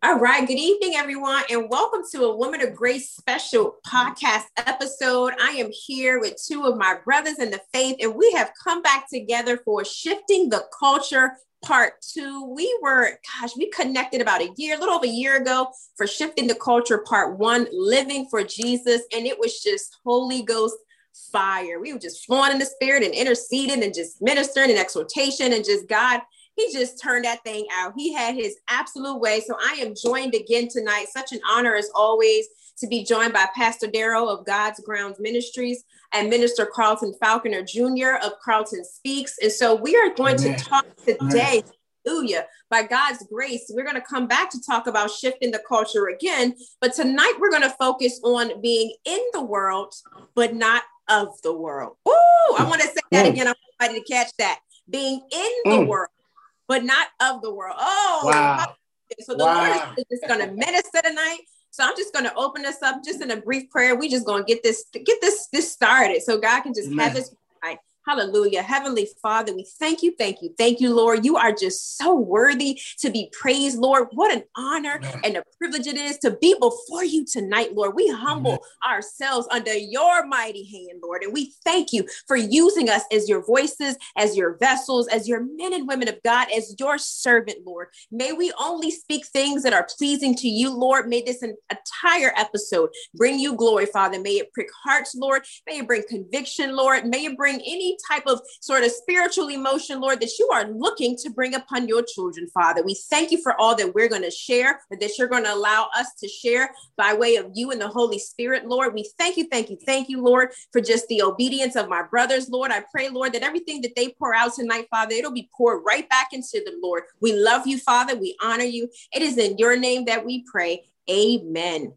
All right. Good evening, everyone, and welcome to a Woman of Grace special podcast episode. I am here with two of my brothers in the faith, and we have come back together for Shifting the Culture Part 2. We connected about a little over a year ago for Shifting the Culture Part 1, Living for Jesus, and it was just Holy Ghost fire. We were just flowing in the spirit and interceding and just ministering and exhortation and just God. He just turned that thing out. He had his absolute way. So I am joined again tonight. Such an honor as always to be joined by Pastor Darrell of God's Grounds Ministries and Minister Carlton Falconer Jr. of Carlton Speaks. And so we are going to talk today, hallelujah, by God's grace. We're going to come back to talk about shifting the culture again. But tonight we're going to focus on being in the world, but not of the world. Ooh, I want to say that again. I want everybody to catch that. Being in the world, but not of the world. Oh, wow. So the Lord is just going to minister tonight. So I'm just going to open us up just in a brief prayer. We just going to get this started so God can just have his night. Hallelujah. Heavenly Father, we thank you, Lord. You are just so worthy to be praised, Lord. What an honor and a privilege it is to be before you tonight, Lord. We humble ourselves under your mighty hand, Lord. And we thank you for using us as your voices, as your vessels, as your men and women of God, as your servant, Lord. May we only speak things that are pleasing to you, Lord. May this entire episode bring you glory, Father. May it prick hearts, Lord. May it bring conviction, Lord. May it bring any type of sort of spiritual emotion, Lord, that you are looking to bring upon your children, Father. We thank you for all that we're going to share, or that you're going to allow us to share by way of you and the Holy Spirit, Lord. We thank you, Lord, for just the obedience of my brothers, Lord. I pray, Lord, that everything that they pour out tonight, Father, it'll be poured right back into them, Lord. We love you, Father. We honor you. It is in your name that we pray. Amen.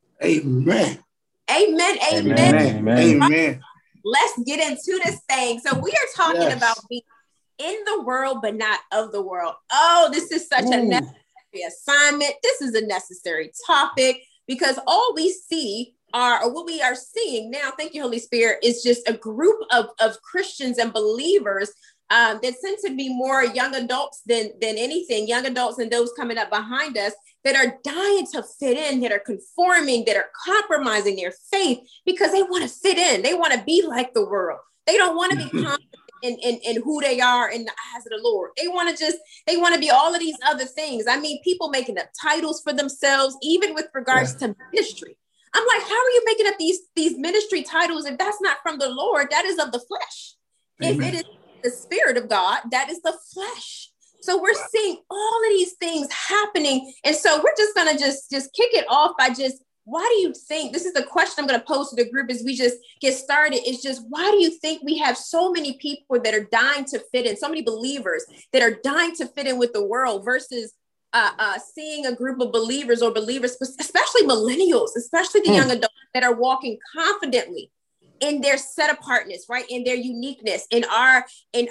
Amen. Amen. Amen. Amen. Amen. Let's get into this thing. So we are talking about being in the world, but not of the world. Oh, this is such a necessary assignment. This is a necessary topic because all we see or what we are seeing now, thank you, Holy Spirit, is just a group of Christians and believers that tend to be more young adults than anything, young adults and those coming up behind us that are dying to fit in, that are conforming, that are compromising their faith because they want to fit in. They want to be like the world. They don't want to be confident in who they are in the eyes of the Lord. They want to be all of these other things. I mean, people making up titles for themselves, even with regards to ministry. I'm like, how are you making up these ministry titles if that's not from the Lord? That is of the flesh. Amen. If it is the Spirit of God, that is the flesh. So we're seeing all of these things happening. And so we're just going to just kick it off by why do you think, this is the question I'm going to pose to the group as we just get started, is just, why do you think we have so many people that are dying to fit in, so many believers that are dying to fit in with the world versus seeing a group of believers, especially millennials, especially the young adults that are walking confidently in their set apartness, right? In their uniqueness, in our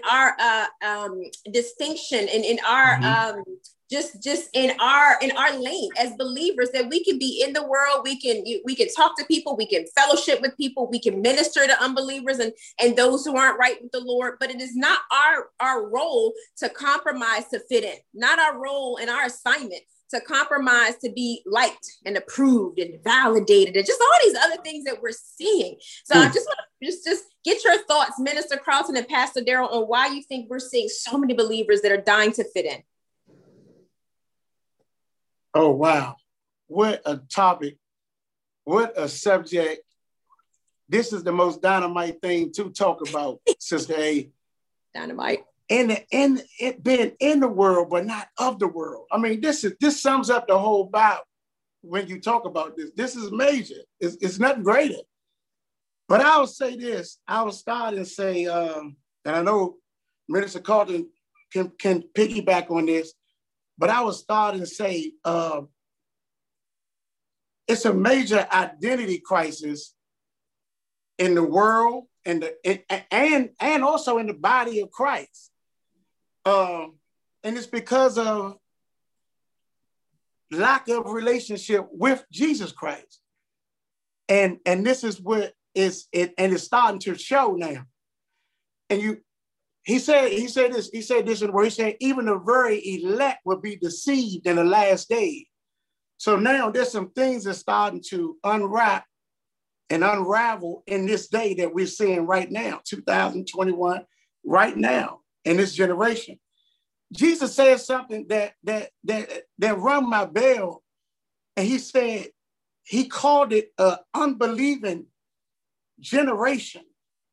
distinction, and in our just in our lane as believers, that we can be in the world, we can talk to people, we can fellowship with people, we can minister to unbelievers and those who aren't right with the Lord. But it is not our role to compromise to fit in, not our role and our assignment to compromise to be liked and approved and validated and just all these other things that we're seeing. So I just want to just get your thoughts, Minister Carlton and Pastor Darrell, on why you think we're seeing so many believers that are dying to fit in. Oh, wow. What a topic. What a subject. This is the most dynamite thing to talk about, Sister A. Dynamite. And it being in the world, but not of the world. I mean, this sums up the whole Bible when you talk about this. This is major. It's nothing greater. But I will say this. I will start and say, and I know Minister Carlton can piggyback on this, but I will start and say it's a major identity crisis in the world and also in the body of Christ. And it's because of lack of relationship with Jesus Christ. And this is what it's starting to show now. And he said this in where he said, even the very elect will be deceived in the last days. So now there's some things that starting to unwrap and unravel in this day that we're seeing right now, 2021, right now in this generation. Jesus said something that rung my bell, and he said he called it an unbelieving generation.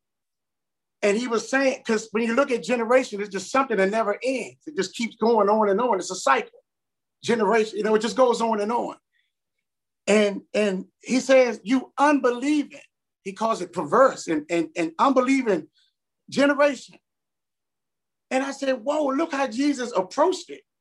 And he was saying, because when you look at generation, it's just something that never ends. It just keeps going on and on. It's a cycle. Generation, it just goes on and on. And he says, you unbelieving, he calls it perverse and unbelieving generation. And I said, whoa, look how Jesus approached it.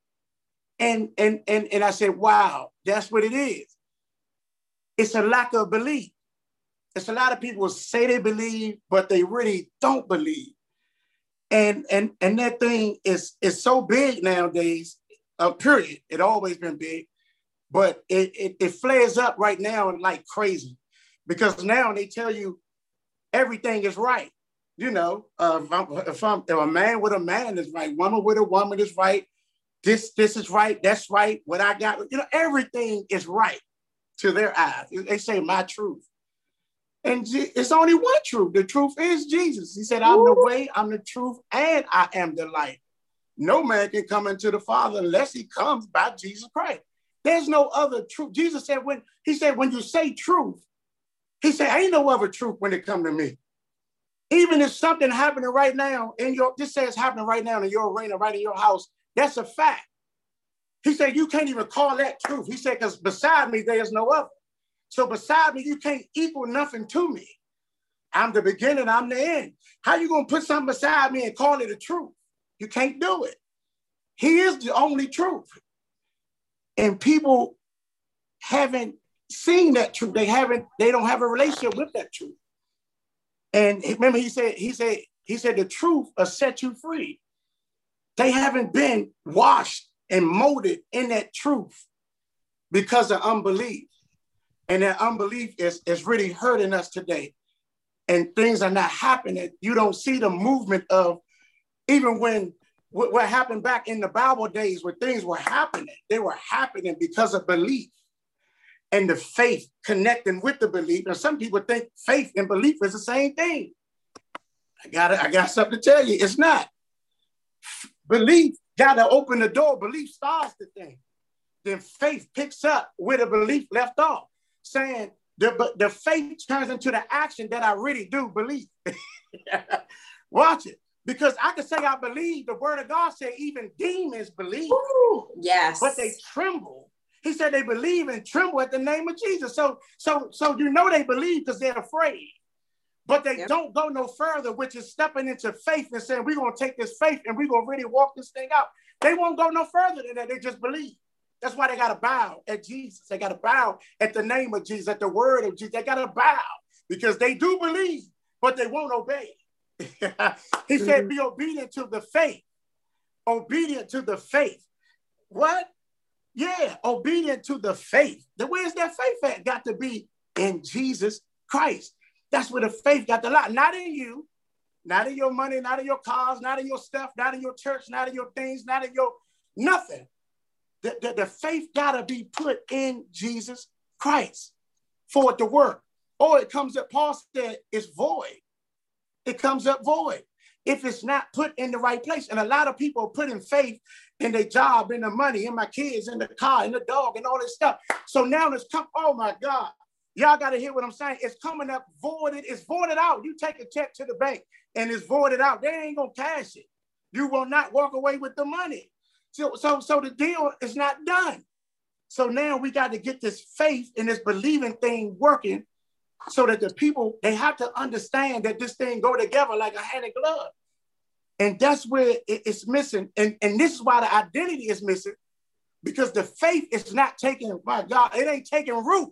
And I said, wow, that's what it is. It's a lack of belief. It's a lot of people say they believe, but they really don't believe. And that thing is so big nowadays, period. It always been big, but it flares up right now like crazy, because now they tell you everything is right. You know, if a man with a man is right, woman with a woman is right. This is right. That's right. What I got, everything is right to their eyes. They say my truth. And it's only one truth. The truth is Jesus. He said, I'm the way, I'm the truth, and I am the light. No man can come into the Father unless he comes by Jesus Christ. There's no other truth. Jesus said, when you say truth, he said, ain't no other truth when it come to me. Even if something happening right now just say it's happening right now in your arena, right in your house, that's a fact. He said, you can't even call that truth. He said, because beside me, there is no other. So beside me, you can't equal nothing to me. I'm the beginning, I'm the end. How you gonna put something beside me and call it a truth? You can't do it. He is the only truth. And people haven't seen that truth. They don't have a relationship with that truth. And remember, he said, the truth will set you free. They haven't been washed and molded in that truth because of unbelief. And that unbelief is really hurting us today. And things are not happening. You don't see the movement of, even when what happened back in the Bible days where things were happening, they were happening because of belief and the faith connecting with the belief. And some people think faith and belief is the same thing. I got something to tell you. It's not. Belief got to open the door. Belief starts the thing. Then faith picks up where the belief left off, saying the faith turns into the action that I really do believe. Watch it. Because I can say I believe. The word of God said even demons believe. Ooh, yes. But they tremble. He said they believe and tremble at the name of Jesus. So they believe because they're afraid. But they don't go no further, which is stepping into faith and saying, we're going to take this faith and we're going to really walk this thing out. They won't go no further than that. They just believe. That's why they got to bow at Jesus. They got to bow at the name of Jesus, at the word of Jesus. They got to bow because they do believe, but they won't obey. He said, be obedient to the faith. Obedient to the faith. What? Yeah, obedient to the faith. Where's that faith at? Got to be in Jesus Christ. That's where the faith got to lie. Not in you, not in your money, not in your cars, not in your stuff, not in your church, not in your things, not in your nothing. The faith got to be put in Jesus Christ for it to work. Or it comes up, Paul said, it's void. It comes up void if it's not put in the right place. And a lot of people are putting faith in their job, in the money, in my kids, in the car, in the dog, and all this stuff. So now it's come, oh my God. Y'all got to hear what I'm saying. It's coming up voided. It's voided out. You take a check to the bank and it's voided out. They ain't going to cash it. You will not walk away with the money. So the deal is not done. So now we got to get this faith and this believing thing working so that the people, they have to understand that this thing go together like a hand and glove. And that's where it's missing. And this is why the identity is missing, because the faith is not taking, my God, it ain't taking root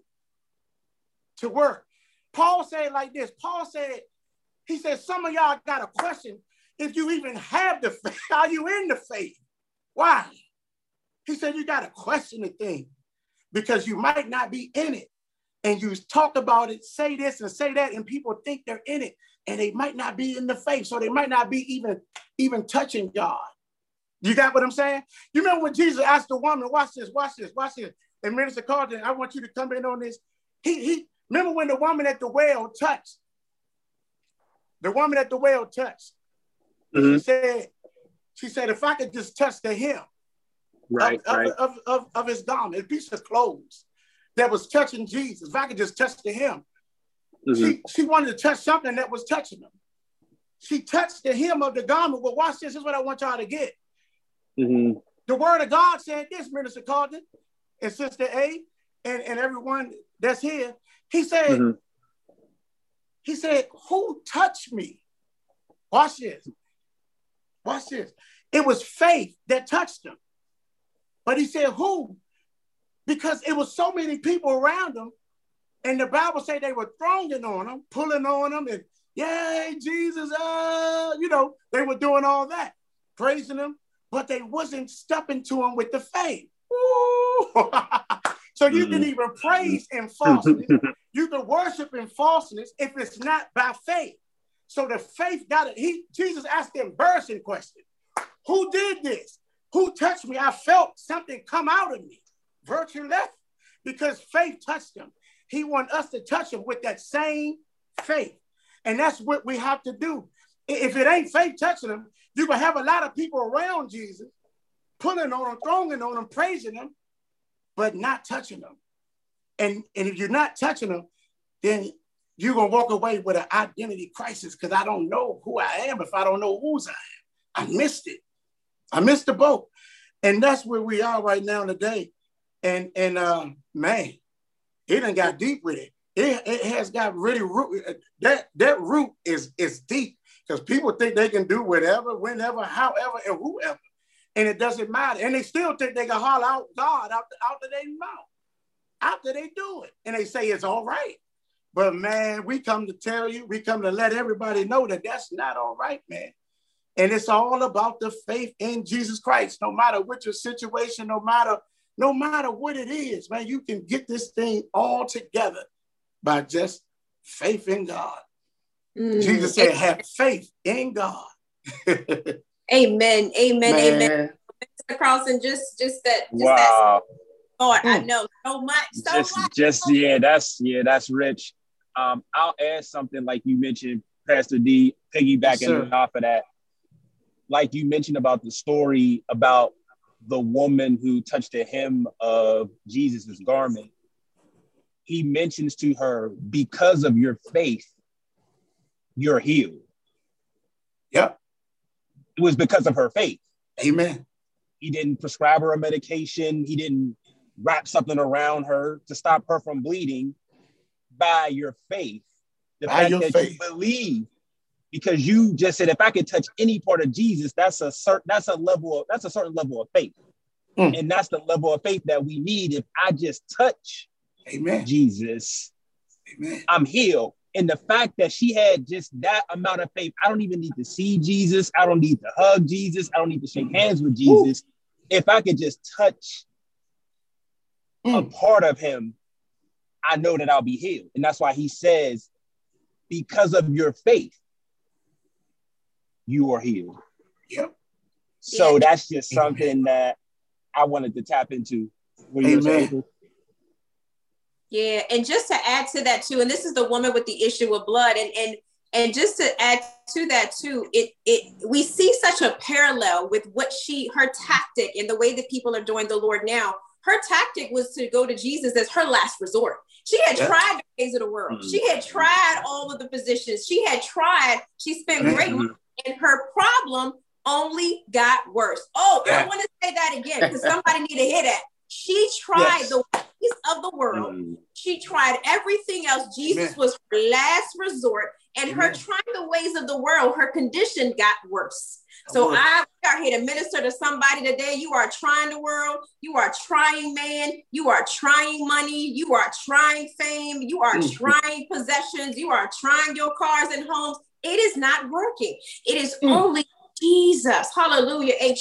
to work. Paul said it like this. Paul said, he said, some of y'all got a question if you even have the faith. Are you in the faith? Why? He said, you got to question the thing because you might not be in it. And you talk about it, say this and say that, and people think they're in it, and they might not be in the faith. So they might not be even touching God. You got what I'm saying? You remember when Jesus asked the woman, watch this. And Minister Carlton, I want you to come in on this. He remember when the woman at the well touched? The woman at the well touched. Mm-hmm. She said, if I could just touch the hem of his garment, a piece of clothes that was touching Jesus, if I could just touch the hem. Mm-hmm. She wanted to touch something that was touching him. She touched the hem of the garment. Well, watch this. This is what I want y'all to get. Mm-hmm. The word of God said this, Minister Carlton and Sister A, and everyone that's here. He said, who touched me? Watch this. Watch this. It was faith that touched him. But he said, who? Because it was so many people around him. And the Bible said they were thronging on him, pulling on him, and yay, Jesus, they were doing all that, praising him, but they wasn't stepping to him with the faith. So you can even praise in falseness. You can worship in falseness if it's not by faith. So the faith got it. Jesus asked the embarrassing question. Who did this? Who touched me? I felt something come out of me. Virtue left because faith touched him. He wants us to touch him with that same faith. And that's what we have to do. If it ain't faith touching him, you will have a lot of people around Jesus pulling on him, throwing on him, praising him, but not touching him. And if you're not touching him, then you're going to walk away with an identity crisis because I don't know who I am if I don't know whose I am. I missed it. I missed the boat. And that's where we are right now today. And man, it done got deep with it. It has got really root. That root is deep because people think they can do whatever, whenever, however, and whoever. And it doesn't matter. And they still think they can holler out God out of their mouth after they do it. And they say it's all right. But man, we come to tell you, we come to let everybody know that that's not all right, man. And it's all about the faith in Jesus Christ. No matter what your situation, no matter what it is, man, you can get this thing all together by just faith in God. Jesus said, have faith in God. Amen. Amen. Mr. Carlson, just that. Wow. That thought. I know so much. That's rich. I'll add something like you mentioned, Pastor D, piggybacking off of that. Like you mentioned about the story about the woman who touched the hem of Jesus's garment. He mentions to her, because of your faith, you're healed. Yep. It was because of her faith. Amen. He didn't prescribe her a medication. He didn't wrap something around her to stop her from bleeding. By your faith, the fact that you believe, because you just said, if I could touch any part of Jesus, that's a certain level of faith. And that's the level of faith that we need. If I just touch Jesus, I'm healed. And the fact that she had just that amount of faith, I don't even need to see Jesus. I don't need to hug Jesus. I don't need to shake hands with Jesus. If I could just touch a part of him, I know that I'll be healed. And that's why he says, because of your faith, you are healed. Yep. So that's just something that I wanted to tap into. Amen. Yeah, and just to add to that too, and this is the woman with the issue of blood, and just to add to that too, we see such a parallel with what her tactic and the way that people are doing the Lord now. Her tactic was to go to Jesus as her last resort. She had tried the ways of the world. She had tried all of the physicians. She spent great money, and her problem only got worse. Oh, I want to say that again because somebody need to hear that. She tried the ways of the world. She tried everything else. Jesus was her last resort, and her trying the ways of the world, her condition got worse. So I are here to minister to somebody today. You are trying the world. You are trying man. You are trying money. You are trying fame. You are trying possessions. You are trying your cars and homes. It is not working. It is only Jesus. Hallelujah. A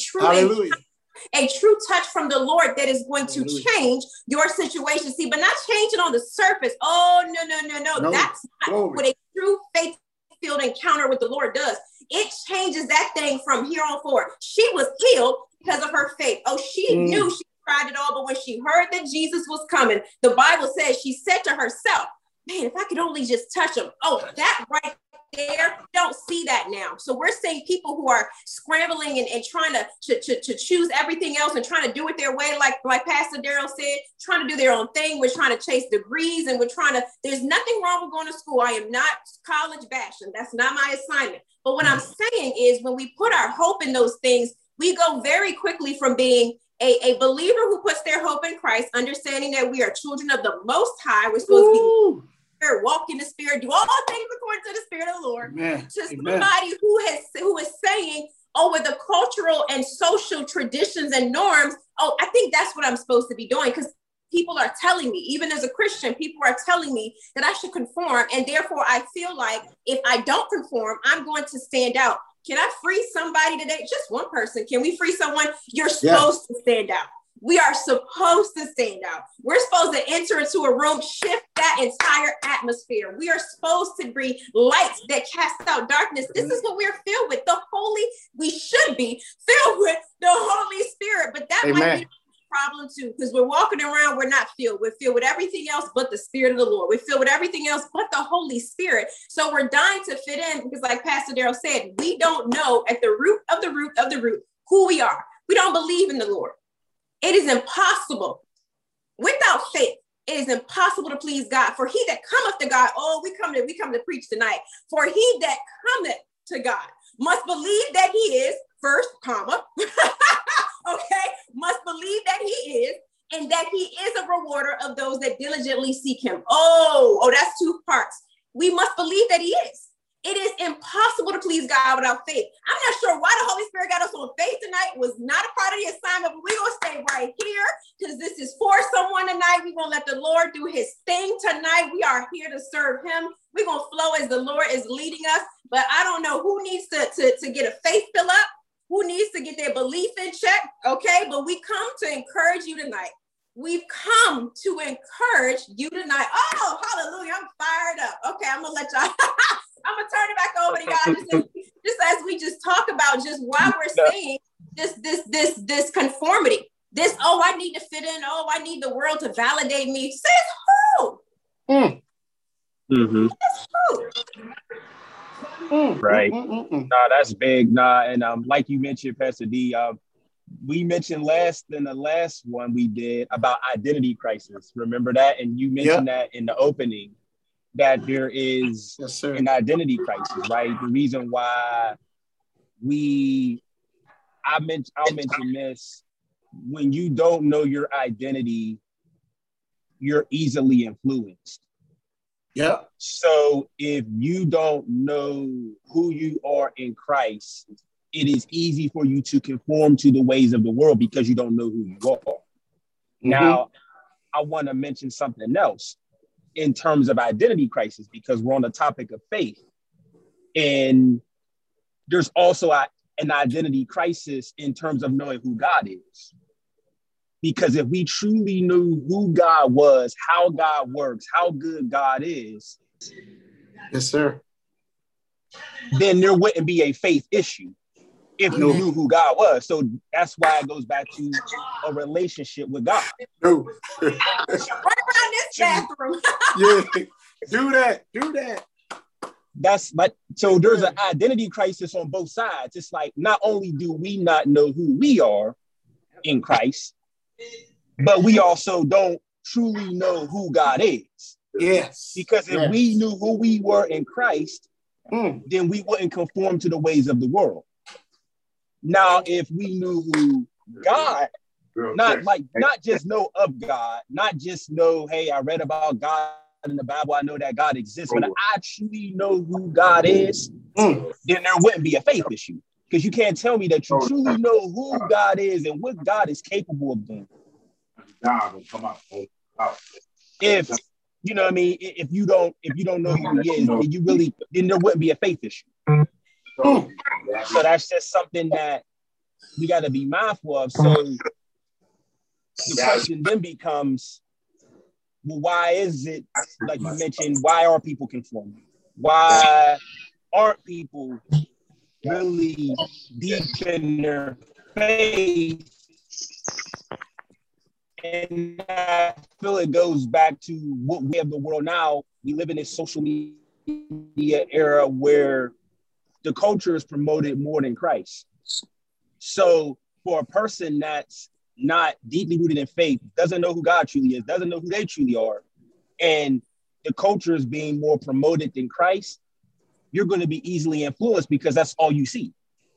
true touch from the Lord that is going to change your situation. See, but not change it on the surface. Oh, no. That's not what a true faith-filled encounter with the Lord does. It changes that thing from here on forward. She was healed because of her faith. Oh, she knew she tried tried it all. But when she heard that Jesus was coming, the Bible says she said to herself, man, if I could only just touch him. Oh, that right there, don't see that now. So we're seeing people who are scrambling and trying to choose everything else and trying to do it their way, like Pastor Daryl said, trying to do their own thing. We're trying to chase degrees, and there's nothing wrong with going to school. I am not college bashing. That's not my assignment. But what I'm saying is, when we put our hope in those things, we go very quickly from being a believer who puts their hope in Christ, understanding that we are children of the Most High. We're supposed to be walk in the Spirit, do all things according to the Spirit of the Lord. Amen. To somebody who is saying, oh, with the cultural and social traditions and norms, oh, I think that's what I'm supposed to be doing, because people are telling me, even as a Christian, people are telling me that I should conform, and therefore I feel like if I don't conform, I'm going to stand out. Can I free somebody today? Just one person. Can we free someone? You're supposed to stand out. We are supposed to stand out. We're supposed to enter into a room, shift that entire atmosphere. We are supposed to be lights that cast out darkness. This is what we're filled with. We should be filled with the Holy Spirit, but that might be a problem too, because we're walking around, we're not filled. We're filled with everything else but the Spirit of the Lord. We're filled with everything else but the Holy Spirit. So we're dying to fit in, because like Pastor Daryl said, we don't know at the root of the root of the root who we are. We don't believe in the Lord. It is impossible. Without faith, it is impossible to please God. For he that cometh to God, we come to preach tonight. For he that cometh to God must believe that he is, first, comma, okay, must believe that he is, and that he is a rewarder of those that diligently seek him. Oh, that's two parts. We must believe that he is. It is impossible to please God without faith. I'm not sure why the Holy Spirit got us on faith tonight. It was not a part of the assignment, but we're going to stay right here, because this is for someone tonight. We're going to let the Lord do his thing tonight. We are here to serve him. We're going to flow as the Lord is leading us. But I don't know who needs to get a faith fill up, who needs to get their belief in check, okay? But we come to encourage you tonight. We've come to encourage you tonight. Oh, hallelujah. I'm fired up. Okay, I'm going to let y'all... I'm gonna turn it back over to y'all, just as we just talk about just why we're seeing this conformity. This, I need to fit in. I need the world to validate me. Says who? Mm-hmm. Says who? Right. Nah, that's big. And like you mentioned, Pastor D, we mentioned in the last one we did about identity crisis. Remember that? And you mentioned that in the opening, that there is an identity crisis, right? The reason why I'll mention this: when you don't know your identity, you're easily influenced. Yeah. So if you don't know who you are in Christ, it is easy for you to conform to the ways of the world because you don't know who you are. Mm-hmm. Now, I want to mention something else in terms of identity crisis, because we're on the topic of faith. And there's also an identity crisis in terms of knowing who God is. Because if we truly knew who God was, how God works, how good God is, yes, sir, then there wouldn't be a faith issue if you knew who God was. So that's why it goes back to a relationship with God. No. Right around this bathroom. Yeah, do that. So there's an identity crisis on both sides. It's like, not only do we not know who we are in Christ, but we also don't truly know who God is. Yes. Because if we knew who we were in Christ, then we wouldn't conform to the ways of the world. Now, if we knew who God, not just know of God, not just know, hey, I read about God in the Bible, I know that God exists, but I truly know who God is, then there wouldn't be a faith issue. Because you can't tell me that you truly know who God is and what God is capable of doing. If you know what I mean, if you don't know who he is, then there wouldn't be a faith issue. So that's just something that we got to be mindful of. So the question then becomes, well, why is it, like you mentioned, why are people conforming? Why aren't people really deep in their faith And I feel it goes back to what we have the world now. We live in this social media era where the culture is promoted more than Christ. So for a person that's not deeply rooted in faith, doesn't know who God truly is, doesn't know who they truly are, and the culture is being more promoted than Christ, you're going to be easily influenced because that's all you see.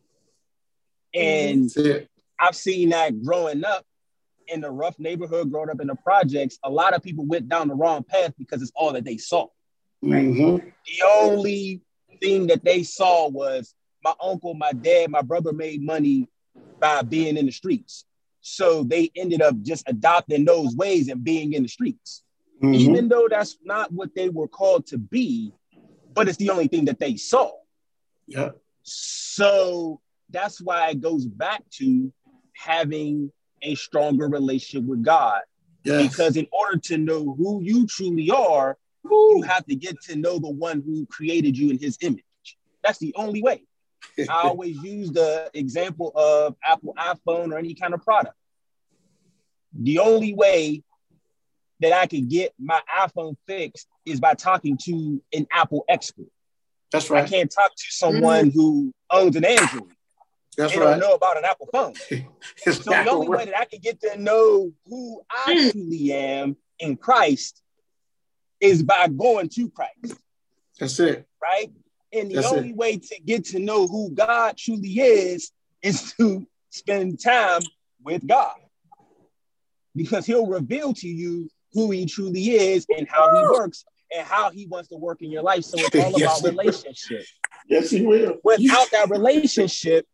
And I've seen that growing up in the rough neighborhood, growing up in the projects. A lot of people went down the wrong path because it's all that they saw. Mm-hmm. The only thing that they saw was my uncle, my dad, my brother made money by being in the streets. So they ended up just adopting those ways and being in the streets. Mm-hmm. Even though that's not what they were called to be, but it's the only thing that they saw. Yeah. So that's why it goes back to having a stronger relationship with God. Yes. Because in order to know who you truly are, you have to get to know the one who created you in his image. That's the only way. I always use the example of Apple iPhone or any kind of product. The only way that I can get my iPhone fixed is by talking to an Apple expert. That's right. I can't talk to someone who owns an Android. That's they right. don't know about an Apple phone. So the only way that I can get to know who I truly am in Christ is by going to Christ. That's it. Right? And the only way to get to know who God truly is to spend time with God. Because he'll reveal to you who he truly is and how he works and how he wants to work in your life. So it's all about relationship. Yes, he will. Without that relationship,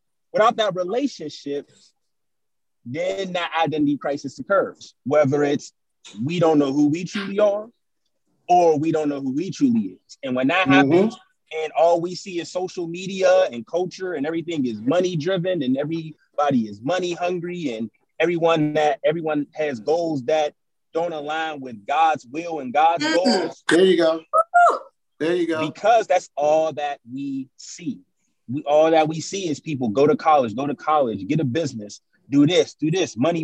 then that identity crisis occurs. Whether it's we don't know who we truly are or we don't know who he truly is. And when that happens, and all we see is social media and culture and everything is money driven and everybody is money hungry and everyone has goals that don't align with God's will and God's goals. There you go. There you go. Because that's all that we see. All that we see is people go to college, get a business, do this, money,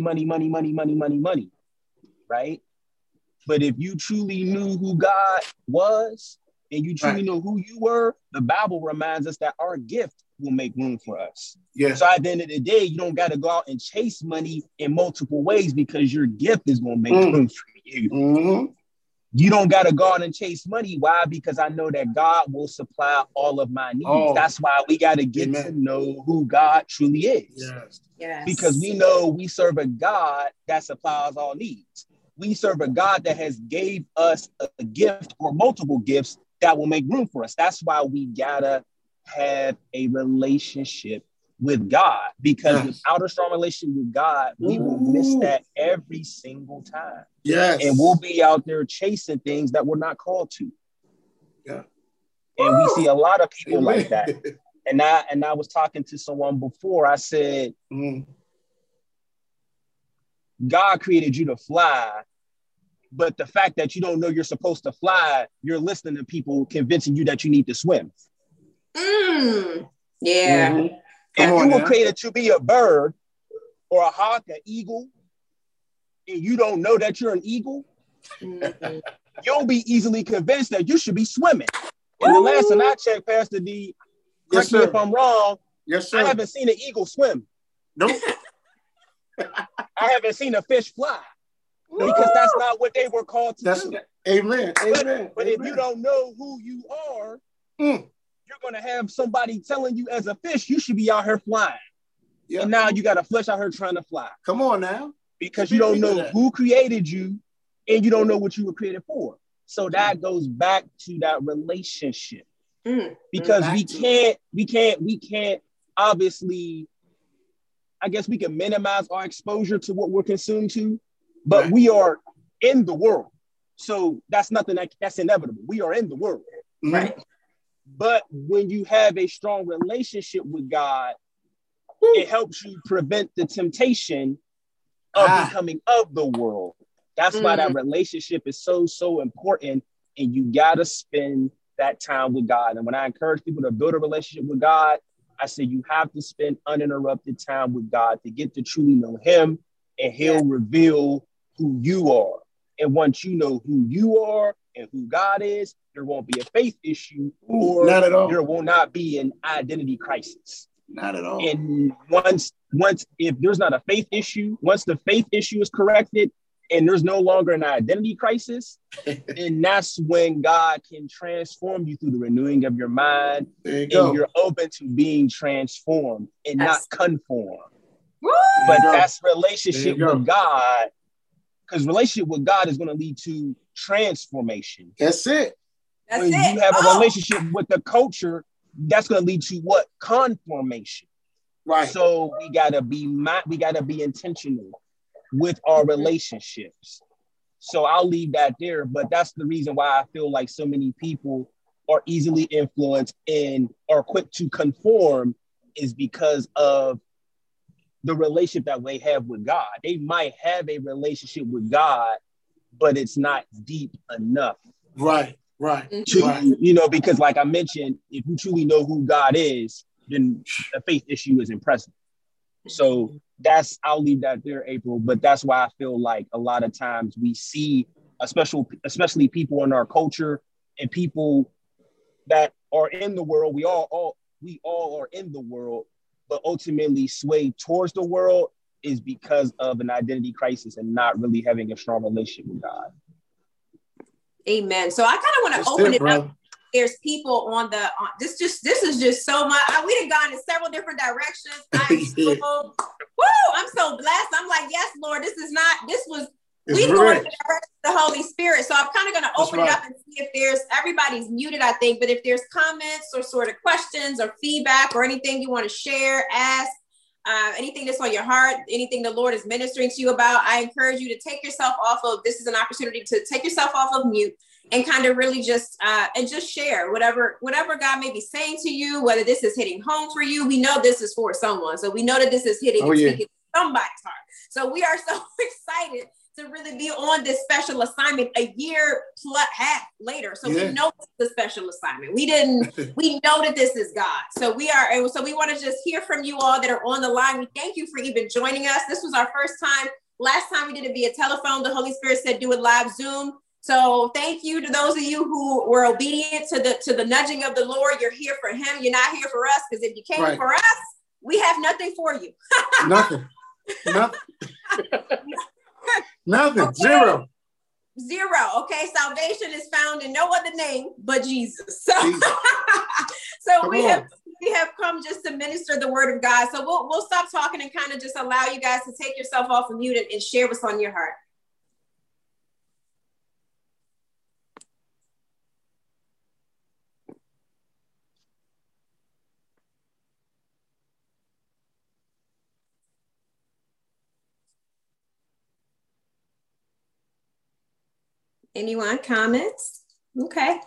right? But if you truly knew who God was and you truly know who you were, the Bible reminds us that our gift will make room for us. Yeah. So at the end of the day, you don't got to go out and chase money in multiple ways because your gift is going to make room for you. Mm-hmm. You don't got to go out and chase money. Why? Because I know that God will supply all of my needs. That's why we got to get to know who God truly is. Yes. Yes. Because we know we serve a God that supplies all needs. We serve a God that has gave us a gift or multiple gifts that will make room for us. That's why we gotta have a relationship with God, because without a strong relationship with God, we will miss that every single time. Yes. And we'll be out there chasing things that we're not called to. Yeah. And we see a lot of people like that. And I was talking to someone before. I said, God created you to fly, but the fact that you don't know you're supposed to fly, you're listening to people convincing you that you need to swim. Yeah. If you were created to be a bird or a hawk, an eagle, and you don't know that you're an eagle, you'll be easily convinced that you should be swimming. And the last time I checked, Pastor D, correct me if I'm wrong, yes, sir. I haven't seen an eagle swim. Nope. I haven't seen a fish fly. Because that's not what they were called to do. Amen. But if you don't know who you are, you're going to have somebody telling you as a fish, you should be out here flying. Yep. And now you got a flesh out here trying to fly. Come on now. Because you don't know who created you and you don't know what you were created for. So that goes back to that relationship. Because we can't obviously, I guess we can minimize our exposure to what we're consumed to, but we are in the world. So that's nothing that's inevitable. We are in the world. Right. But when you have a strong relationship with God, it helps you prevent the temptation of becoming of the world. That's why that relationship is so important. And you got to spend that time with God. And when I encourage people to build a relationship with God, I say you have to spend uninterrupted time with God to get to truly know him, and he'll reveal who you are. And once you know who you are and who God is, there won't be a faith issue, or not at all. There will not be an identity crisis. Not at all. And once if there's not a faith issue, once the faith issue is corrected and there's no longer an identity crisis, and that's when God can transform you through the renewing of your mind, and you're open to being transformed and not conform. But that's relationship with God, because relationship with God is going to lead to transformation. That's it. When you have a relationship with the culture, that's going to lead to what? Conformation. Right. So we gotta be intentional with our relationships. So I'll leave that there, but that's the reason why I feel like so many people are easily influenced and are quick to conform, is because of the relationship that they have with God. They might have a relationship with God, but it's not deep enough. Right. Because like I mentioned, if you truly know who God is, then a faith issue isn't present. So I'll leave that there, April. But that's why I feel like a lot of times we see, especially people in our culture and people that are in the world, we all are in the world, but ultimately sway towards the world is because of an identity crisis and not really having a strong relationship with God. Amen. So I kind of want to open it up. There's people on this is just so much. We done gone in several different directions. I'm so blessed. I'm like, yes, Lord, we going in the direction of the Holy Spirit. So I'm kind of going to open it up and see if everybody's muted, I think, but if there's comments or sort of questions or feedback or anything you want to share, ask, anything that's on your heart, anything the Lord is ministering to you about, I encourage you to take yourself off of, this is an opportunity to take yourself off of mute and kind of really just share whatever God may be saying to you, whether this is hitting home for you. We know this is for someone. So we know that this is hitting and speaking somebody's heart. So we are so excited to really be on this special assignment a year plus half later. So we know it's a special assignment. We know that this is God. So we want to just hear from you all that are on the line. We thank you for even joining us. This was our first time. Last time we did it via telephone. The Holy Spirit said do it live Zoom. So thank you to those of you who were obedient to the nudging of the Lord. You're here for him. You're not here for us, because if you came for us, we have nothing for you. Nothing. Nothing. Okay. Zero. Okay. Salvation is found in no other name but Jesus. So, we have come just to minister the word of God. So we'll stop talking and kind of just allow you guys to take yourself off of mute and share what's on your heart. Anyone? Comments? Okay.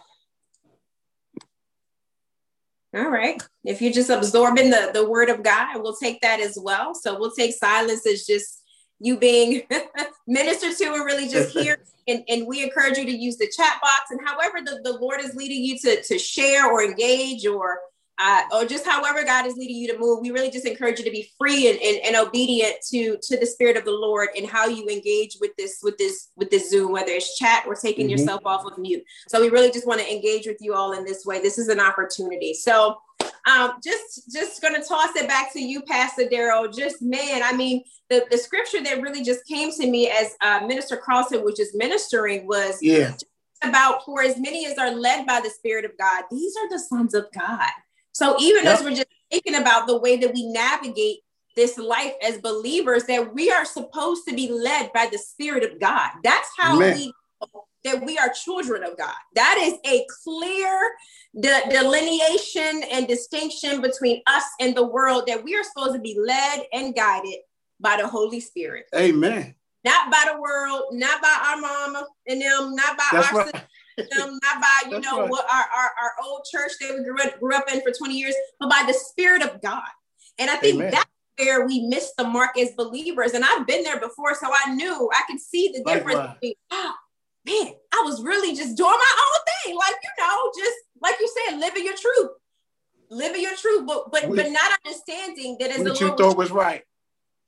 All right. If you're just absorbing the word of God, we'll take that as well. So we'll take silence as just you being ministered to and really just hear. And we encourage you to use the chat box, and however the Lord is leading you to share or engage or just however God is leading you to move. We really just encourage you to be free and obedient to the Spirit of the Lord and how you engage with this Zoom, whether it's chat or taking yourself off of mute. So we really just want to engage with you all in this way. This is an opportunity. So just going to toss it back to you, Pastor Daryl. Just, man, I mean, the scripture that really just came to me as Minister Carlson was just ministering was about, for as many as are led by the Spirit of God, these are the sons of God. So even as we're just thinking about the way that we navigate this life as believers, that we are supposed to be led by the Spirit of God. That's how we know that we are children of God. That is a clear delineation and distinction between us and the world, that we are supposed to be led and guided by the Holy Spirit. Amen. Not by the world, not by our mama and them, not by our sister. Not by, what our old church that we grew up in for 20 years, but by the Spirit of God. And I think that's where we miss the mark as believers. And I've been there before, so I could see the difference between, man, I was really just doing my own thing. Like, just like you said, living your truth, but not understanding that as the Lord thought was right.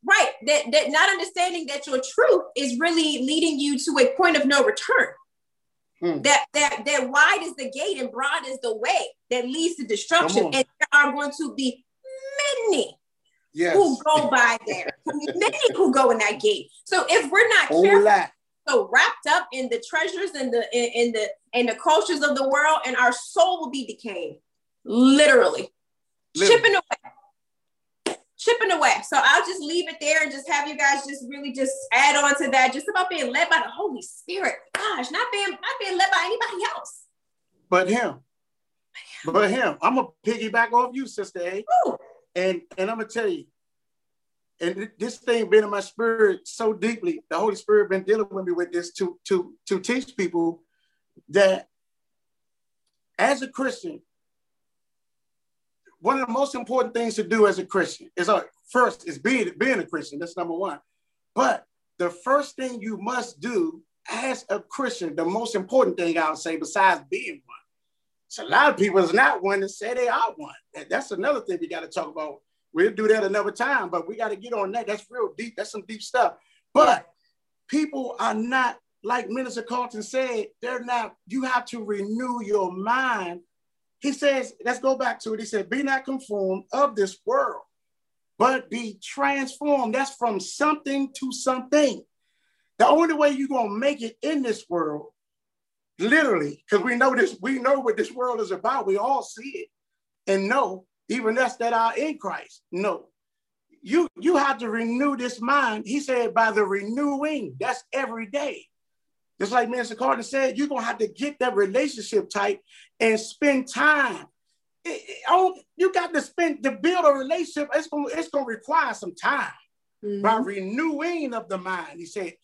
Right. That not understanding that your truth is really leading you to a point of no return. That wide is the gate and broad is the way that leads to destruction. And there are going to be many who go by there, many who go in that gate. So if we're not careful, so wrapped up in the treasures and the cultures of the world, and our soul will be decaying, literally. Chipping away. So I'll just leave it there and just have you guys just really just add on to that, just about being led by the Holy Spirit. Gosh, not being led by anybody else. But him. I'm gonna piggyback off you, Sister A. Ooh. And I'm gonna tell you, and this thing been in my spirit so deeply. The Holy Spirit been dealing with me with this to teach people that as a Christian, one of the most important things to do as a Christian is first is being a Christian. That's number one. But the first thing you must do as a Christian, the most important thing I'll say, besides being one. So a lot of people is not one that say they are one. That's another thing we got to talk about. We'll do that another time, but we got to get on that. That's real deep. That's some deep stuff. But people are not, like Minister Carlton said, they're not, you have to renew your mind. He says, let's go back to it. He said, be not conformed of this world, but be transformed. That's from something to something. The only way you're going to make it in this world, literally, because we know what this world is about. We all see it and know, even us that are in Christ. No, you have to renew this mind. He said, by the renewing, that's every day. Just like Minister Carter said, you're going to have to get that relationship tight and spend time. You got to build a relationship. It's going to require some time by renewing of the mind. He said,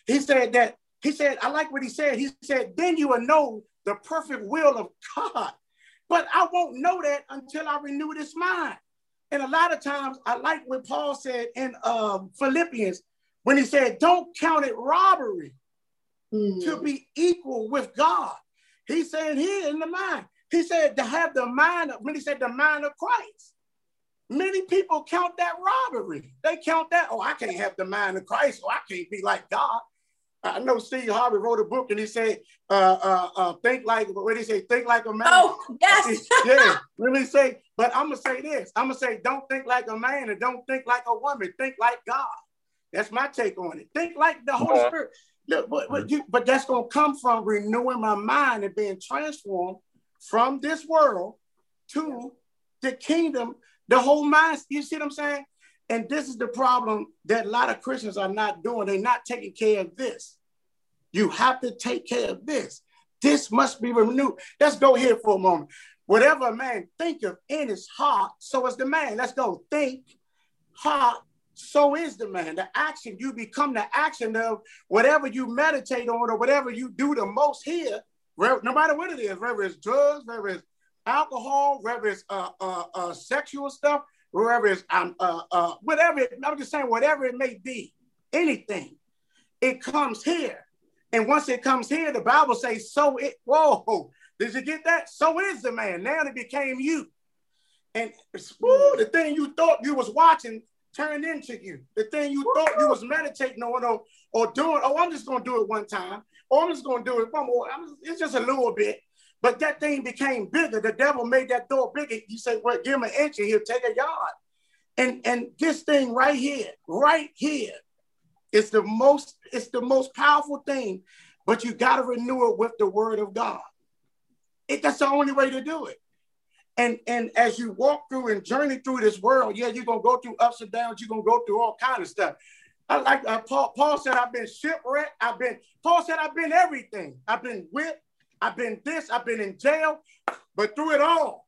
I like what he said. He said, then you will know the perfect will of God. But I won't know that until I renew this mind. And a lot of times, I like what Paul said in Philippians, when he said, don't count it robbery to be equal with God. He said here in the mind, he said to have the mind of, when he said the mind of Christ. Many people count that robbery. They count that, oh, I can't have the mind of Christ, or I can't be like God. I know Steve Harvey wrote a book and he said, think like, what did he say? Think like a man. Oh, yes. Yeah, let me say, but I'm going to say this. I'm going to say, don't think like a man and don't think like a woman. Think like God. That's my take on it. Think like the Holy Spirit. Look, but that's going to come from renewing my mind and being transformed from this world to the kingdom, the whole mind. You see what I'm saying? And this is the problem that a lot of Christians are not doing. They're not taking care of this. You have to take care of this. This must be renewed. Let's go here for a moment. Whatever a man thinketh in his heart, so is the man. Let's go. Think, heart, so is the man. The action, you become the action of whatever you meditate on or whatever you do the most here, no matter what it is, whether it's drugs, whether it's alcohol, whether it's sexual stuff, wherever it's whatever, I'm just saying, whatever it may be, anything, it comes here. And once it comes here, the Bible says, so it, whoa, did you get that? So is the man. Now it became you. And the thing you thought you was watching turned into you. The thing you thought you was meditating on or doing, oh, I'm just going to do it one time. Or I'm just going to do it one more. It's just a little bit. But that thing became bigger. The devil made that door bigger. You say, well, give him an inch and he'll take a yard. And this thing right here, it's the most powerful thing, but you got to renew it with the word of God. That's the only way to do it. And as you walk through and journey through this world, yeah, you're going to go through ups and downs. You're going to go through all kinds of stuff. I like Paul said, I've been shipwrecked. Paul said, I've been everything. I've been whipped. I've been this. I've been in jail. But through it all,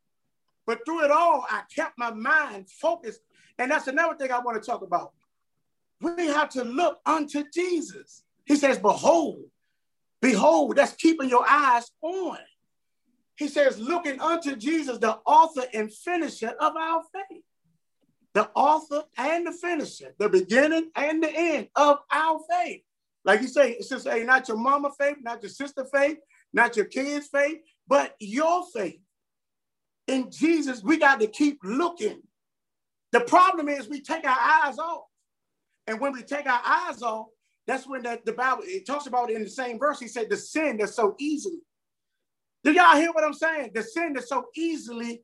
I kept my mind focused. And that's another thing I want to talk about. We have to look unto Jesus. He says, behold, that's keeping your eyes on. He says, looking unto Jesus, the author and finisher of our faith. The author and the finisher, the beginning and the end of our faith. Like you say, sister, hey, not your mama faith, not your sister faith, not your kids' faith, but your faith. In Jesus, we got to keep looking. The problem is we take our eyes off. And when we take our eyes off, that's when the Bible, it talks about it in the same verse. He said, the sin that so easily. Do y'all hear what I'm saying? The sin that so easily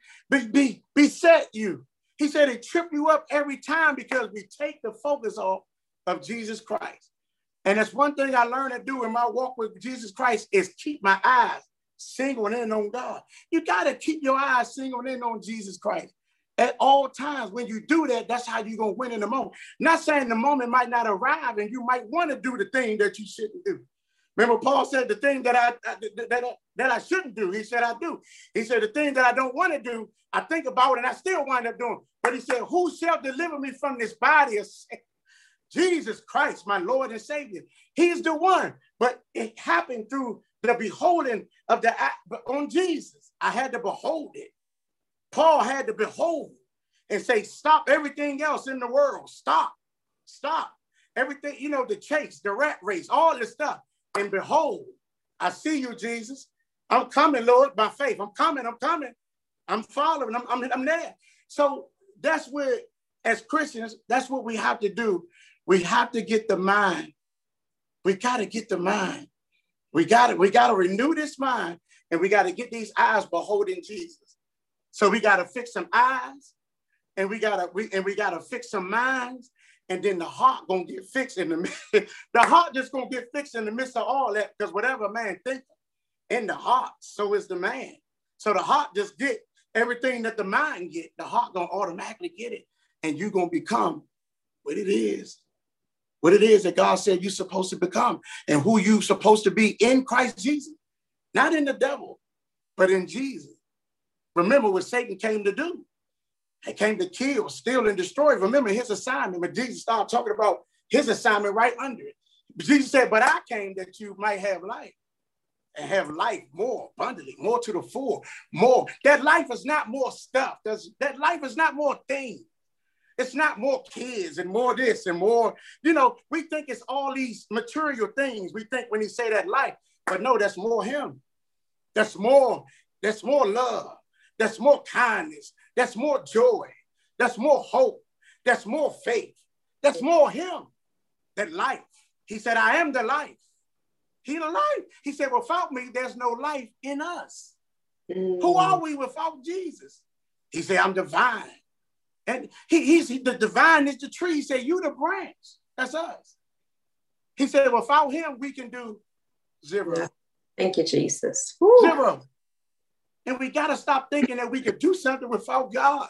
beset you. He said it trip you up every time because we take the focus off of Jesus Christ. And that's one thing I learned to do in my walk with Jesus Christ is keep my eyes singled in on God. You got to keep your eyes singled in on Jesus Christ at all times. When you do that, that's how you're going to win in the moment. Not saying the moment might not arrive and you might want to do the thing that you shouldn't do. Remember, Paul said the thing that I shouldn't do, he said I do. He said the thing that I don't want to do, I think about and I still wind up doing. But he said, who shall deliver me from this body of sin? Jesus Christ, my Lord and Savior. He's the one. But it happened through the beholding of the on Jesus. I had to behold it. Paul had to behold and say, stop everything else in the world. Stop. Everything, the chase, the rat race, all this stuff. And behold, I see you, Jesus. I'm coming, Lord, by faith. I'm coming. I'm following. I'm there. So that's where, as Christians, that's what we have to do. We have to get the mind. We got to get the mind. We got to renew this mind, and we got to get these eyes beholding Jesus. So we got to fix some eyes, and we got to fix some minds, and then the heart gonna get fixed in the midst. The heart just gonna get fixed in the midst of all that, because whatever a man thinks in the heart, so is the man. So the heart just get everything that the mind get. The heart gonna automatically get it, and you gonna become what it is that God said you're supposed to become, and who you supposed to be in Christ Jesus, not in the devil, but in Jesus. Remember what Satan came to do. He came to kill, steal, and destroy. Remember his assignment. When Jesus started talking about his assignment right under it. Jesus said, but I came that you might have life, and have life more abundantly, more to the full, more. That life is not more stuff. That life is not more things. It's not more kids and more this and more, we think it's all these material things. We think when he say that life, but no, that's more him. That's more love. That's more kindness. That's more joy. That's more hope. That's more faith. That's more him. That life. He said, I am the life. He's the life. He said, without me, there's no life in us. Who are we without Jesus? He said, I'm divine. And he's the divine is the tree. He said, you the branch. That's us. He said, without him, we can do zero. Yeah. Thank you, Jesus. Woo. Zero. And we got to stop thinking that we could do something without God.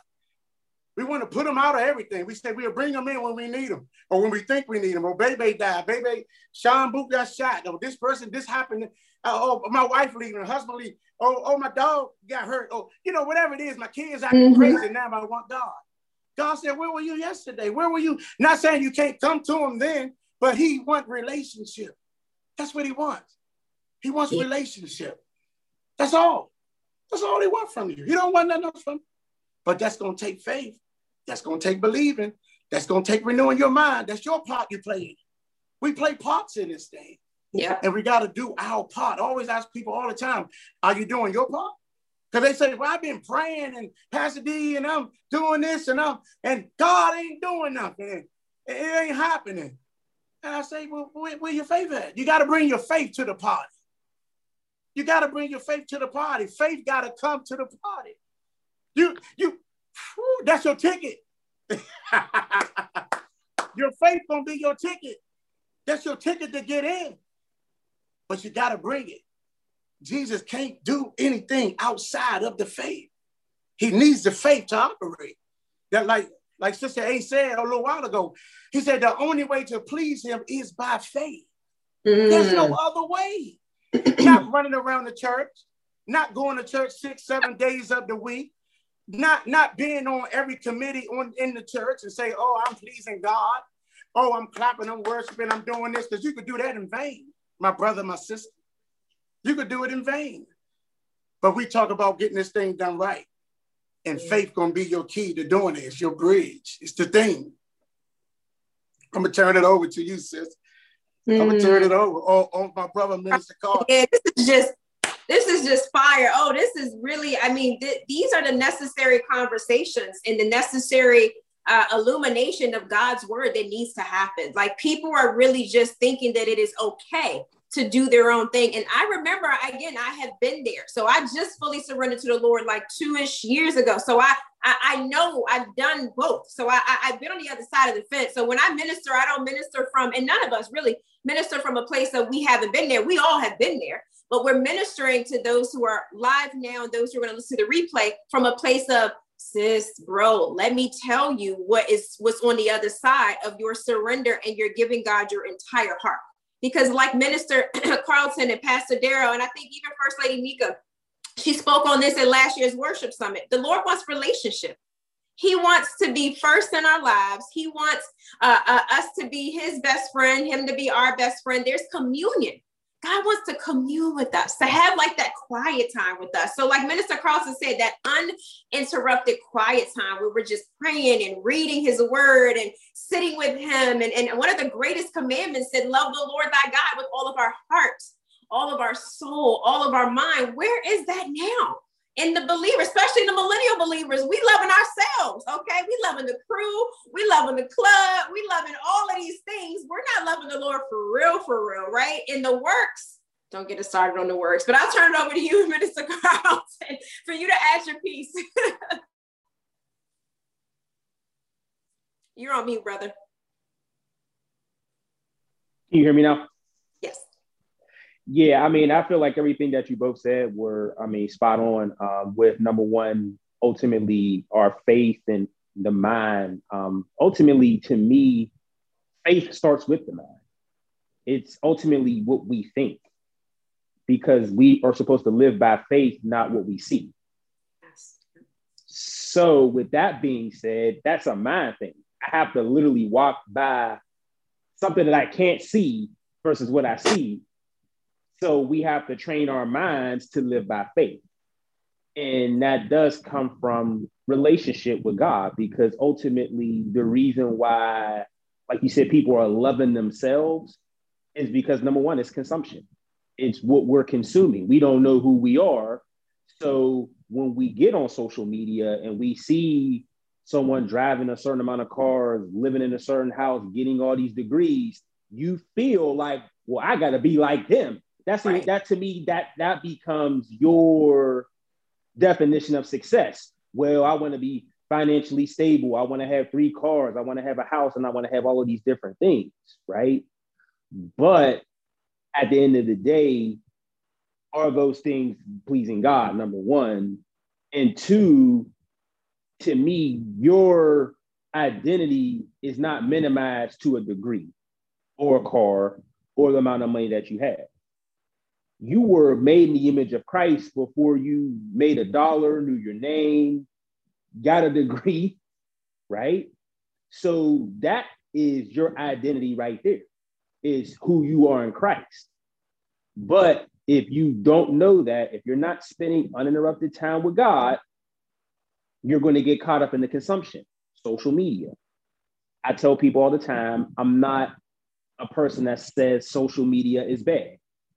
We want to put him out of everything. We say we'll bring him in when we need him, or when we think we need him. Or Baby died. Baby, Sean Book got shot. Or this person, this happened. Oh, my wife leaving, her husband leaving. Oh, my dog got hurt. Oh, whatever it is, my kids acting crazy. Now I want God. God said, where were you yesterday? Where were you? Not saying you can't come to him then, but he wants relationship. That's what he wants. He wants relationship. That's all. That's all he wants from you. He don't want nothing else from you. But that's going to take faith. That's going to take believing. That's going to take renewing your mind. That's your part you play. We play parts in this thing. Yeah. And we got to do our part. I always ask people all the time, are you doing your part? Because they say, well, I've been praying and Pastor D and I'm doing this and God ain't doing nothing. It ain't happening. And I say, well, where your faith at? You got to bring your faith to the party. You got to bring your faith to the party. Faith got to come to the party. That's your ticket. Your faith gonna be your ticket. That's your ticket to get in. But you got to bring it. Jesus can't do anything outside of the faith. He needs the faith to operate. That like Sister A said a little while ago, he said the only way to please him is by faith. There's no other way. Not running around the church, not going to church 6-7 days of the week, not being on every committee in the church and say, oh, I'm pleasing God. Oh, I'm clapping, I'm worshiping, I'm doing this, because you could do that in vain, my brother, my sister. You could do it in vain. But we talk about getting this thing done right. And faith gonna be your key to doing it. It's your bridge. It's the thing. I'm gonna turn it over to you, sis. I'm gonna turn it over. Oh, my brother, Minister Carter. Yeah, this is just fire. Oh, this is really, these are the necessary conversations and the necessary illumination of God's word that needs to happen. Like people are really just thinking that it is okay to do their own thing. And I remember, again, I have been there. So I just fully surrendered to the Lord like 2-ish years ago. So I know I've done both. So I've been on the other side of the fence. So when I minister, I don't minister from, and none of us really minister from a place that we haven't been there. We all have been there, but we're ministering to those who are live now and those who are going to listen to the replay from a place of, sis, bro, let me tell you what's on the other side of your surrender and you're giving God your entire heart. Because like Minister Carlton and Pastor Darrell, and I think even First Lady Mika, she spoke on this at last year's worship summit. The Lord wants relationship. He wants to be first in our lives. He wants us to be his best friend, him to be our best friend. There's communion. God wants to commune with us, to have like that quiet time with us. So like Minister Carlson said, that uninterrupted quiet time where we're just praying and reading his word and sitting with him. And one of the greatest commandments said, love the Lord thy God with all of our hearts, all of our soul, all of our mind. Where is that now? In the believers, especially the millennial believers, we loving ourselves, okay? We loving the crew, we loving the club, we loving all of these things. We're not loving the Lord for real, right? In the works, don't get us started on the works, but I'll turn it over to you, Minister Carlton, for you to add your piece. You're on mute, brother. Can you hear me now? Yes. Yeah, I mean, I feel like everything that you both said were, spot on with number one, ultimately our faith and the mind. Ultimately, to me, faith starts with the mind. It's ultimately what we think because we are supposed to live by faith, not what we see. Yes. So with that being said, that's a mind thing. I have to literally walk by something that I can't see versus what I see. So we have to train our minds to live by faith. And that does come from relationship with God, because ultimately the reason why, like you said, people are loving themselves is because number one, it's consumption. It's what we're consuming. We don't know who we are. So when we get on social media and we see someone driving a certain amount of cars, living in a certain house, getting all these degrees, you feel like, well, I got to be like them. That's right. That to me, that becomes your definition of success. Well, I want to be financially stable. I want to have 3 cars. I want to have a house, and I want to have all of these different things, right? But at the end of the day, are those things pleasing God, number one? And two, to me, your identity is not minimized to a degree or a car or the amount of money that you have. You were made in the image of Christ before you made a dollar, knew your name, got a degree, right? So that is your identity right there, is who you are in Christ. But if you don't know that, if you're not spending uninterrupted time with God, you're going to get caught up in the consumption, social media. I tell people all the time, I'm not a person that says social media is bad.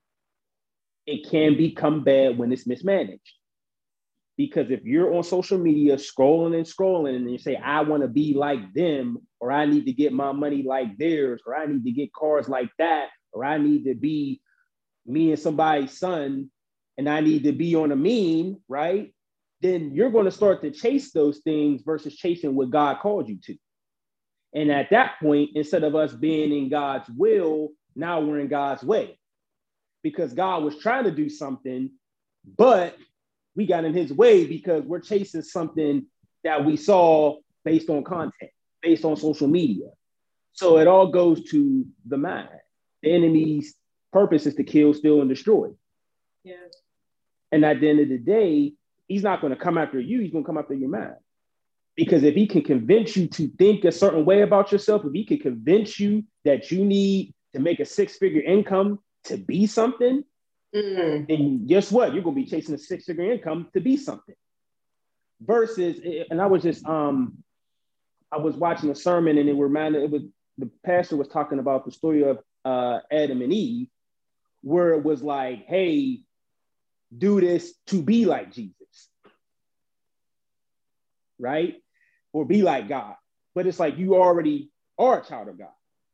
It can become bad when it's mismanaged. Because if you're on social media scrolling and you say, I want to be like them, or I need to get my money like theirs, or I need to get cars like that, or I need to be me and somebody's son, and I need to be on a meme, right? Then you're going to start to chase those things versus chasing what God called you to. And at that point, instead of us being in God's will, now we're in God's way. Because God was trying to do something, but we got in his way because we're chasing something that we saw based on content, based on social media. So it all goes to the mind. The enemy's purpose is to kill, steal, and destroy. Yeah. And at the end of the day, he's not going to come after you. He's going to come after your mind. Because if he can convince you to think a certain way about yourself, if he can convince you that you need to make a 6-figure income to be something, then guess what? You're going to be chasing a 6-figure income to be something. Versus, and I was just, I was watching a sermon and the pastor was talking about the story of Adam and Eve, where it was like, hey, do this to be like Jesus, right? Or be like God. but it's like you already are a child of God.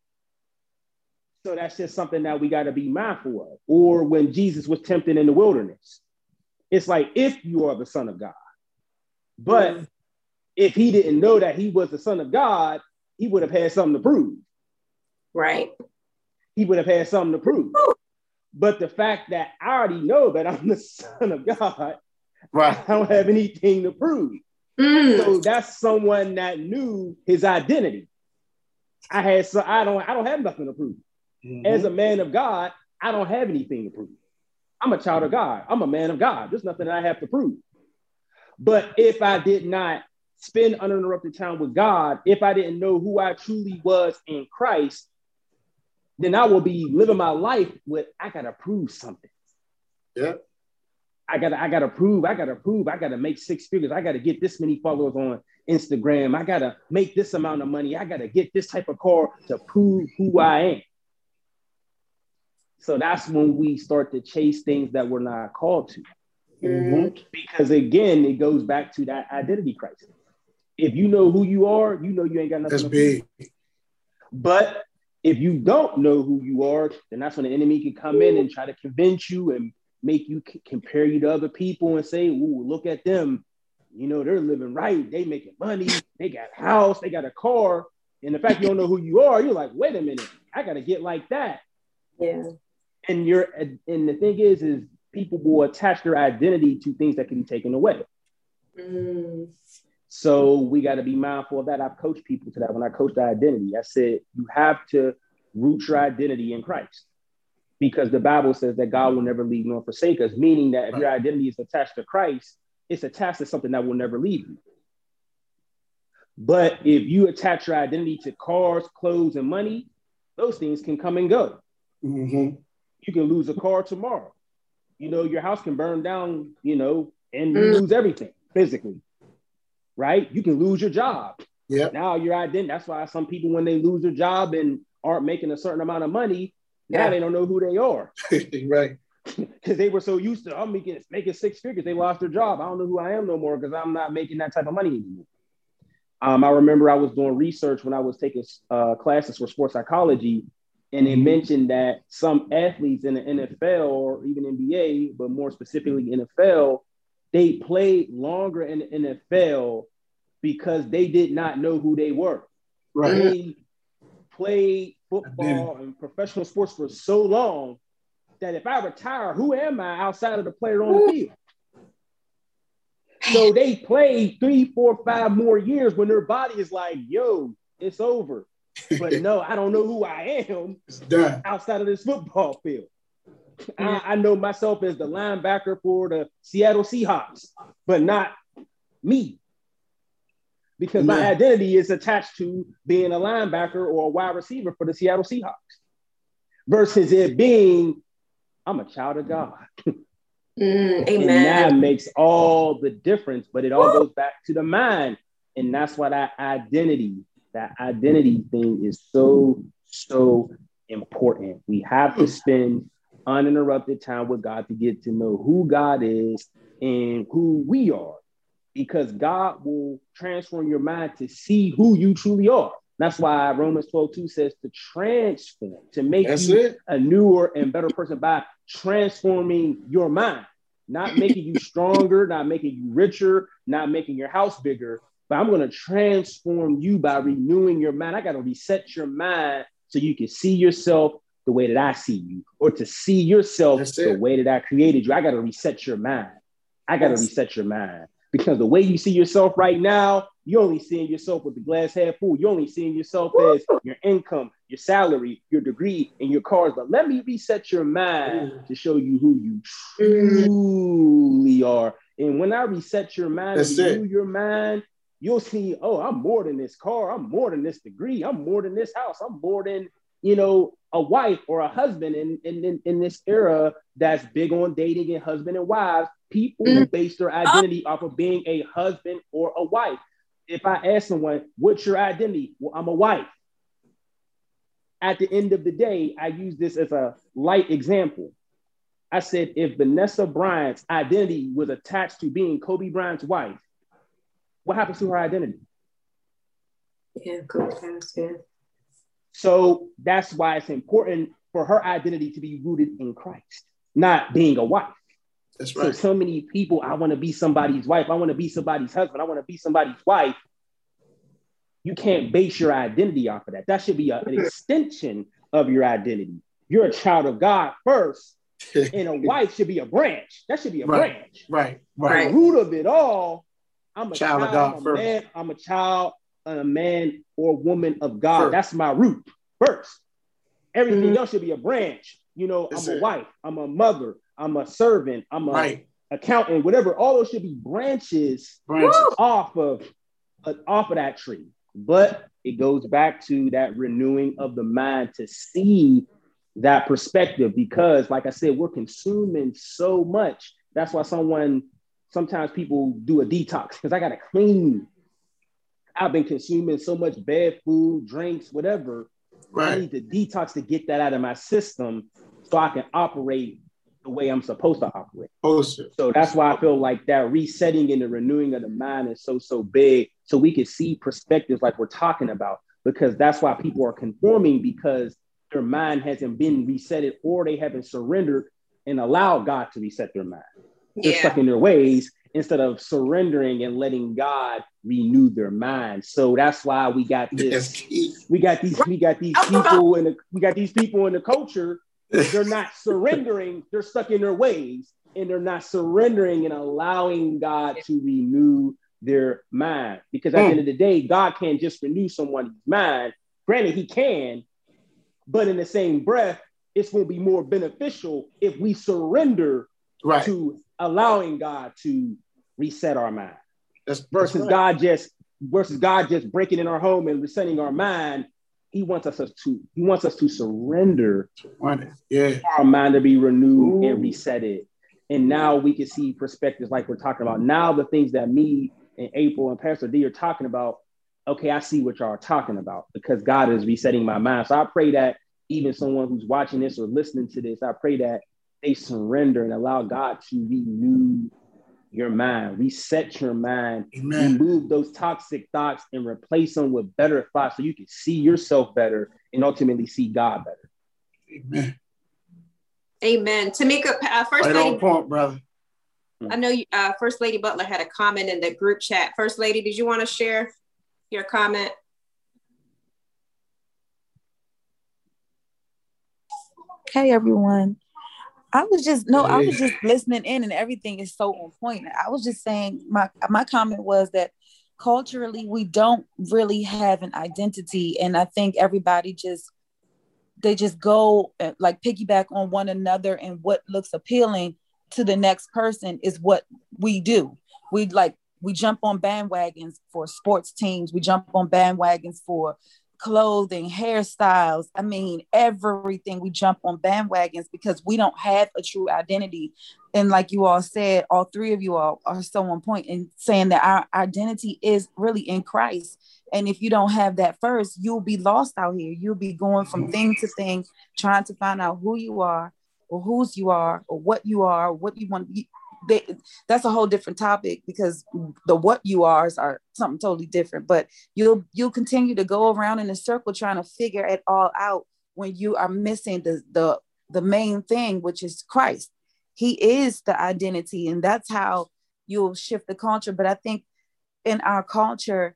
So that's just something that we got to be mindful of. Or when Jesus was tempted in the wilderness, it's like, if you are the Son of God. But if he didn't know that he was the Son of God, he would have had something to prove. Right. He would have had something to prove. But the fact that I already know that I'm the Son of God, right, I don't have anything to prove. So that's someone that knew his identity. I don't have nothing to prove. As a man of God, I don't have anything to prove. I'm a child of God. I'm a man of God. There's nothing that I have to prove. But if I did not spend uninterrupted time with God, if I didn't know who I truly was in Christ, then I will be living my life with, I gotta prove something. Yeah. I gotta prove, I gotta make 6 figures. I gotta get this many followers on Instagram. I gotta make this amount of money. I gotta get this type of car to prove who I am. So that's when we start to chase things that we're not called to. Because again, it goes back to that identity crisis. If you know who you are, you know you ain't got nothing to prove. But if you don't know who you are, then that's when the enemy can come in and try to convince you and make you compare you to other people and say, ooh, look at them. You know, they're living right. They making money. They got a house. They got a car. And the fact you don't know who you are, you're like, wait a minute, I got to get like that. Yeah. And the thing is people will attach their identity to things that can be taken away. So we got to be mindful of that. I've coached people to that. When I coached the identity, I said, you have to root your identity in Christ, because the Bible says that God will never leave nor forsake us, meaning that if your identity is attached to Christ, it's attached to something that will never leave you. But if you attach your identity to cars, clothes, and money, those things can come and go. You can lose a car tomorrow. You know, your house can burn down, you know, and you lose everything physically, right? You can lose your job. Yeah. Now your identity, that's why some people, when they lose their job and aren't making a certain amount of money, now they don't know who they are. Right. Because they were so used to, I'm making 6 figures. They lost their job. I don't know who I am no more because I'm not making that type of money anymore. I remember I was doing research when I was taking classes for sports psychology, and they mentioned that some athletes in the NFL or even NBA, but more specifically NFL, they played longer in the NFL because they did not know who they were. Right. They played football and professional sports for so long that if I retire, who am I outside of the player on the field? So they played 3, 4, 5 more years when their body is like, yo, it's over. But no, I don't know who I am outside of this football field. I know myself as the linebacker for the Seattle Seahawks, but not me. Because my identity is attached to being a linebacker or a wide receiver for the Seattle Seahawks versus it being, I'm a child of God. Amen. And that makes all the difference, but it all goes back to the mind. And that's why that identity thing is so, so important. We have to spend uninterrupted time with God to get to know who God is and who we are, because God will transform your mind to see who you truly are. That's why Romans 12:2 says to transform, to make you a newer and better person by transforming your mind, not making you stronger, not making you richer, not making your house bigger, but I'm going to transform you by renewing your mind. I got to reset your mind so you can see yourself the way that I see you, or to see yourself the way that I created you. I got to reset your mind. I got to reset your mind, because the way you see yourself right now, you're only seeing yourself with the glass half full. You're only seeing yourself as your income, your salary, your degree, and your cars. But let me reset your mind to show you who you truly are. And when I reset your mind and renew your mind, you'll see, oh, I'm more than this car. I'm more than this degree. I'm more than this house. I'm more than, you know, a wife or a husband in this era that's big on dating and husband and wives. People base their identity off of being a husband or a wife. If I ask someone, what's your identity? Well, I'm a wife. At the end of the day, I use this as a light example. I said, if Vanessa Bryant's identity was attached to being Kobe Bryant's wife, what happens to her identity? Yeah, good. Yeah. So that's why it's important for her identity to be rooted in Christ, not being a wife. That's right. So many people, I want to be somebody's wife. I want to be somebody's husband. I want to be somebody's wife. You can't base your identity off of that. That should be an extension of your identity. You're a child of God first, and a wife should be a branch. That should be a branch. Right. The root of it all, I'm a child of God I'm a first. man, I'm a child, a man or woman of God. First. That's my root first. Everything else should be a branch. You know, I'm a wife, I'm a mother, I'm a servant, I'm a accountant, whatever. All those should be branches. off of that tree. But it goes back to that renewing of the mind to see that perspective, because like I said, we're consuming so much. That's why sometimes people do a detox, because I got to clean. I've been consuming so much bad food, drinks, whatever. I need to detox to get that out of my system so I can operate the way I'm supposed to operate. So that's why I feel like that resetting and the renewing of the mind is so big, so we can see perspectives like we're talking about, because that's why people are conforming, because their mind hasn't been resetted, or they haven't surrendered and allowed God to reset their mind. They're stuck in their ways instead of surrendering and letting God renew their mind. So that's why we got this. We got these people in the culture. They're not surrendering. They're stuck in their ways, and they're not surrendering and allowing God to renew their mind. Because at the end of the day, God can't just renew someone's mind. Granted, He can, but in the same breath, it's going to be more beneficial if we surrender to allowing God to reset our mind. Versus God just breaking in our home and resetting our mind. He wants us to surrender our mind to be renewed and resetted. And now we can see perspectives like we're talking about. Now the things that me and April and Pastor D are talking about, okay, I see what y'all are talking about, because God is resetting my mind. So I pray that even someone who's watching this or listening to this, I pray that they surrender and allow God to renew your mind, reset your mind, remove those toxic thoughts and replace them with better thoughts, so you can see yourself better and ultimately see God better. Amen. Tamika, First Lady. On point, brother. I know First Lady Butler had a comment in the group chat. First Lady, did you want to share your comment? Hey, everyone. I was just listening in, and everything is so on point. I was just saying, my comment was that culturally, we don't really have an identity. And I think everybody they just go like piggyback on one another, and what looks appealing to the next person is what we do. We jump on bandwagons for sports teams. We jump on bandwagons for clothing, hairstyles. I mean, everything. We jump on bandwagons because we don't have a true identity. And like you all said, all three of you all are so on point in saying that our identity is really in Christ. And if you don't have that first, you'll be lost out here. You'll be going from thing to thing, trying to find out who you are or whose you are or what you are, what you want to be. That's a whole different topic, because the what you are something totally different. But you'll continue to go around in a circle trying to figure it all out when you are missing the main thing, which is Christ. He is the identity, and that's how you'll shift the culture. But I think in our culture,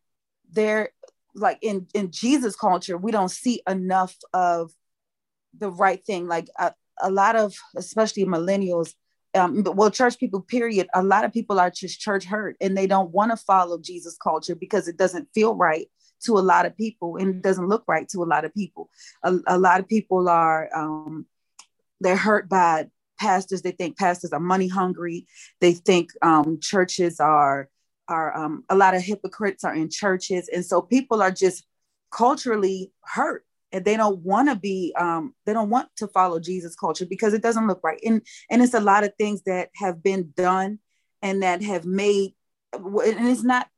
like in Jesus' culture, we don't see enough of the right thing. Like a lot of, especially millennials, church people, period. A lot of people are just church hurt, and they don't want to follow Jesus culture because it doesn't feel right to a lot of people, and it doesn't look right to a lot of people. A lot of people are, they're hurt by pastors. They think pastors are money hungry. They think churches are a lot of hypocrites are in churches. And so people are just culturally hurt. And they don't want to be, they don't want to follow Jesus culture because it doesn't look right. And it's a lot of things that have been done and that have made, and it's not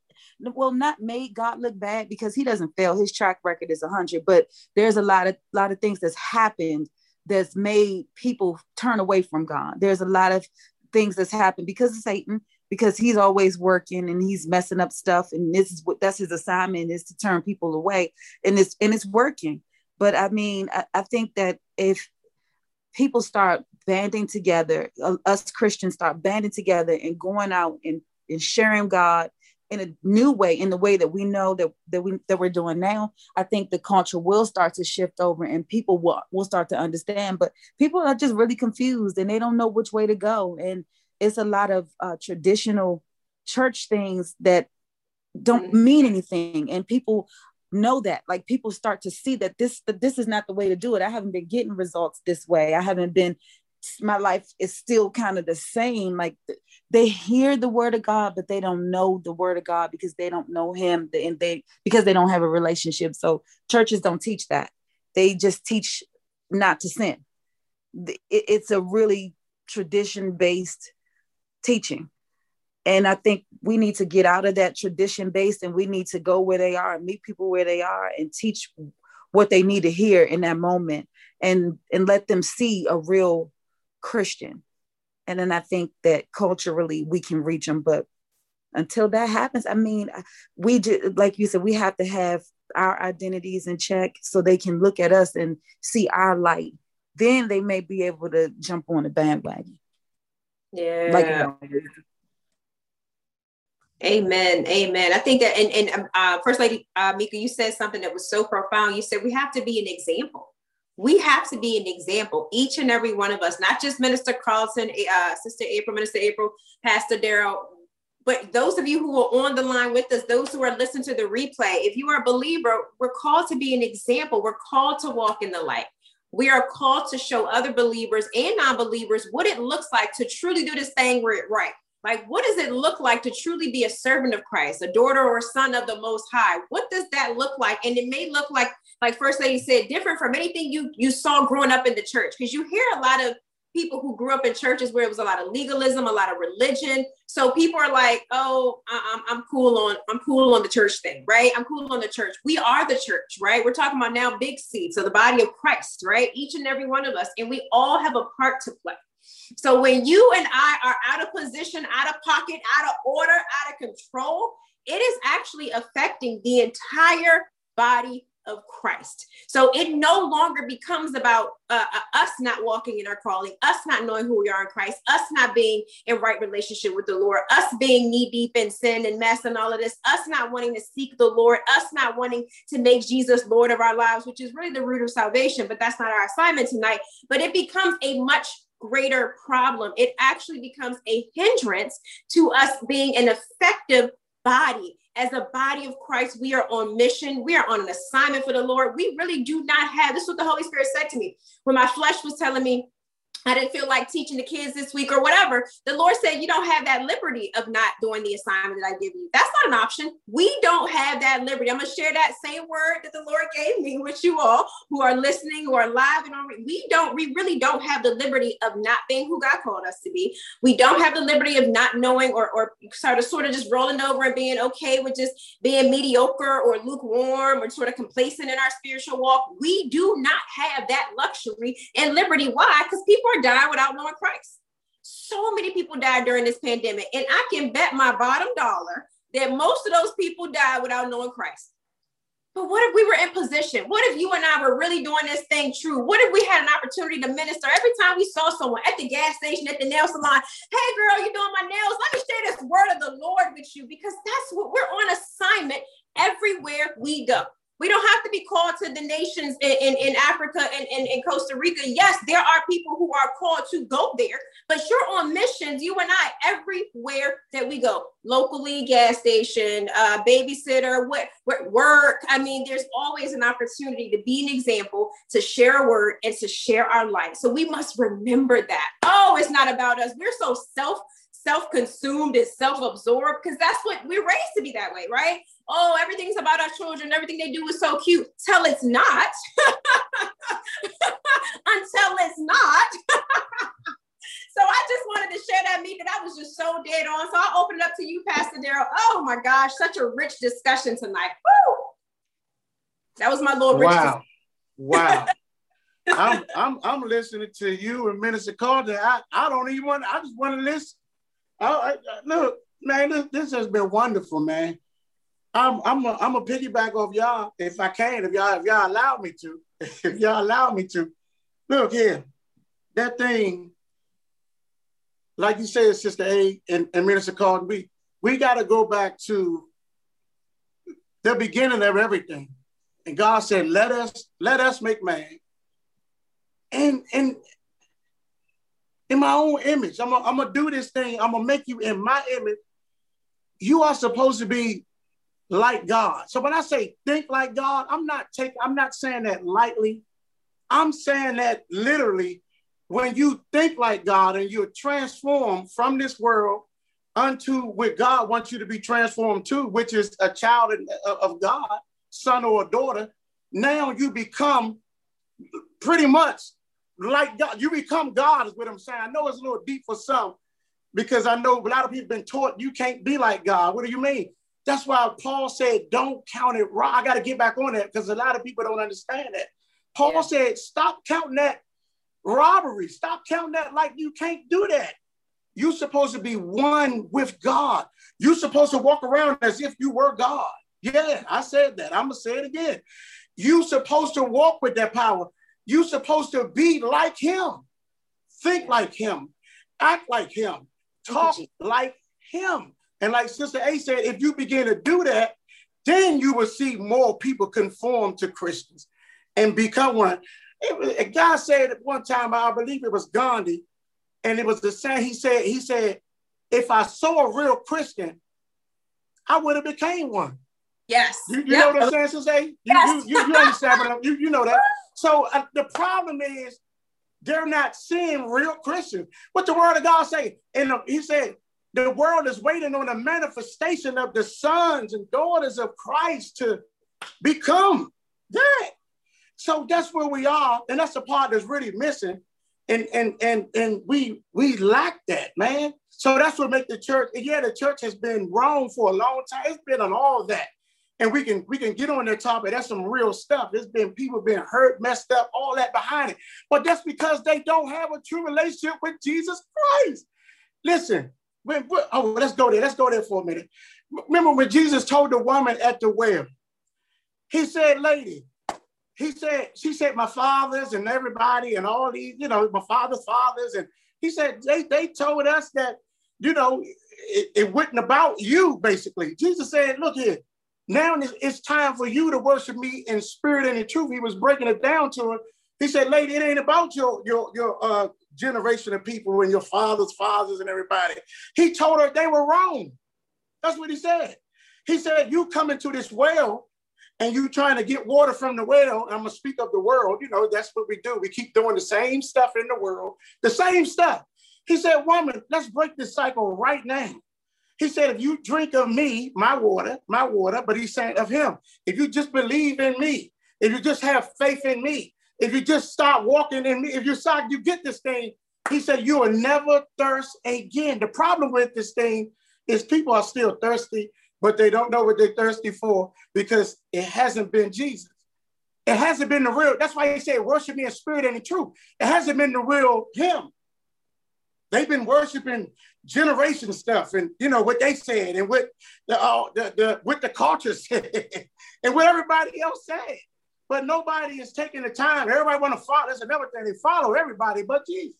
made God look bad, because He doesn't fail. His track record is 100, but there's a lot of things that's happened that's made people turn away from God. There's a lot of things that's happened because of Satan, because he's always working and he's messing up stuff. And that's his assignment, is to turn people away. And it's working. But I mean, I think that if people start banding together, us Christians start banding together and going out and sharing God in a new way, in the way that we know that we're doing now, I think the culture will start to shift over and people will start to understand. But people are just really confused and they don't know which way to go. And it's a lot of traditional church things that don't mean anything. And people know that, like, people start to see that this is not the way to do it. I haven't been getting results this way. My life is still kind of the same. Like, they hear the word of God, but they don't know the word of God because they don't know him, and because they don't have a relationship. So churches don't teach that. They just teach not to sin. It's a really tradition-based teaching. And I think we need to get out of that tradition-based, and we need to go where they are and meet people where they are and teach what they need to hear in that moment, and let them see a real Christian. And then I think that culturally we can reach them. But until that happens, I mean, like you said, we have to have our identities in check so they can look at us and see our light. Then they may be able to jump on the bandwagon. Yeah. Amen. I think that, and First Lady Mika, you said something that was so profound. You said we have to be an example. We have to be an example, each and every one of us, not just Minister Carlton, Sister April, Minister April, Pastor Daryl, but those of you who are on the line with us, those who are listening to the replay. If you are a believer, we're called to be an example. We're called to walk in the light. We are called to show other believers and non-believers what it looks like to truly do this thing right. Like, what does it look like to truly be a servant of Christ, a daughter or son of the Most High? What does that look like? And it may look like First Lady said, different from anything you saw growing up in the church. Because you hear a lot of people who grew up in churches where it was a lot of legalism, a lot of religion. So people are like, oh, I'm cool on the church thing, right? I'm cool on the church. We are the church, right? We're talking about now big C, so the body of Christ, right? Each and every one of us, and we all have a part to play. So when you and I are out of position, out of pocket, out of order, out of control, it is actually affecting the entire body of Christ. So it no longer becomes about us not walking in our calling, us not knowing who we are in Christ, us not being in right relationship with the Lord, us being knee deep in sin and mess and all of this, us not wanting to seek the Lord, us not wanting to make Jesus Lord of our lives, which is really the root of salvation, but that's not our assignment tonight. But it becomes a much greater problem. It actually becomes a hindrance to us being an effective body. As a body of Christ, we are on mission. We are on an assignment for the Lord. We really do not have, this is what the Holy Spirit said to me when my flesh was telling me I didn't feel like teaching the kids this week or whatever. The Lord said, you don't have that liberty of not doing the assignment that I give you. That's not an option. We don't have that liberty. I'm going to share that same word that the Lord gave me with you all who are listening, who are live. And we really don't have the liberty of not being who God called us to be. We don't have the liberty of not knowing or sort of just rolling over and being okay with just being mediocre or lukewarm or sort of complacent in our spiritual walk. We do not have that luxury and liberty. Why? Because people are dying without knowing Christ. So many people died during this pandemic, and I can bet my bottom dollar that most of those people died without knowing Christ. But what if we were in position? What if you and I were really doing this thing true? What if we had an opportunity to minister every time we saw someone at the gas station, at the nail salon? Hey girl, you doing my nails? Let me share this word of the Lord with you, because that's what we're on assignment everywhere we go. We don't have to be called to the nations in Africa and in Costa Rica. Yes, there are people who are called to go there, but you're on missions, you and I, everywhere that we go. Locally, gas station, babysitter, work. I mean, there's always an opportunity to be an example, to share a word, and to share our life. So we must remember that. Oh, it's not about us. We're so self-consumed and self-absorbed, because that's what we're raised to be that way, right? Oh, everything's about our children. Everything they do is so cute. Till it's not. Until it's not. So I just wanted to share that meeting. That was just so dead on. So I'll open it up to you, Pastor Daryl. Oh my gosh, such a rich discussion tonight. Woo! That was my little rich discussion. Wow. I'm listening to you and Minister Carter. I don't even want, I just want to listen. Look, man, this has been wonderful, man. I'm a piggyback off y'all if I can, if y'all allow me to. If y'all allow me to. Look here, that thing, like you said, Sister A and Minister Carlton, we got to go back to the beginning of everything. And God said, let us make man. And in my own image, I'm gonna do this thing. I'm gonna make you in my image. You are supposed to be like God. So when I say think like God, I'm not saying that lightly. I'm saying that literally. When you think like God and you're transformed from this world unto what God wants you to be transformed to, which is a child of God, son or a daughter, now you become pretty much like God. You become God is what I'm saying. I know it's a little deep for some because I know a lot of people have been taught you can't be like God. What do you mean? That's why Paul said, don't count it wrong. I got to get back on that because a lot of people don't understand that. Paul said, stop counting that robbery. Stop counting that like you can't do that. You're supposed to be one with God. You're supposed to walk around as if you were God. Yeah, I said that. I'm going to say it again. You're supposed to walk with that power. You're supposed to be like him. Think like him. Act like him. Talk like him. And like Sister A said, if you begin to do that, then you will see more people conform to Christians and become one. A guy said at one time, I believe it was Gandhi, and it was the same. He said, if I saw a real Christian, I would have became one. Yes. You know what I'm saying, Sister? Yes. You understand what you know that. So the problem is they're not seeing real Christians. What the word of God say? And he said, the world is waiting on a manifestation of the sons and daughters of Christ to become that. So that's where we are, and that's the part that's really missing, and we lack that, man. So that's what makes the church. And yeah, the church has been wrong for a long time. It's been on all of that, and we can get on that topic. That's some real stuff. It's been people being hurt, messed up, all that behind it. But that's because they don't have a true relationship with Jesus Christ. Listen, let's go there. Let's go there for a minute. Remember when Jesus told the woman at the well? He said, "Lady." She said, my fathers and everybody and all these, my father's fathers. And he said, they told us that, it wasn't about you, basically. Jesus said, look here, now it's time for you to worship me in spirit and in truth. He was breaking it down to her. He said, lady, it ain't about your generation of people and your father's fathers and everybody. He told her they were wrong. That's what he said. He said, you come into this well and you trying to get water from the well, I'm going to speak of the world, that's what we do. We keep doing the same stuff in the world, the same stuff. He said, woman, let's break this cycle right now. He said, if you drink of me, my water, but he's saying of him, if you just believe in me, if you just have faith in me, if you just start walking in me, if you get this thing, he said, you will never thirst again. The problem with this thing is people are still thirsty, but they don't know what they're thirsty for because it hasn't been Jesus. It hasn't been the real. That's why he said, worship me in spirit and in truth. It hasn't been the real him. They've been worshiping generation stuff and, what they said and what the culture said and what everybody else said. But nobody is taking the time. Everybody want to follow. That's another thing. They follow everybody but Jesus.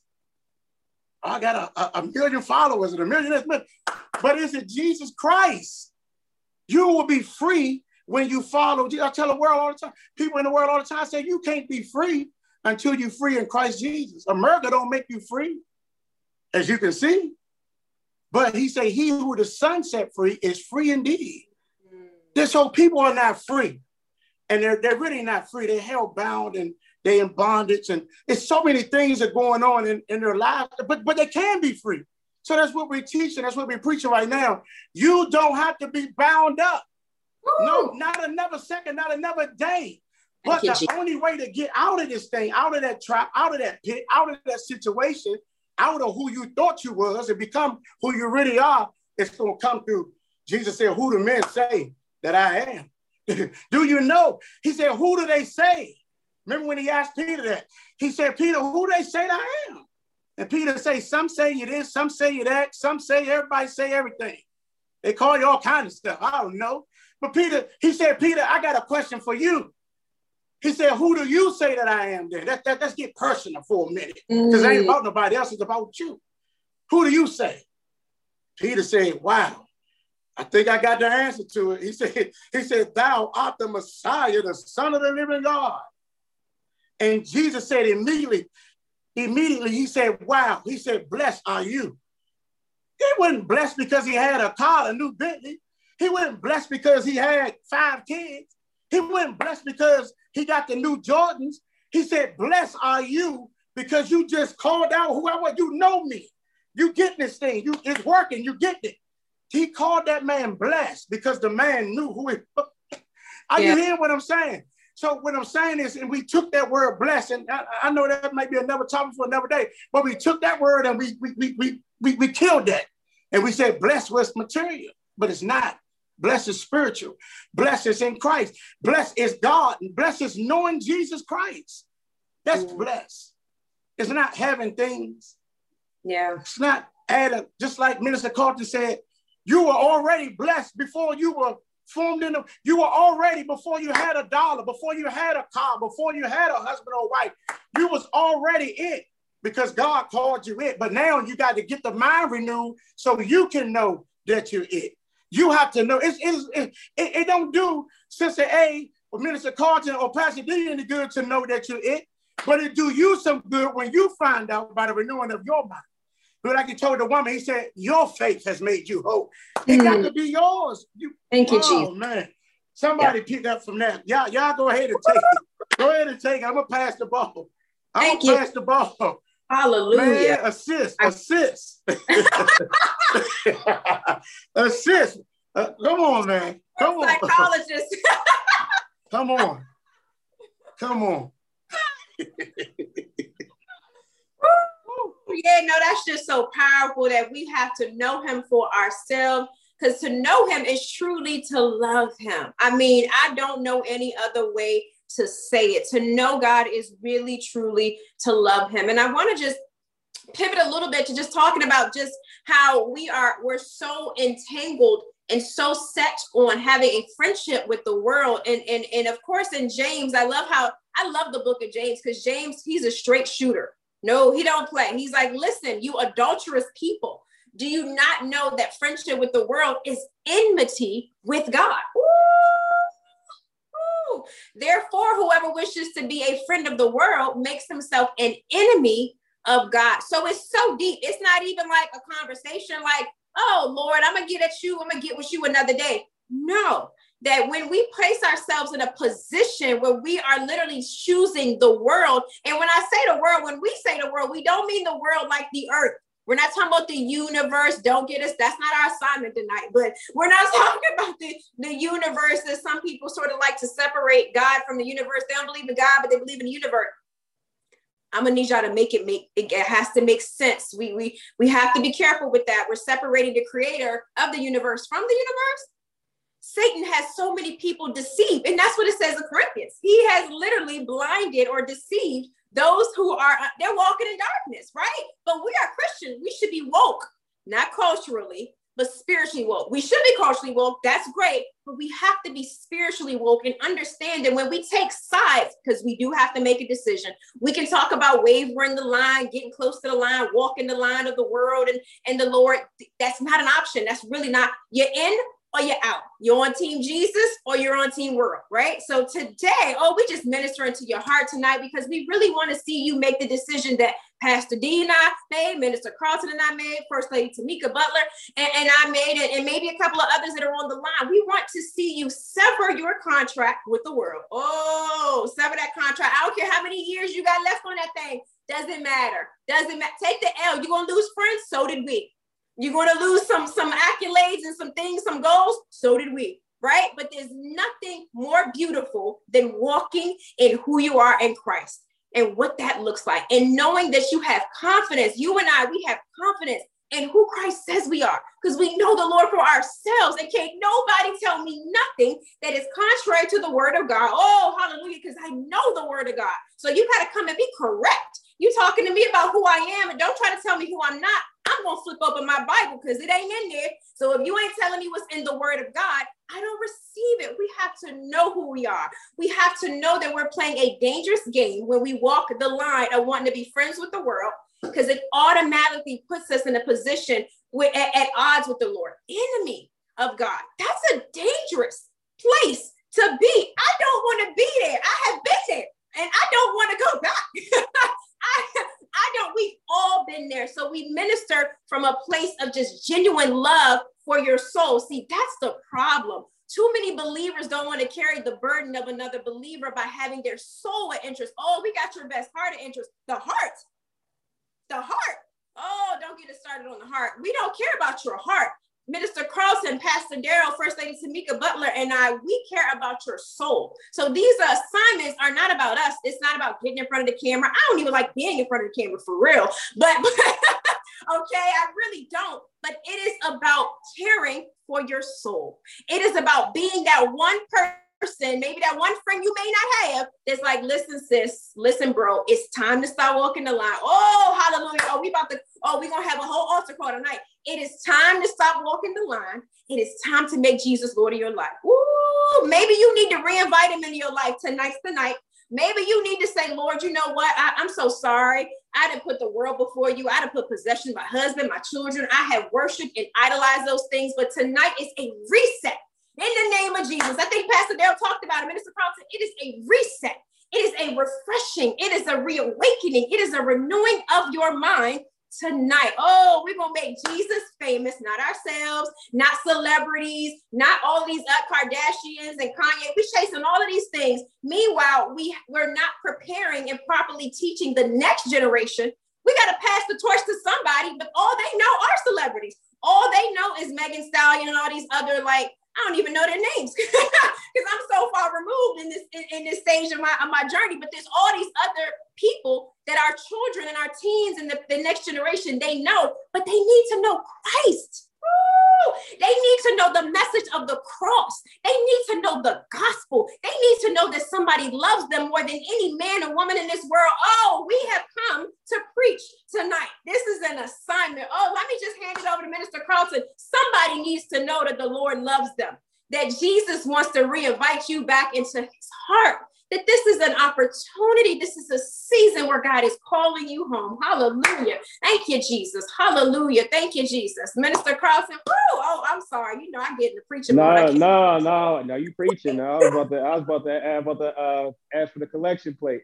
I got a million followers and a million. But is it Jesus Christ? You will be free when you follow. I tell the world all the time, people in the world all the time say you can't be free until you're free in Christ Jesus. America don't make you free, as you can see. But he say, he who the Son set free is free indeed. So people are not free. And they're really not free. They're held bound and they're in bondage. And it's so many things that are going on in their lives, but they can be free. So that's what we're teaching. That's what we're preaching right now. You don't have to be bound up. Woo! No, not another second, not another day. But the only way to get out of this thing, out of that trap, out of that pit, out of that situation, out of who you thought you was and become who you really are, it's going to come through. Jesus said, who do men say that I am? Do you know? He said, who do they say? Remember when he asked Peter that? He said, Peter, who do they say that I am? And Peter say, some say you this, some say you that, some say everybody say everything. They call you all kinds of stuff. I don't know. But he said, Peter, I got a question for you. He said, who do you say that I am then? Let's get personal for a minute. Because it ain't about nobody else, it's about you. Who do you say? Peter said, wow, I think I got the answer to it. He said, thou art the Messiah, the Son of the living God. And Jesus said immediately, he said, wow. He said, blessed are you. He wasn't blessed because he had a car, a new Bentley. He wasn't blessed because he had 5 kids. He wasn't blessed because he got the new Jordans. He said, blessed are you because you just called out whoever, you know me. You get this thing. It's working. You get it. He called that man blessed because the man knew who he was. Are you hearing what I'm saying? So what I'm saying is, and we took that word blessed, and I know that might be another topic for another day, but we took that word and we killed that. And we said blessed was material, but it's not. Blessed is spiritual. Blessed is in Christ. Blessed is God. Blessed is knowing Jesus Christ. That's blessed. It's not having things. Yeah. It's not adding, just like Minister Carlton said, you were already blessed before you were formed in you were already, before you had $1, before you had a car, before you had a husband or wife, you was already it because God called you it. But now you got to get the mind renewed so you can know that you're it. You have to know. It don't do Sister A or Minister Carlton or Pastor D any good to know that you're it, but it do you some good when you find out by the renewing of your mind. But like he told the woman, he said, your faith has made you whole. It got to be yours. Thank you, Jesus. Oh, man. Somebody pick up from that. Y'all go ahead and take it. Go ahead and take it. I'm going to pass the ball. I'm going to pass the ball. Hallelujah. Man, assist. Assist. Come on, man. Come on. Psychologist. Come on. Come on. Yeah, no, that's just so powerful that we have to know him for ourselves, because to know him is truly to love him. I mean, I don't know any other way to say it. To know God is really, truly to love him. And I want to just pivot a little bit to just talking about just how we're so entangled and so set on having a friendship with the world. And of course, in James, I love the book of James, because James, he's a straight shooter. No, he don't play. He's like, listen, you adulterous people. Do you not know that friendship with the world is enmity with God? Ooh. Therefore, whoever wishes to be a friend of the world makes himself an enemy of God. So it's so deep. It's not even like a conversation like, oh, Lord, I'm going to get at you. I'm going to get with you another day. No. That when we place ourselves in a position where we are literally choosing the world, and when I say the world, when we say the world, we don't mean the world like the earth. We're not talking about the universe. Don't get us. That's not our assignment tonight. But we're not talking about the universe, that some people sort of like to separate God from the universe. They don't believe in God, but they believe in the universe. I'm gonna need y'all to it has to make sense. We have to be careful with that. We're separating the creator of the universe from the universe. Satan has so many people deceived. And that's what it says in Corinthians. He has literally blinded or deceived those they're walking in darkness, right? But we are Christians. We should be woke, not culturally, but spiritually woke. We should be culturally woke. That's great. But we have to be spiritually woke and understand that when we take sides, because we do have to make a decision. We can talk about wavering the line, getting close to the line, walking the line of the world and the Lord. That's not an option. That's really not. You're in or you're out. You're on team Jesus or you're on team world, right? So today, we just minister into your heart tonight, because we really want to see you make the decision that Pastor D and I made, Minister Carlton and I made, First Lady Tamika Butler and I made it, and maybe a couple of others that are on the line. We want to see you sever your contract with the world. Sever that contract. I don't care how many years you got left on that thing. Doesn't matter. Take the L. You're going to lose friends. So did we. You're going to lose some accolades and some things, some goals. So did we, right? But there's nothing more beautiful than walking in who you are in Christ and what that looks like. And knowing that you have confidence. You and I, we have confidence in who Christ says we are, because we know the Lord for ourselves. And can't nobody tell me nothing that is contrary to the word of God. Oh, hallelujah, because I know the word of God. So you got to come and be correct. You talking to me about who I am, and don't try to tell me who I'm not. I'm going to flip open my Bible because it ain't in there. So if you ain't telling me what's in the word of God, I don't receive it. We have to know who we are. We have to know that we're playing a dangerous game when we walk the line of wanting to be friends with the world, because it automatically puts us in a position at odds with the Lord, enemy of God. That's a dangerous place to be. I don't want to be there. I have been there, and I don't want to go back. I don't. We've all been there. So we minister from a place of just genuine love for your soul. See, that's the problem. Too many believers don't want to carry the burden of another believer by having their soul at interest. Oh, we got your best heart at interest. The heart. Oh, don't get us started on the heart. We don't care about your heart. Minister Carlson, Pastor Daryl, First Lady Tamika Butler, and I, we care about your soul. So these assignments are not about us. It's not about getting in front of the camera. I don't even like being in front of the camera for real. But okay, I really don't. But it is about caring for your soul. It is about being that one person, maybe that one friend you may not have, that's like, listen, sis, listen, bro, it's time to start walking the line. Oh, hallelujah. Oh, we're going to have a whole altar call tonight. It is time to stop walking the line. It is time to make Jesus Lord of your life. Ooh, maybe you need to reinvite him into your life. Tonight's the night. Maybe you need to say, Lord, you know what? I'm so sorry. I didn't put the world before you. I didn't put possession, my husband, my children. I have worshiped and idolized those things. But tonight is a reset in the name of Jesus. I think Pastor Dale talked about it. Minister Carlson, it is a reset. It is a refreshing. It is a reawakening. It is a renewing of your mind tonight. Oh, we're going to make Jesus famous, not ourselves, not celebrities, not all these Kardashians and Kanye. We're chasing all of these things. Meanwhile, we're not preparing and properly teaching the next generation. We got to pass the torch to somebody, but all they know are celebrities. All they know is Megan Stallion and all these other, like, I don't even know their names because I'm so far removed in this stage of my journey. But there's all these other people that our children and our teens and the next generation, they know, but they need to know Christ. Woo! They need to know the message of the cross. They need to know the gospel. They need to know that somebody loves them more than any man or woman in this world. Oh, we have come to preach tonight. This is an assignment. Oh, let me just hand it over to Minister Carlson. Somebody needs to know that the Lord loves them, that Jesus wants to reinvite you back into his heart, that this is an opportunity. This is a season where God is calling you home. Hallelujah. Thank you, Jesus. Hallelujah. Thank you, Jesus. Minister Carlson. Woo! Oh, I'm sorry. You know, I get in the preaching. No, you preaching. No, I was about to ask for the collection plate.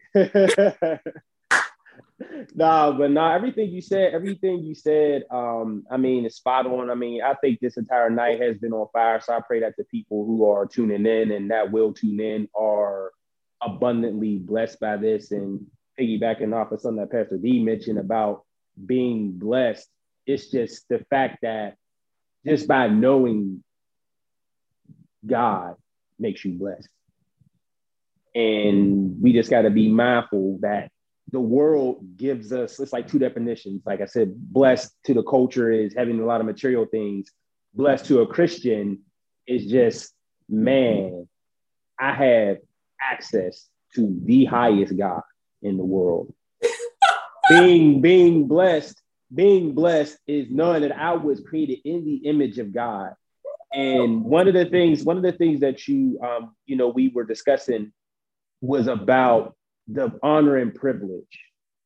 Everything you said, I mean, it's spot on. I mean, I think this entire night has been on fire. So I pray that the people who are tuning in and that will tune in are abundantly blessed by this. And piggybacking off of something that Pastor D mentioned about being blessed, it's just the fact that just by knowing God makes you blessed. And we just got to be mindful that the world gives us, it's like two definitions. Like I said, blessed to the culture is having a lot of material things. Blessed to a Christian is just, man, I have access to the highest God in the world. being blessed is knowing that I was created in the image of God. And one of the things that we were discussing was about the honor and privilege,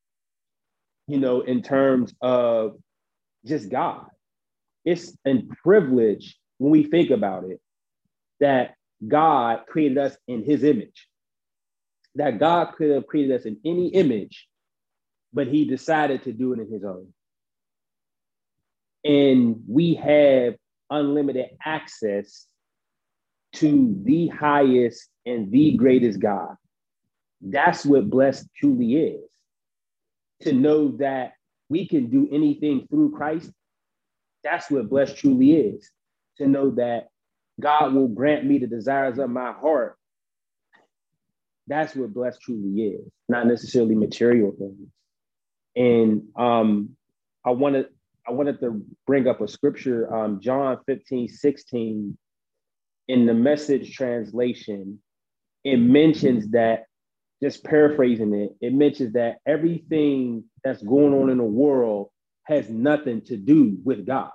in terms of just God. It's a privilege when we think about it, that God created us in his image, that God could have created us in any image, but he decided to do it in his own. And we have unlimited access to the highest and the greatest God. That's what blessed truly is. To know that we can do anything through Christ, that's what blessed truly is. To know that God will grant me the desires of my heart, that's what blessed truly is, not necessarily material things. And I wanted to bring up a scripture, John 15:16, in the Message translation. It mentions that just paraphrasing it, it mentions that everything that's going on in the world has nothing to do with God.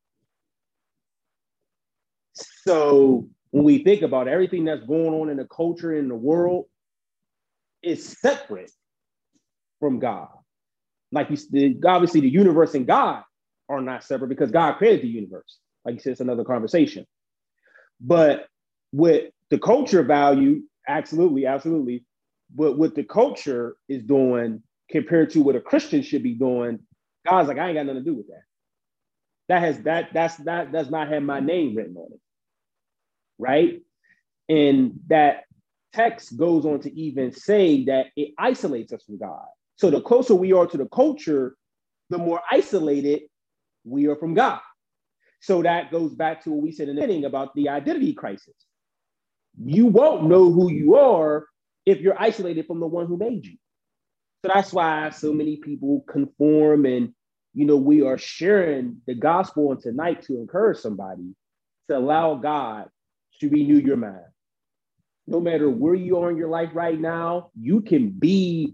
So when we think about everything that's going on in the culture and the world, is separate from God. Like you said, obviously the universe and God are not separate because God created the universe. Like you said, it's another conversation. But with the culture value, absolutely. But what the culture is doing compared to what a Christian should be doing, God's like, I ain't got nothing to do with that. That does not have my name written on it. Right? And that text goes on to even say that it isolates us from God. So the closer we are to the culture, the more isolated we are from God. So that goes back to what we said in the beginning about the identity crisis. You won't know who you are if you're isolated from the one who made you. So that's why so many people conform, and we are sharing the gospel on tonight to encourage somebody to allow God to renew your mind. No matter where you are in your life right now, you can be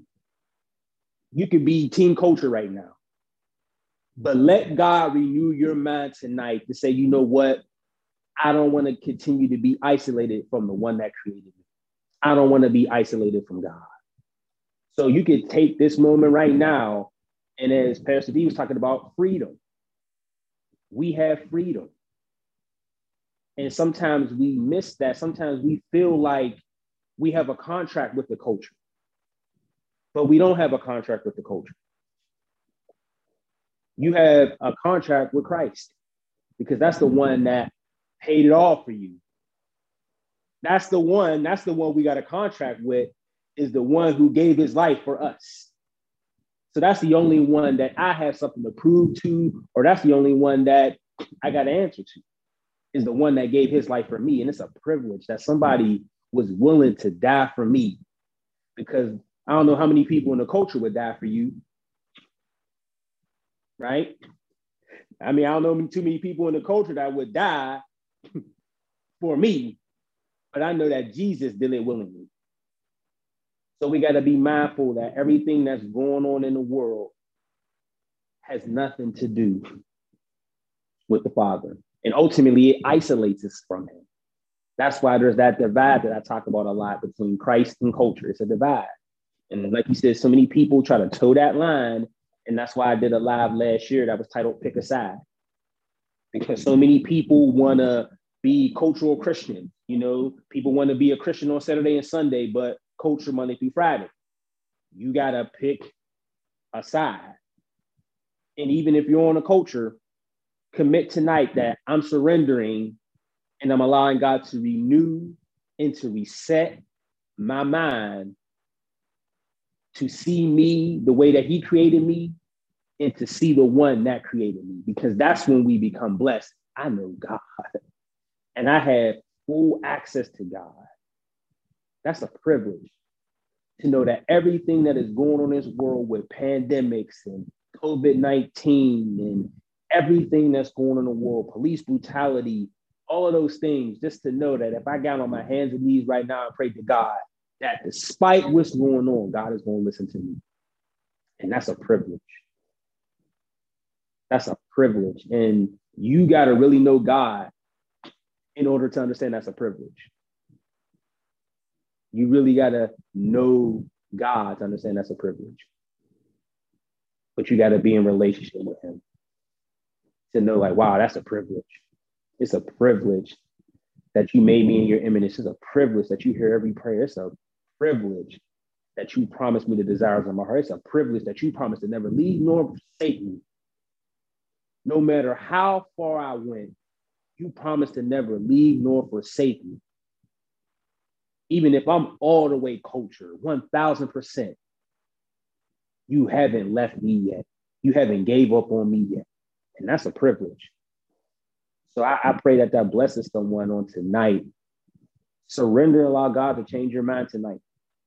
teen culture right now. But let God renew your mind tonight to say, you know what? I don't want to continue to be isolated from the one that created me. I don't want to be isolated from God. So you can take this moment right now, and as Pastor D was talking about freedom, we have freedom. And sometimes we miss that. Sometimes we feel like we have a contract with the culture, but we don't have a contract with the culture. You have a contract with Christ because that's the one that paid it all for you. That's the one we got a contract with, is the one who gave his life for us. So that's the only one that I have something to prove to, or that's the only one that I got to answer to, is the one that gave his life for me. And it's a privilege that somebody was willing to die for me, because I don't know how many people in the culture would die for you, right? I mean, I don't know too many people in the culture that would die for me, but I know that Jesus did it willingly. So we got to be mindful that everything that's going on in the world has nothing to do with the Father. And ultimately, it isolates us from him. That's why there's that divide that I talk about a lot between Christ and culture. It's a divide. And like you said, so many people try to toe that line. And that's why I did a live last year that was titled Pick a Side. Because so many people want to be cultural Christian. People want to be a Christian on Saturday and Sunday, but culture Monday through Friday. You got to pick a side. And even if you're on a culture, commit tonight that I'm surrendering and I'm allowing God to renew and to reset my mind to see me the way that he created me and to see the one that created me, because that's when we become blessed. I know God and I have full access to God. That's a privilege to know that everything that is going on in this world with pandemics and COVID-19 and everything that's going on in the world, police brutality, all of those things, just to know that if I got on my hands and knees right now and pray to God, that despite what's going on, God is going to listen to me. And that's a privilege. That's a privilege. And you got to really know God in order to understand that's a privilege. You really got to know God to understand that's a privilege. But you got to be in relationship with him to know, like, wow, that's a privilege. It's a privilege that you made me in your image. It's a privilege that you hear every prayer. It's a privilege that you promised me the desires of my heart. It's a privilege that you promised to never leave nor forsake me. No matter how far I went, you promised to never leave nor forsake me. Even if I'm all the way culture, 1000%, you haven't left me yet. You haven't gave up on me yet. And that's a privilege. So I pray that blesses someone on tonight. Surrender and allow God to change your mind tonight.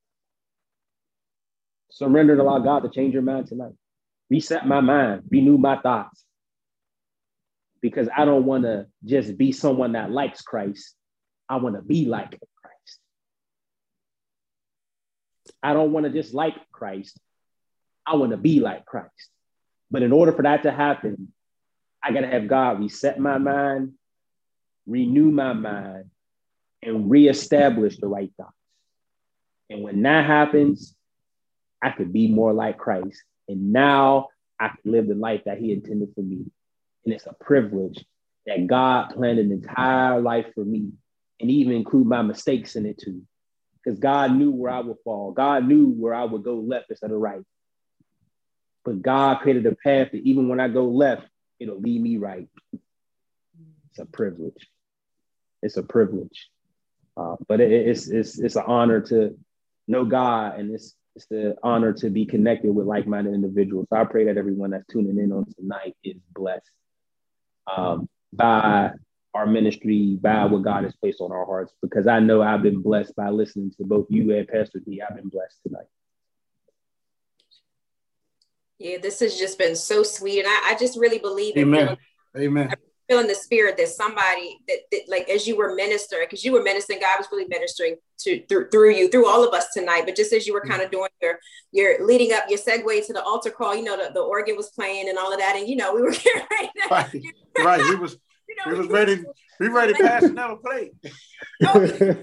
Surrender and allow God to change your mind tonight. Reset my mind, renew my thoughts. Because I don't want to just be someone that likes Christ. I want to be like Christ. I don't want to just like Christ. I want to be like Christ. But in order for that to happen, I got to have God reset my mind, renew my mind, and reestablish the right thoughts. And when that happens, I could be more like Christ. And now I can live the life that he intended for me. And it's a privilege that God planned an entire life for me, and even include my mistakes in it too. Because God knew where I would fall. God knew where I would go left instead of right. But God created a path that even when I go left, it'll lead me right. It's a privilege. It's a privilege. But it's an honor to know God, and it's the honor to be connected with like-minded individuals. So I pray that everyone that's tuning in on tonight is blessed by our ministry, by what God has placed on our hearts, because I know I've been blessed by listening to both you and Pastor D. I've been blessed tonight. Yeah, this has just been so sweet. And I just really believe in Amen. I feel in the spirit that somebody that like, as you were ministering, because you were ministering, God was really ministering through you, through all of us tonight. But just as you were kind of doing your leading up, your segue to the altar call, the organ was playing and all of that. And, we were getting ready. Right. He was ready. We ready to pass another plate. We were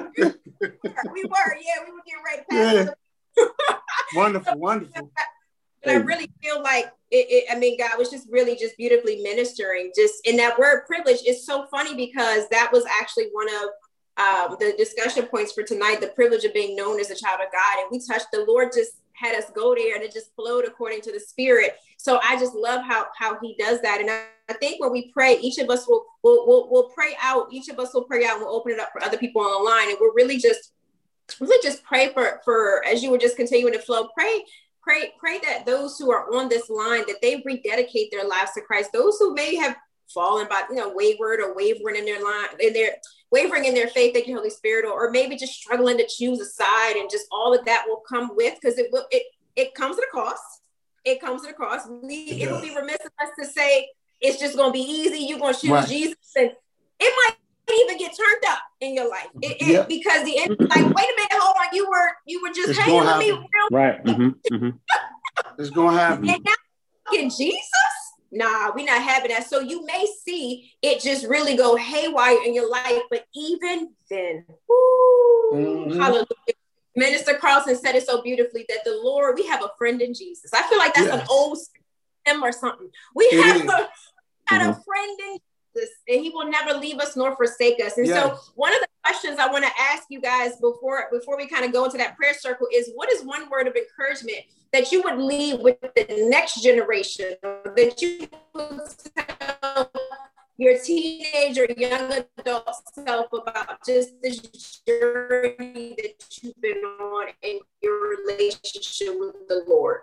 getting ready to pass another plate. Wonderful. And I really feel like God was just really just beautifully ministering. Just in that word privilege is so funny, because that was actually one of the discussion points for tonight, the privilege of being known as a child of God. And we touched, the Lord just had us go there, and it just flowed according to the Spirit. So I just love how he does that. And I think when we pray, each of us will pray out. Each of us will pray out, and we'll open it up for other people on the line. And we're really just pray for, as you were just continuing to flow, pray that those who are on this line, that they rededicate their lives to Christ. Those who may have fallen by, wayward or wavering in their faith, thank you, Holy Spirit, or maybe just struggling to choose a side, and just all of that will come with, because it comes at a cost. It comes at a cost. It would be remiss of us to say it's just going to be easy. You're going to choose Jesus, and it might even get turned up in your life because the end, like, wait a minute, hold on, you were just hanging with me, right? It's gonna happen. And now in Jesus, nah, we're not having that. So you may see it just really go haywire in your life, but even then, hallelujah. Minister Carlson said it so beautifully, that the Lord, we have a friend in Jesus. I feel like that's an old hymn or something. We have a friend in Jesus, and he will never leave us nor forsake us. And so one of the questions I want to ask you guys before we kind of go into that prayer circle is, what is one word of encouragement that you would leave with the next generation, that you would tell your teenager, young adult self about just this journey that you've been on in your relationship with the Lord?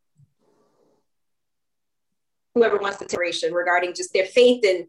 Whoever wants to take regarding just their faith and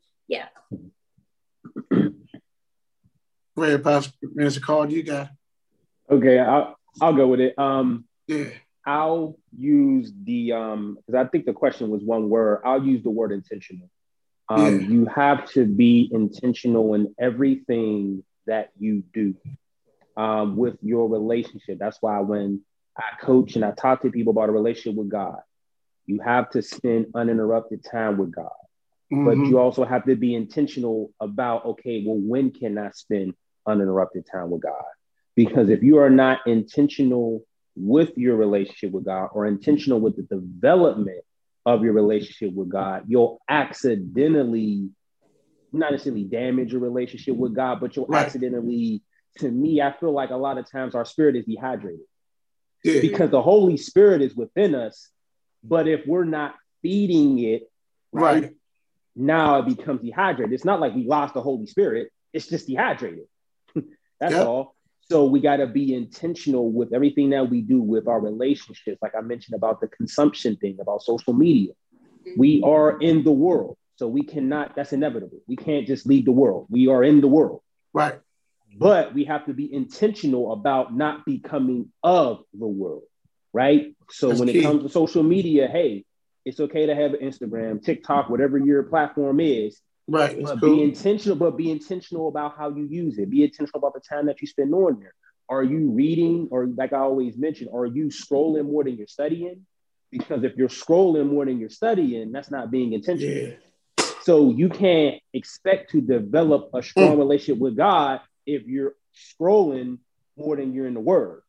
Go ahead, Pastor Minister Carl, you got it. Okay, I'll go with it. I'll use the because I think the question was one word. I'll use the word intentional. You have to be intentional in everything that you do with your relationship. That's why when I coach and I talk to people about a relationship with God, you have to spend uninterrupted time with God. But you also have to be intentional about, okay, well, when can I spend uninterrupted time with God? Because if you are not intentional with your relationship with God, or intentional with the development of your relationship with God, you'll accidentally, not necessarily damage your relationship with God, but you'll accidentally, to me, I feel like a lot of times our spirit is dehydrated because the Holy Spirit is within us. But if we're not feeding it, now it becomes dehydrated. It's not like we lost the Holy Spirit. It's just dehydrated. That's all. So we got to be intentional with everything that we do with our relationships. Like I mentioned about the consumption thing, about social media. We are in the world. So we cannot, that's inevitable. We can't just leave the world. We are in the world. Right. But we have to be intentional about not becoming of the world. Right. So that's when it comes to social media, hey, it's okay to have an Instagram, TikTok, whatever your platform is. Right. But be intentional about how you use it. Be intentional about the time that you spend on there. Are you reading, or like I always mention, are you scrolling more than you're studying? Because if you're scrolling more than you're studying, that's not being intentional. Yeah. So you can't expect to develop a strong relationship with God if you're scrolling more than you're in the Word.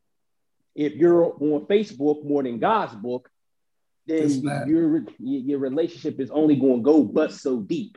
If you're on Facebook more than God's book, then your relationship is only going to go but so deep.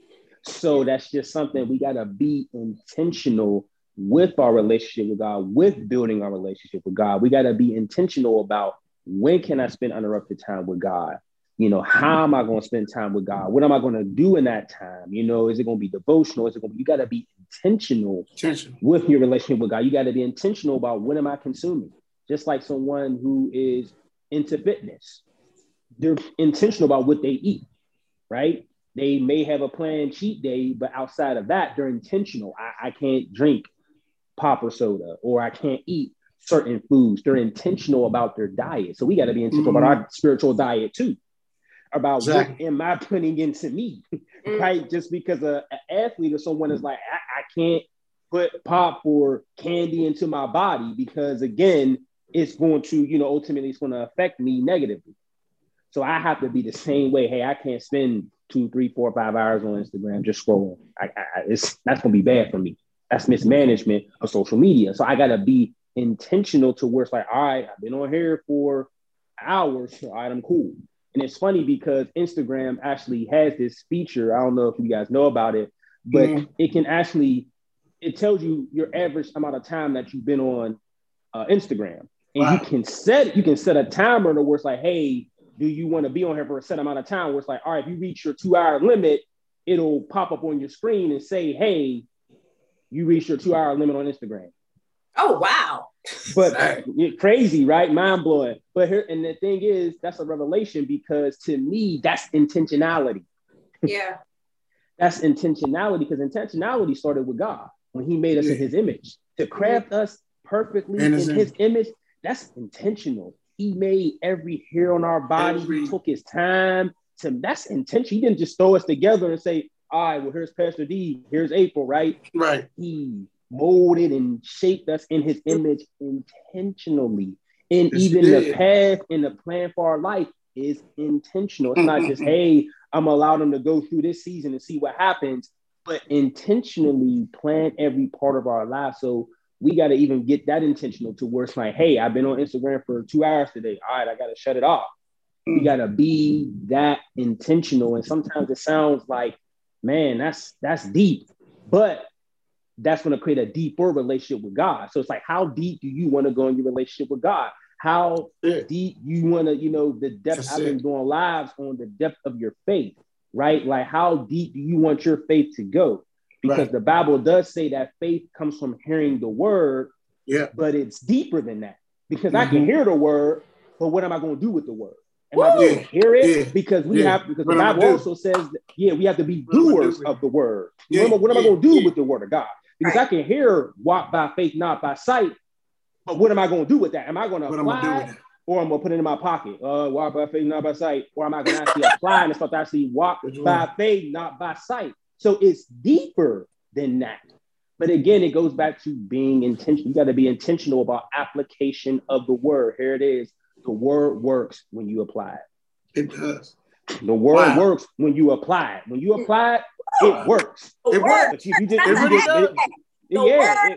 So that's just something we got to be intentional with our relationship with God, with building our relationship with God. We got to be intentional about, when can I spend uninterrupted time with God? You know, how am I going to spend time with God? What am I going to do in that time? You know, is it going to be devotional? Is it going to be, you got to be intentional with your relationship with God. You got to be intentional about, what am I consuming? Just like someone who is into fitness, they're intentional about what they eat, right? They may have a planned cheat day, but outside of that, they're intentional. I can't drink pop or soda, or I can't eat certain foods. They're intentional about their diet. So we got to be intentional about our spiritual diet too, about what am I putting into me, right? Just because an athlete or someone is like, I can't put pop or candy into my body, because again, it's going to, you know, ultimately it's going to affect me negatively. So I have to be the same way. Hey, I can't spend 2, 3, 4, 5 hours on Instagram just scrolling. That's going to be bad for me. That's mismanagement of social media. So I got to be intentional to where it's like, all right, I've been on here for hours. So all right, I'm cool. And it's funny because Instagram actually has this feature. I don't know if you guys know about it, but it can actually, it tells you your average amount of time that you've been on Instagram. And you can set a timer to where it's like, hey, do you want to be on here for a set amount of time? Where it's like, all right, if you reach your 2-hour limit, it'll pop up on your screen and say, hey, you reached your 2-hour limit on Instagram. Oh, wow. But crazy, right? Mind blowing. But here, and the thing is, that's a revelation, because to me, that's intentionality. Yeah. That's intentionality, because intentionality started with God when he made us in his image. To craft us perfectly in his image, that's intentional. He made every hair on our body. He took his time that's intentional. He didn't just throw us together and say, all right, well, here's Pastor D, here's April, right? Right. He molded and shaped us in his image intentionally. And even the path and the plan for our life is intentional. It's not just, hey, I'm gonna allow them to go through this season and see what happens, but intentionally plan every part of our life. So we got to even get that intentional to where it's like, hey, I've been on Instagram for 2 hours today. All right, I got to shut it off. We got to be that intentional. And sometimes it sounds like, man, that's deep, but that's going to create a deeper relationship with God. So it's like, how deep do you want to go in your relationship with God? How deep you want to, you know, the depth. I've been doing lives on the depth of your faith, right? Like, how deep do you want your faith to go? Because the Bible does say that faith comes from hearing the word, but it's deeper than that. Because I can hear the word, but what am I going to do with the word? Am I going to hear it? Because because the Bible also says that, we have to be doers of the word. What am I going to do with the word of God? Because I can hear walk by faith, not by sight. But what am I going to do with that? Am I going to apply it, or I'm going to put it in my pocket? Walk by faith, not by sight. Or am I going to actually apply and start to actually walk by faith, not by sight? So it's deeper than that. But again, it goes back to being intentional. You got to be intentional about application of the word. Here it is. The word works when you apply it. It does. The word works when you apply it. When you apply it, it works. It works. It really does. It really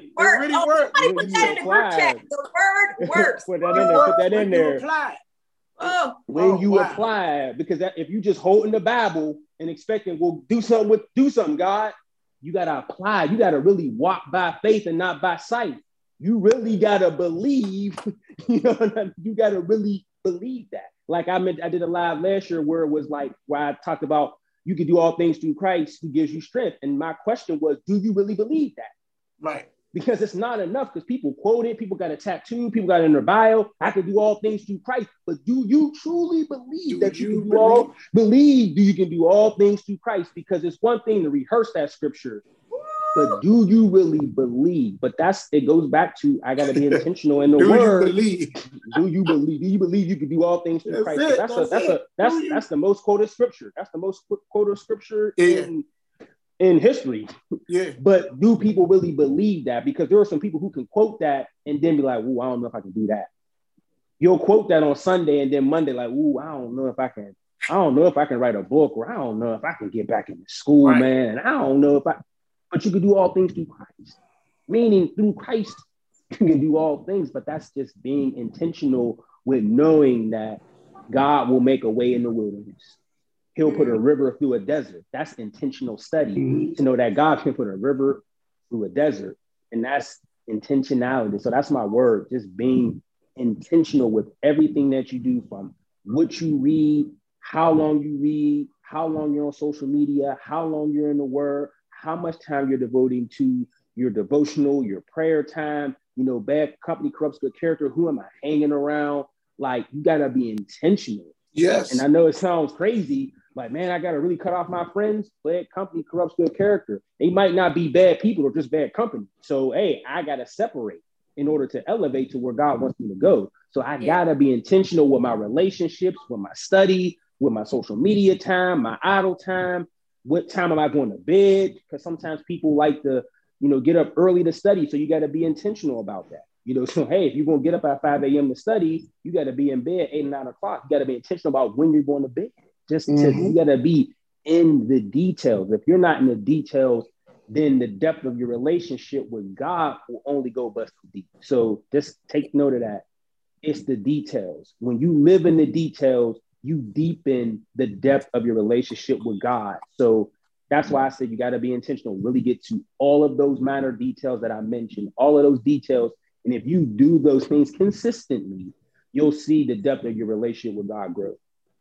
works. Put that in the group chat. The word works. Put that in there. When you apply it, because if you just holding the Bible and expecting, do something, God, you gotta apply. You gotta really walk by faith and not by sight. You really gotta believe. You gotta really believe that. Like I did a live last year where it was like where I talked about you can do all things through Christ who gives you strength. And my question was, do you really believe that? Right. Because it's not enough, because people quote it, people got a tattoo, people got it in their bio. I can do all things through Christ. But do you truly believe that you can do all things through Christ? Because it's one thing to rehearse that scripture, but do you really believe? But it goes back to, I got to be intentional in the word. Do you believe? Do you believe you can do all things through Christ? That's the most quoted scripture. That's the most quoted scripture in in history. Yeah. But do people really believe that? Because there are some people who can quote that and then be like, "Ooh, I don't know if I can do that." You'll quote that on Sunday and then Monday, like, "Ooh, I don't know if I can write a book, or I don't know if I can get back into school, right, man. And I don't know if I," but you can do all things through Christ. Meaning through Christ, you can do all things, but that's just being intentional with knowing that God will make a way in the wilderness. He'll put a river through a desert. That's intentional study to know that God can put a river through a desert. And that's intentionality. So that's my word, just being intentional with everything that you do, from what you read, how long you read, how long you're on social media, how long you're in the word, how much time you're devoting to your devotional, your prayer time. You know, bad company corrupts good character. Who am I hanging around? Like, you got to be intentional. Yes. And I know it sounds crazy, like, man, I got to really cut off my friends. Bad company corrupts good character. They might not be bad people or just bad company. So, hey, I got to separate in order to elevate to where God wants me to go. So I got to be intentional with my relationships, with my study, with my social media time, my idle time. What time am I going to bed? Because sometimes people like to, you know, get up early to study. So you got to be intentional about that. You know, so, hey, if you're going to get up at 5 a.m. to study, you got to be in bed 8 or 9 o'clock. You got to be intentional about when you're going to bed. You got to be in the details. If you're not in the details, then the depth of your relationship with God will only go but so deep. So just take note of that. It's the details. When you live in the details, you deepen the depth of your relationship with God. So that's why I said you got to be intentional, really get to all of those minor details that I mentioned, all of those details. And if you do those things consistently, you'll see the depth of your relationship with God grow.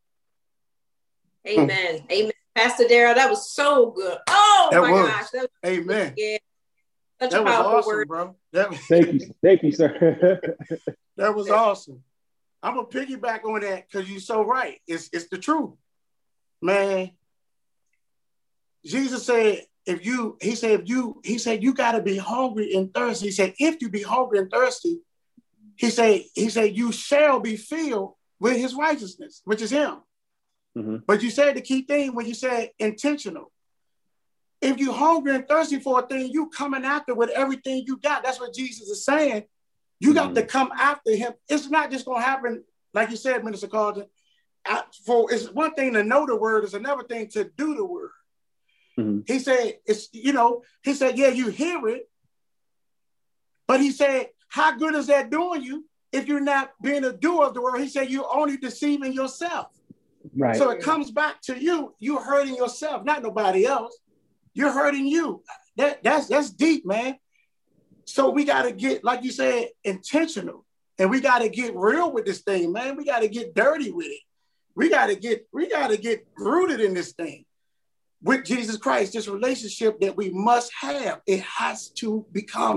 Amen. Amen. Pastor Darrell, that was so good. Oh my gosh. That was, amen. Yeah. Such that a was powerful awesome, word. Bro. Thank you, sir. That was awesome. I'm gonna piggyback on that because you're so right. It's the truth, man. Jesus said, you got to be hungry and thirsty. He said, if you be hungry and thirsty, he said, you shall be filled with his righteousness, which is him. Mm-hmm. But you said the key thing when you said intentional. If you're hungry and thirsty for a thing, you coming after with everything you got. That's what Jesus is saying. You got to come after him. It's not just going to happen, like you said, Minister Carlton. It's one thing to know the word, it's another thing to do the word. Mm-hmm. He said, yeah, you hear it. But he said, how good is that doing you if you're not being a doer of the word? He said, you're only deceiving yourself. Right. So it comes back to you. You're hurting yourself, not nobody else. You're hurting you. That's deep, man. So we got to get, like you said, intentional. And we got to get real with this thing, man. We got to get dirty with it. We got to get rooted in this thing with Jesus Christ, this relationship that we must have. It has to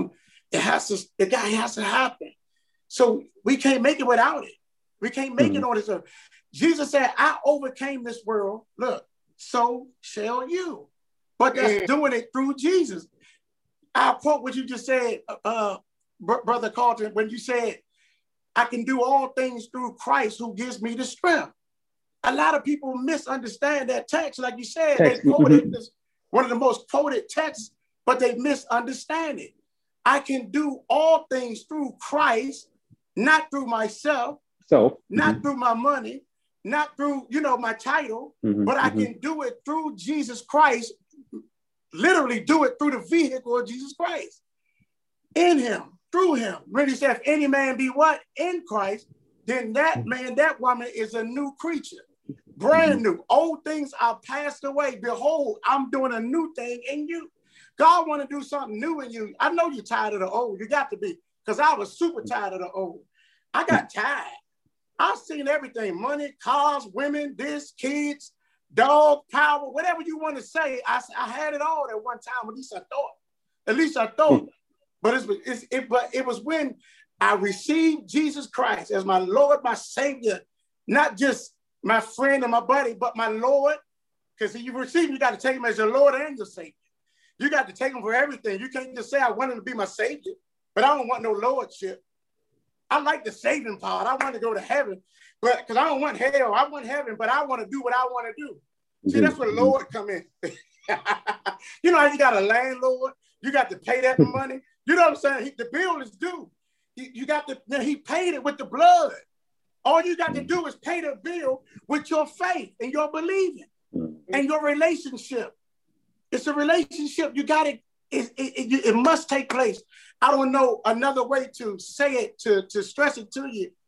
happen. So we can't make it without it. We can't make it on this earth. Jesus said, I overcame this world. Look, so shall you. But that's doing it through Jesus. I'll quote what you just said, Brother Carlton, when you said, I can do all things through Christ who gives me the strength. A lot of people misunderstand that text. Like you said, they quoted this, one of the most quoted texts, but they misunderstand it. I can do all things through Christ, not through myself, not through my money, not through, my title, but I can do it through Jesus Christ, literally do it through the vehicle of Jesus Christ. In him, through him. When he said, if any man be what? In Christ, then that man, that woman is a new creature. Brand new. Old things are passed away. Behold, I'm doing a new thing in you. God want to do something new in you. I know you're tired of the old. You got to be, because I was super tired of the old. I got tired. I've seen everything. Money, cars, women, this, kids, dog, power, whatever you want to say. I had it all at one time. At least I thought. But it was when I received Jesus Christ as my Lord, my Savior, not just my friend and my buddy, but my Lord. Because you receive him, you got to take him as your Lord and your Savior. You got to take him for everything. You can't just say, I want him to be my Savior, but I don't want no Lordship. I like the saving part. I want to go to heaven, but because I don't want hell. I want heaven, but I want to do what I want to do. See, that's where the Lord come in. You know how you got a landlord, you got to pay that money. You know what I'm saying? The bill is due. You got to, he paid it with the blood. All you got to do is pay the bill with your faith and your believing and your relationship. It's a relationship. You got it. It must take place. I don't know another way to say it, to stress it to you,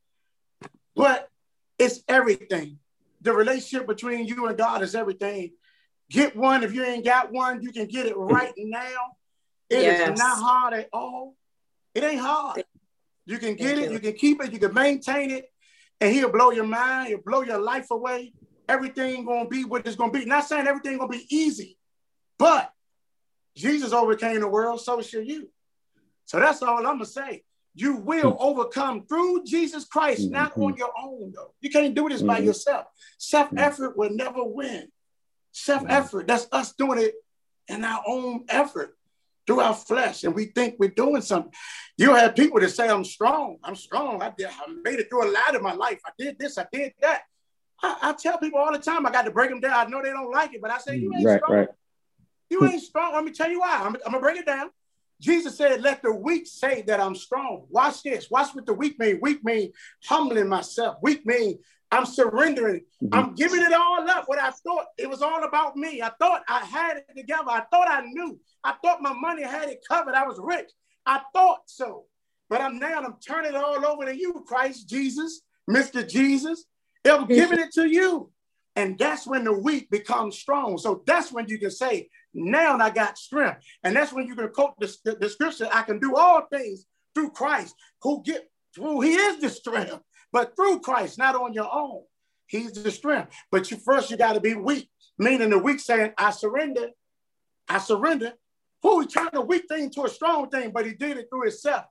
but it's everything. The relationship between you and God is everything. Get one. If you ain't got one, you can get it right now. It is not hard at all. It ain't hard. You can get it. You can keep it. You can maintain it. And he'll blow your mind. He'll blow your life away. Everything going to be what it's going to be. Not saying everything going to be easy, but Jesus overcame the world, so shall you. So that's all I'm going to say. You will overcome through Jesus Christ, not on your own, though. You can't do this by yourself. Self-effort will never win. Self-effort, that's us doing it in our own effort, through our flesh, and we think we're doing something. You have people that say, I'm strong. I made it through a lot of my life. I did this, I did that. I tell people all the time, I got to break them down. I know they don't like it, but I say, you ain't strong. Right. You ain't strong. Let me tell you why. I'm going to break it down. Jesus said, let the weak say that I'm strong. Watch this. Watch what the weak mean. Weak mean humbling myself. Weak mean I'm surrendering. I'm giving it all up. What I thought, it was all about me. I thought I had it together. I thought I knew. I thought my money had it covered. I was rich. I thought so. But I'm turning it all over to you, Christ Jesus, Mr. Jesus. I'm giving it to you. And that's when the weak becomes strong. So that's when you can say, now I got strength. And that's when you can quote the scripture, I can do all things through Christ, who he is the strength. But through Christ, not on your own. He's the strength. But you got to be weak. Meaning the weak saying, I surrender. I surrender. Who he turned a weak thing to a strong thing, but he did it through himself.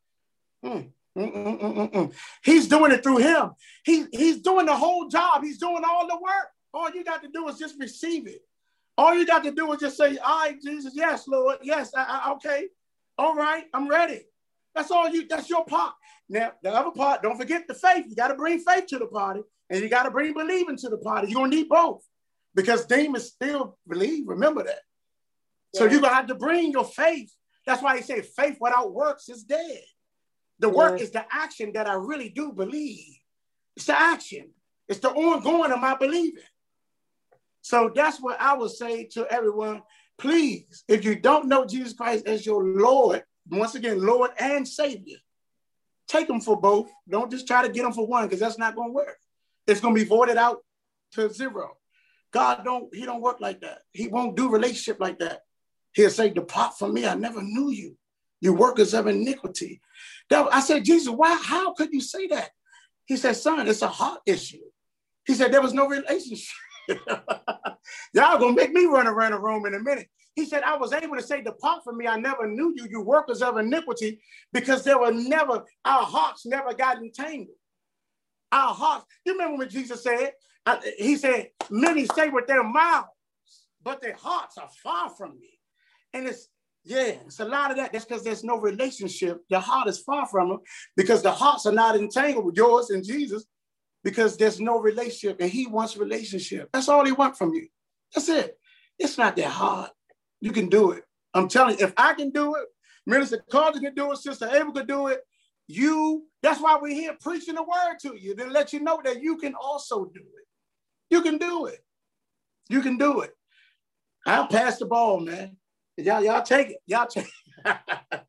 He's doing it through him. He's doing the whole job. He's doing all the work. All you got to do is just receive it. All you got to do is just say, all right, Jesus, yes, Lord, yes, okay. All right, I'm ready. That's your part. Now, the other part, don't forget the faith. You got to bring faith to the party, and you got to bring believing to the party. You're going to need both, because demons still believe. Remember that. Yeah. So you're going to have to bring your faith. That's why he said faith without works is dead. The work is the action that I really do believe. It's the action. It's the ongoing of my believing. So that's what I would say to everyone. Please, if you don't know Jesus Christ as your Lord, once again, Lord and Savior, take them for both. Don't just try to get them for one, because that's not going to work. It's going to be voided out to zero. God he don't work like that. He won't do relationship like that. He'll say, depart from me. I never knew you. You workers of iniquity. I said, Jesus, how could you say that? He said, son, it's a heart issue. He said, there was no relationship. Y'all gonna make me run around the room in a minute. He said, I was able to say, depart from me. I never knew you, you workers of iniquity, because our hearts never got entangled. Our hearts, you remember when Jesus said, he said, many say with their mouths, but their hearts are far from me. And it's a lot of that. That's because there's no relationship. Your heart is far from them, because the hearts are not entangled with yours and Jesus, because there's no relationship, and he wants relationship. That's all he wants from you. That's it. It's not that hard. You can do it. I'm telling you, if I can do it, Minister Carter can do it, Sister Abel can do it, that's why we're here preaching the word to you, to let you know that you can also do it. You can do it. You can do it. I'll pass the ball, man. Y'all take it. Y'all take it.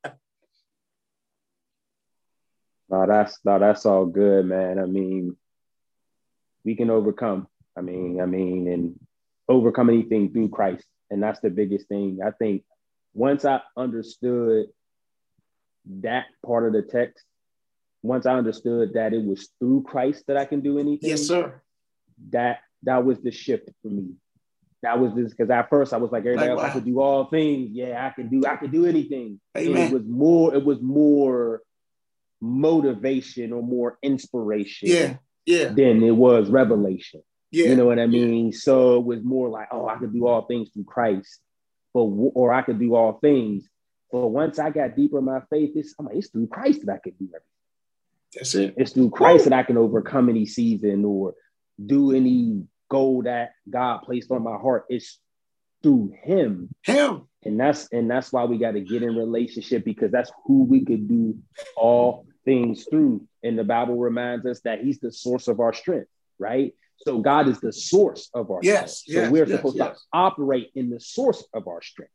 No, that's all good, man. I mean, we can overcome. I mean, and overcome anything through Christ. And that's the biggest thing. I think once I understood that part of the text, once I understood that it was through Christ that I can do anything. Yes, sir. That was the shift for me. That was this, because at first I was like, everybody else, I could do all things. Yeah, I could do anything. Amen. And it was more motivation or more inspiration than it was revelation. Yeah. You know what I mean? Yeah. So it was more like, I could do all things through Christ, or I could do all things. But once I got deeper in my faith, it's through Christ that I could do everything. That's it. It's through Christ that I can overcome any season or do any goal that God placed on my heart. It's through him. And that's why we got to get in relationship, because that's who we could do all things through. And the Bible reminds us that he's the source of our strength, right? So God is the source of our strength. So we're supposed to operate in the source of our strength.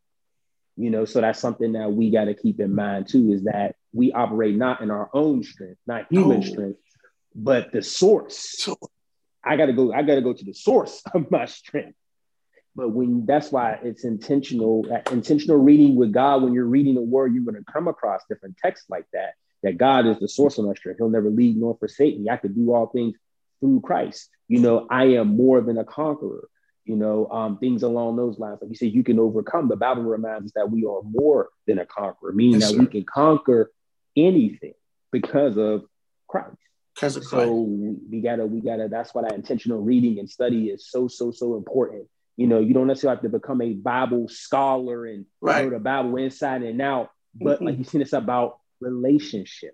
You know, so that's something that we got to keep in mind too, is that we operate not in our own strength, not human strength, but the source. I gotta go to the source of my strength. But that's why it's intentional reading with God. When you're reading the word, you're going to come across different texts like that God is the source of our strength. He'll never leave nor forsake me. I could do all things through Christ. You know, I am more than a conqueror. You know, things along those lines. Like you said, you can overcome. The Bible reminds us that we are more than a conqueror, meaning that we can conquer anything because of Christ. So we gotta. That's why that intentional reading and study is so important. You know, you don't necessarily have to become a Bible scholar and know the Bible inside and out, but like you said, it's about relationship.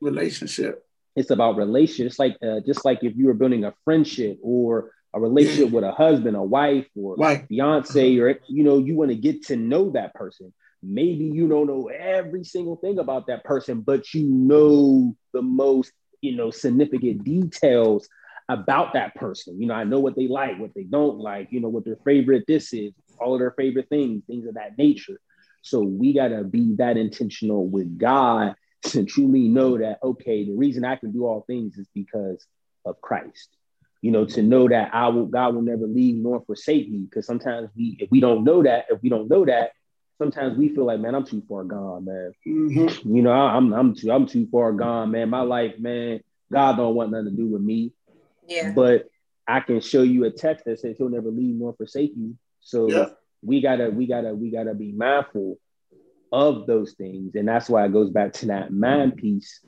It's about relationship. It's like just like if you were building a friendship or a relationship with a husband, a wife, or fiance, or, you know, you want to get to know that person. Maybe you don't know every single thing about that person, but you know the most, you know, significant details about that person. You know, I know what they like, what they don't like, you know, what their favorite this is, all of their favorite things of that nature. So we got to be that intentional with God to truly know that, okay, the reason I can do all things is because of Christ. You know, to know that God will never leave nor forsake me. Because sometimes if we don't know that, sometimes we feel like, man, I'm too far gone, man. You know, I'm too far gone, man. My life, man, God don't want nothing to do with me. Yeah. But I can show you a text that says he'll never leave nor forsake you. So we gotta be mindful of those things. And that's why it goes back to that mind piece,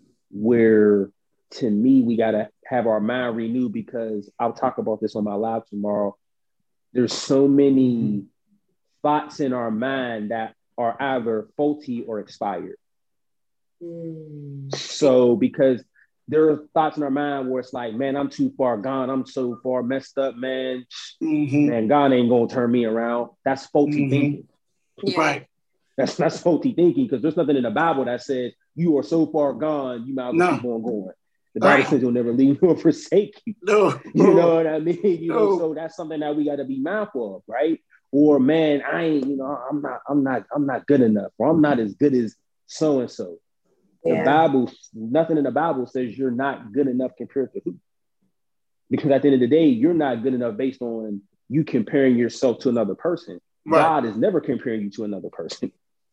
where to me, we gotta have our mind renewed, because I'll talk about this on my live tomorrow. There's so many thoughts in our mind that are either faulty or expired. So because there are thoughts in our mind where it's like, man, I'm too far gone. I'm so far messed up, man. Man, God ain't gonna turn me around. That's faulty thinking. Right. That's faulty thinking, because there's nothing in the Bible that says you are so far gone, you might as well keep on going. The Bible says you'll never leave nor forsake you. You know what I mean? You know, so that's something that we got to be mindful of, right? Or, man, I ain't, you know, I'm not good enough, or I'm not as good as so and so. The Bible, nothing in the Bible says you're not good enough compared to who. Because at the end of the day, you're not good enough based on you comparing yourself to another person. God is never comparing you to another person.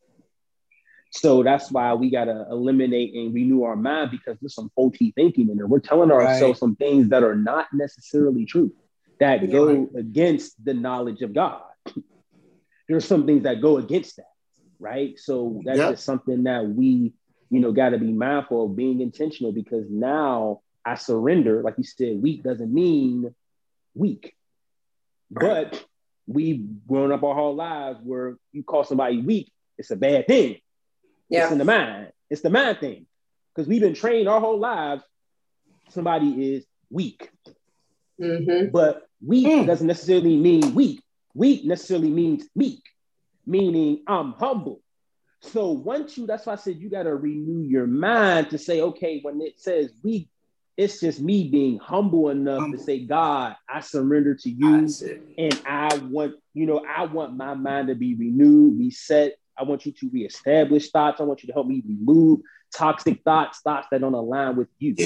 So that's why we got to eliminate and renew our mind, because there's some faulty thinking in there. We're telling ourselves some things that are not necessarily true, that go against the knowledge of God. There's some things that go against that, right? So that's just something that we, you know, got to be mindful of, being intentional, because now I surrender. Like you said, weak doesn't mean weak, but we've grown up our whole lives where you call somebody weak, it's a bad thing. It's in the mind. It's the mind thing. Because we've been trained our whole lives, somebody is weak. But weak doesn't necessarily mean weak. Weak necessarily means meek, meaning I'm humble. So that's why I said you got to renew your mind to say, okay, when it says weak, it's just me being humble enough to say, God, I surrender to you. And I want my mind to be renewed, reset. I want you to reestablish thoughts. I want you to help me remove toxic thoughts that don't align with you.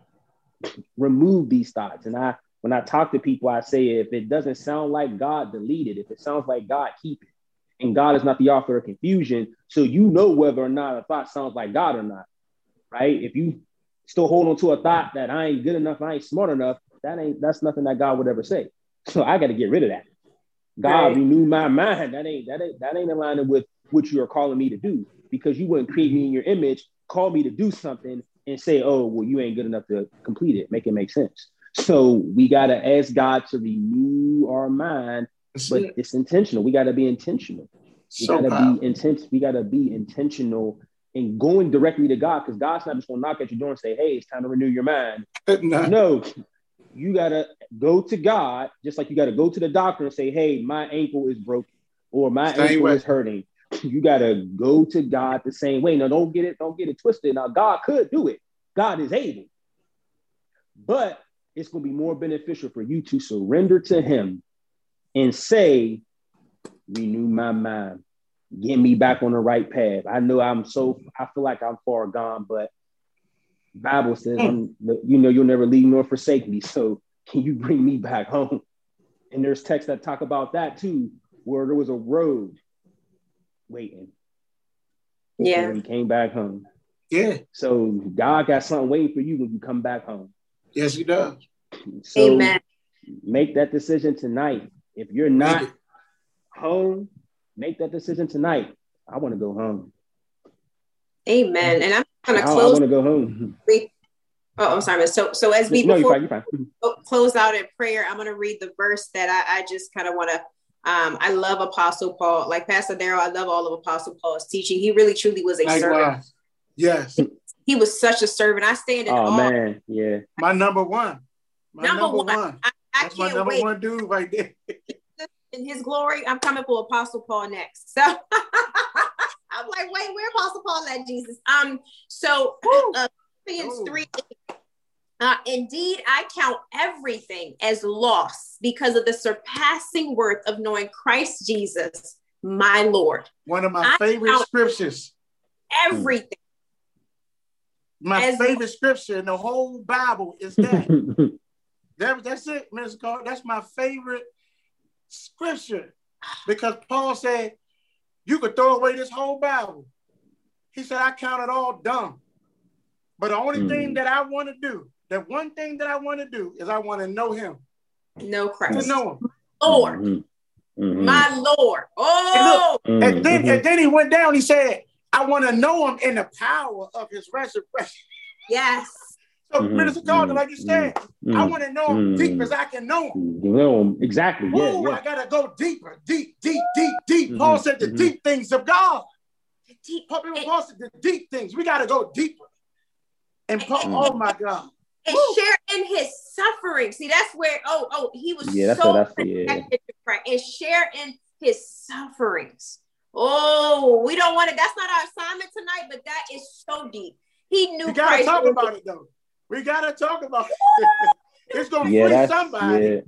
Remove these thoughts. And when I talk to people, I say, if it doesn't sound like God, delete it. If it sounds like God, keep it. And God is not the author of confusion. So you know whether or not a thought sounds like God or not, right? If you still hold on to a thought that I ain't good enough, I ain't smart enough, that's nothing that God would ever say. So I got to get rid of that. God, renew my mind. That ain't aligning with what you are calling me to do, because you wouldn't create me in your image, call me to do something and say, oh, well, you ain't good enough to complete it. Make it make sense. So we got to ask God to renew our mind, but it's intentional. We got to be intentional. We got to be intentional in going directly to God, because God's not just going to knock at your door and say, hey, it's time to renew your mind. No, you got to go to God, just like you got to go to the doctor and say, hey, my ankle is broken. or my ankle is hurting. You gotta go to God the same way. Now, don't get it twisted. Now, God could do it. God is able, but it's gonna be more beneficial for you to surrender to Him and say, "Renew my mind, get me back on the right path." I know I feel like I'm far gone, but Bible says, you'll never leave nor forsake me. So can you bring me back home? And there's texts that talk about that too, where there was a road waiting. Yeah. And he came back home. Yeah. So God got something waiting for you when you come back home. Yes, He does. So Amen. Make that decision tonight. If you're not home, make that decision tonight. I want to go home. Amen. And I'm going to close. I want to go home. Oh, I'm sorry. So as we you're fine. Close out in prayer, I'm going to read the verse that I just kind of want to. I love Apostle Paul. Like Pastor Darrell, I love all of Apostle Paul's teaching. He really, truly was a servant. Yes. He was such a servant. I stand in awe. Oh, man. Yeah. My number one. Number one. That's my number one dude right there. In His glory, I'm coming for Apostle Paul next. So I'm like, wait, where Apostle Paul at, Jesus? So Philippians 3. Indeed, I count everything as loss because of the surpassing worth of knowing Christ Jesus, my Lord. One of my favorite scriptures. Everything. My favorite scripture in the whole Bible is that. That's it, Mr. Carter. That's my favorite scripture, because Paul said, you could throw away this whole Bible. He said, I count it all dumb. But the only thing that I want to do, the one thing that I want to do is I want to know Him. Know Christ. To know Him. Lord. My Lord. Oh. And then he went down, he said, I want to know Him in the power of His resurrection. Yes. So, Minister Carter, like you said, I want to know Him deep as I can know Him. You know Him. Exactly. Ooh, I got to go deeper, deep. Paul said the deep things of God. Paul said the deep things. We got to go deeper. And Paul, oh my God. And share in His suffering. See, that's where, he was so connected to Christ. And share in His sufferings. Oh, we don't want it. That's not our assignment tonight, but that is so deep. He knew we got to talk about it, though. We got to talk about it. It's going to free somebody.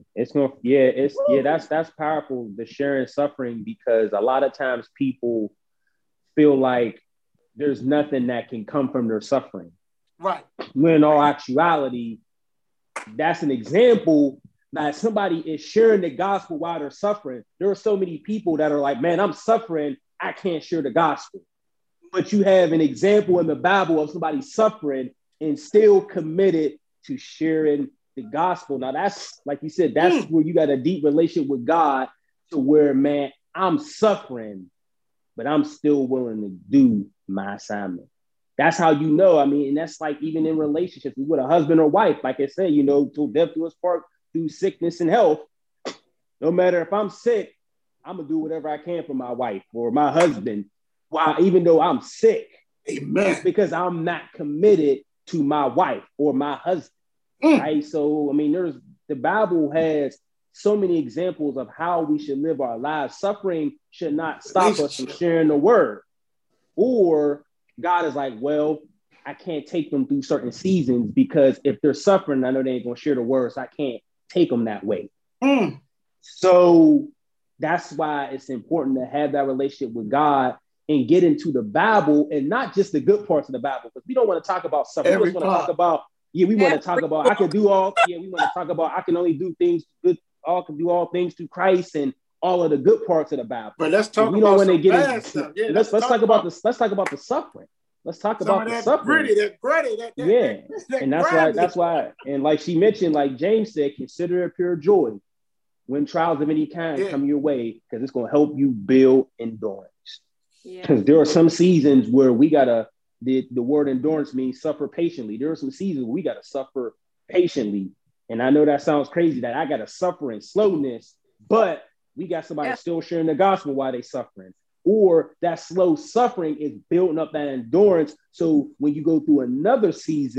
That's powerful, the sharing suffering, because a lot of times people feel like there's nothing that can come from their suffering. Right. When in all actuality, that's an example that somebody is sharing the gospel while they're suffering. There are so many people that are like, man, I'm suffering, I can't share the gospel. But you have an example in the Bible of somebody suffering and still committed to sharing the gospel. Now that's, like you said, that's where you got a deep relationship with God, to where, man, I'm suffering, but I'm still willing to do my assignment. That's how you know. I mean, and that's like even in relationships with a husband or wife, like I said, till death do us part, through sickness and health. No matter if I'm sick, I'm gonna do whatever I can for my wife or my husband, even though I'm sick. Amen. Because I'm not committed to my wife or my husband. Right? So, I mean, the Bible has so many examples of how we should live our lives. Suffering should not stop us from sharing the word. Or God is like, well, I can't take them through certain seasons, because if they're suffering, I know they ain't gonna share the word, so I can't take them that way. So that's why it's important to have that relationship with God and get into the Bible, and not just the good parts of the Bible, because we don't want to talk about suffering. We just want to talk about, we want to talk about, I can do all, we want to talk about, I can only do things good, can do all things through Christ, and all of the good parts of the Bible. But let's talk about some bad stuff. Yeah, let's talk about the suffering. Let's talk about the suffering. And that's why, and like she mentioned, like James said, consider it pure joy when trials of any kind come your way, because it's going to help you build endurance. Because there are some seasons where we gotta, the word endurance means suffer patiently. There are some seasons where we gotta suffer patiently. And I know that sounds crazy, that I gotta suffer in slowness, but we got somebody still sharing the gospel while they suffering. Or that slow suffering is building up that endurance. So when you go through another season,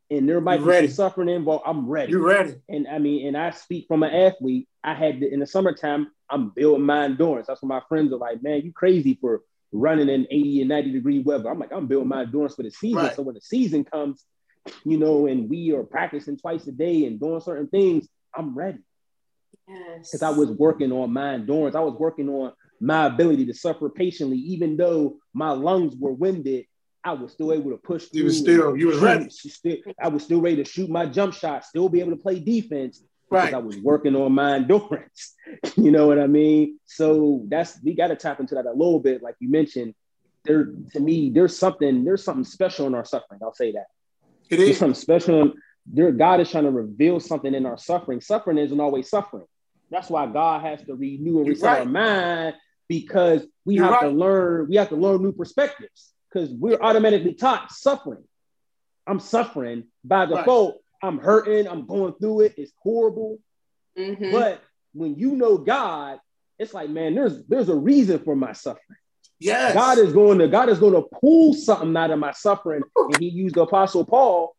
and there might be some suffering involved, I'm ready. You're ready. And I mean, and I speak from an athlete. I had in the summertime, I'm building my endurance. That's what my friends are like, man, you crazy for running in 80 and 90 degree weather. I'm like, I'm building my endurance for the season. Right. So when the season comes, you know, and we are practicing twice a day and doing certain things, I'm ready. Yes. Because I was working on my endurance. I was working on my ability to suffer patiently, even though my lungs were winded. I was still able to push through. You were ready. I was still ready to shoot my jump shot, still be able to play defense because right. I was working on my endurance. You know what I mean? So we got to tap into that a little bit. Like you mentioned, to me, there's something special in our suffering. I'll say that. It is. There's something special. God is trying to reveal something in our suffering. Suffering isn't always suffering. That's why God has to renew and reset our mind, because we have to learn new perspectives. Because we're automatically taught suffering. I'm suffering by default. I'm hurting. I'm going through it. It's horrible. Mm-hmm. But when you know God, it's like, man, there's a reason for my suffering. Yes. God is going to pull something out of my suffering. And he used the Apostle Paul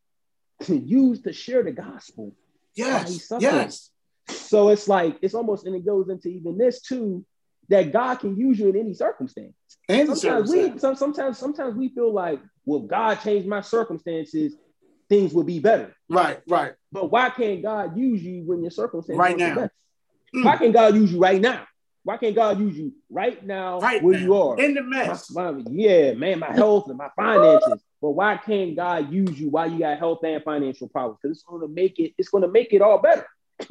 to share the gospel. Yes. Yes. So it's like, it's almost, and it goes into even this too, that God can use you in any circumstance. Sometimes we feel like, well, God changed my circumstances, things would be better. Right. But why can't God use you when your circumstances right now? Why can't God use you right now? Why can't God use you right now where you are? In the mess. My health and my finances. But why can't God use you while you got health and financial problems? Because it's going to make it all better.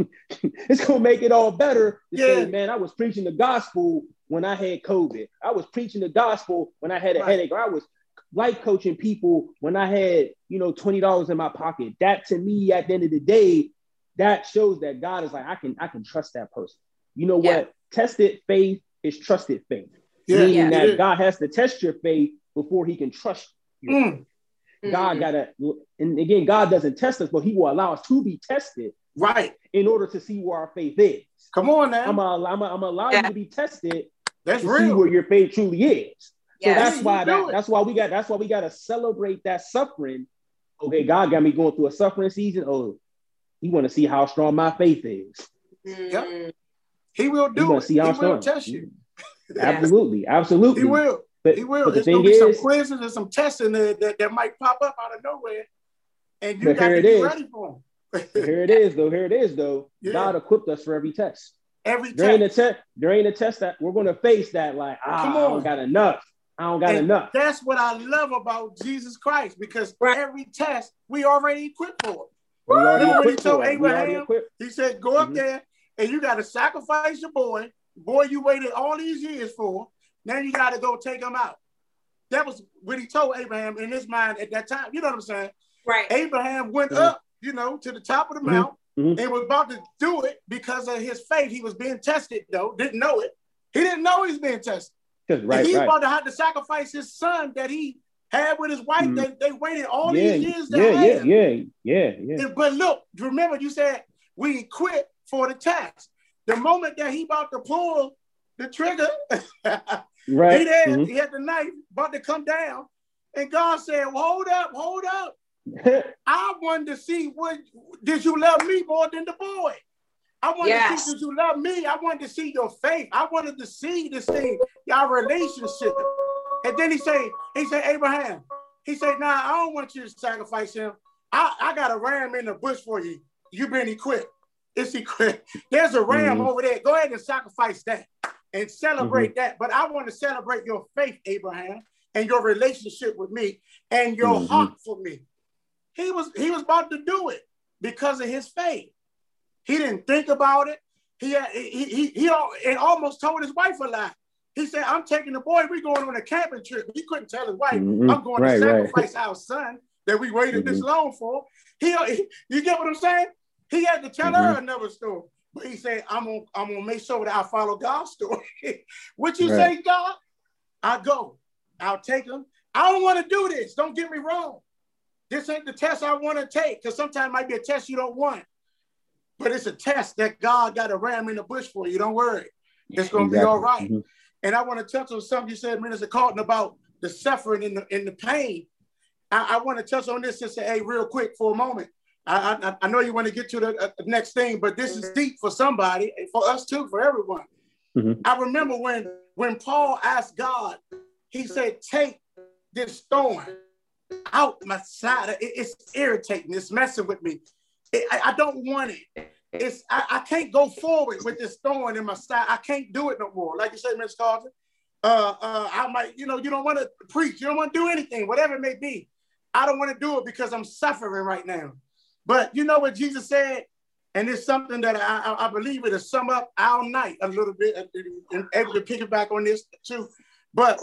It's going to make it all better to say, man, I was preaching the gospel when I had COVID. I was preaching the gospel when I had a headache. Or I was life coaching people when I had, $20 in my pocket. That, to me, at the end of the day, that shows that God is like, I can trust that person. You know what? Tested faith is trusted faith. Meaning that God has to test your faith before he can trust you. God and again, God doesn't test us, but he will allow us to be tested. Right. In order to see where our faith is. Come on now. I'm gonna allow you to be tested. That's to real. See where your faith truly is. Yes. So that's why we got to celebrate that suffering. Okay, God got me going through a suffering season. Oh, he want to see how strong my faith is. Yep. He will do it. He will test you. Absolutely. He will. He will. There's going to be some quizzes and some testing that might pop up out of nowhere. And you got to be ready for them. Here it is though. Yeah. God equipped us for every test. During the test that we're going to face that, like, I don't got enough. Enough. That's what I love about Jesus Christ, because every test we already equipped for. Remember when he told Abraham, he said, go up there and you got to sacrifice your boy you waited all these years for. Now you got to go take him out. That was what he told Abraham in his mind at that time. You know what I'm saying? Right. Abraham went up, to the top of the mount and was about to do it because of his faith. He was being tested, though. Didn't know it. He didn't know he was being tested. He about to have to sacrifice his son that he had with his wife. They waited all these years to have. Yeah. But look, remember you said we equipped for the test. The moment that he about to pull the trigger, he had the knife about to come down, and God said, well, hold up. I wanted to see did you love me more than the boy? I wanted to see, did you love me? I wanted to see your faith. I wanted to see this thing, your relationship. And then he said, Abraham, he said, nah, I don't want you to sacrifice him. I got a ram in the bush for you. You've been equipped. It's equipped. There's a ram over there. Go ahead and sacrifice that and celebrate that. But I want to celebrate your faith, Abraham, and your relationship with me and your heart for me. He was about to do it because of his faith. He didn't think about it. He almost told his wife a lie. He said, I'm taking the boy. We're going on a camping trip. He couldn't tell his wife, I'm going to sacrifice our son that we waited this long for. You get what I'm saying? He had to tell her another story. But he said, I'm gonna make sure that I follow God's story. What you say, God? I'll go. I'll take him. I don't want to do this. Don't get me wrong. This ain't the test I want to take, because sometimes it might be a test you don't want. But it's a test that God got a ram in the bush for you. Don't worry. It's going to be all right. And I want to touch on something you said, Minister Carlton, about the suffering and the pain. I want to touch on this and say, hey, real quick for a moment. I know you want to get to the next thing, but this is deep for somebody, and for us too, for everyone. Mm-hmm. I remember when Paul asked God, he said, take this thorn out my side. It's irritating. It's messing with me. I don't want it. I can't go forward with this thorn in my side. I can't do it no more. Like you said, Ms. Carter, I might, you don't want to preach. You don't want to do anything, whatever it may be. I don't want to do it because I'm suffering right now. But you know what Jesus said? And it's something that I believe it'll sum up our night a little bit, and able to pick it back on this too. But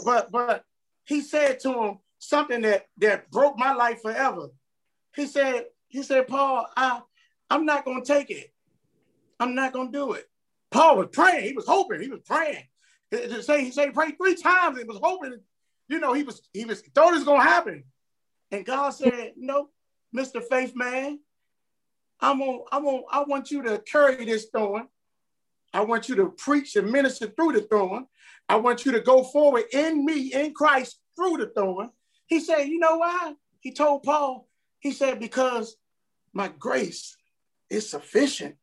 he said to him something that broke my life forever. He said, Paul, I'm not going to take it. I'm not going to do it. Paul was praying. He was hoping. He was praying. He said he prayed 3 times. He was hoping, he thought it was going to happen. And God said, no, Mr. Faith Man, I want you to carry this thorn. I want you to preach and minister through the thorn. I want you to go forward in me, in Christ, through the thorn. He said, you know why? He told Paul, he said, because my grace is sufficient.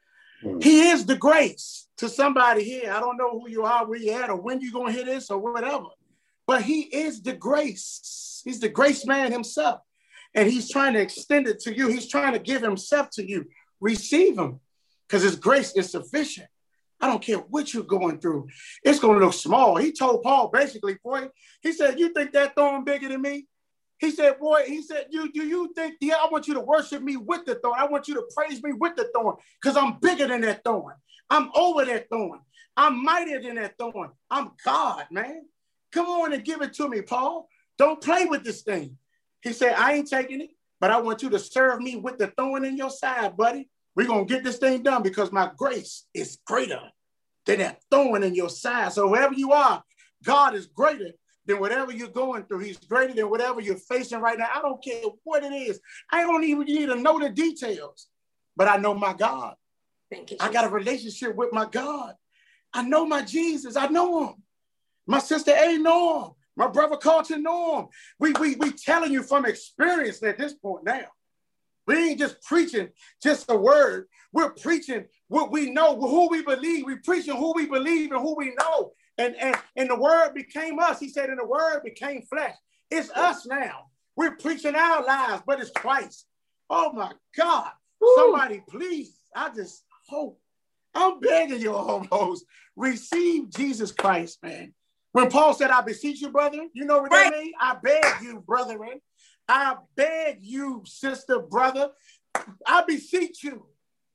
He is the grace to somebody here. I don't know who you are, where you're at, or when you're going to hear this or whatever. But he is the grace. He's the grace man himself. And he's trying to extend it to you. He's trying to give himself to you. Receive him because his grace is sufficient. I don't care what you're going through. It's going to look small. He told Paul basically, boy, he said, you think that thorn bigger than me? He said, boy, do you think, yeah, I want you to worship me with the thorn. I want you to praise me with the thorn because I'm bigger than that thorn. I'm over that thorn. I'm mightier than that thorn. I'm God, man. Come on and give it to me, Paul. Don't play with this thing. He said, I ain't taking it, but I want you to serve me with the thorn in your side, buddy. We're going to get this thing done because my grace is greater than that thorn in your side. So wherever you are, God is greater than whatever you're going through. He's greater than whatever you're facing right now. I don't care what it is. I don't even need to know the details, but I know my God. Thank you, Jesus. I got a relationship with my God. I know my Jesus. I know him. My sister A know him. My brother Carlton know him. We telling you from experience at this point now. We ain't just preaching just a word. We're preaching what we know, who we believe. We're preaching who we believe and who we know. And the word became us. He said, and the word became flesh. It's us now. We're preaching our lives, but it's Christ. Oh my God. Woo. Somebody, please. I just hope. I'm begging you almost. Receive Jesus Christ, man. When Paul said, I beseech you, brother, you know what that means? I beg you, brethren. I beg you, sister, brother. I beseech you.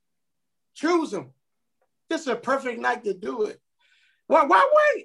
Choose him. This is a perfect night to do it. Why wait?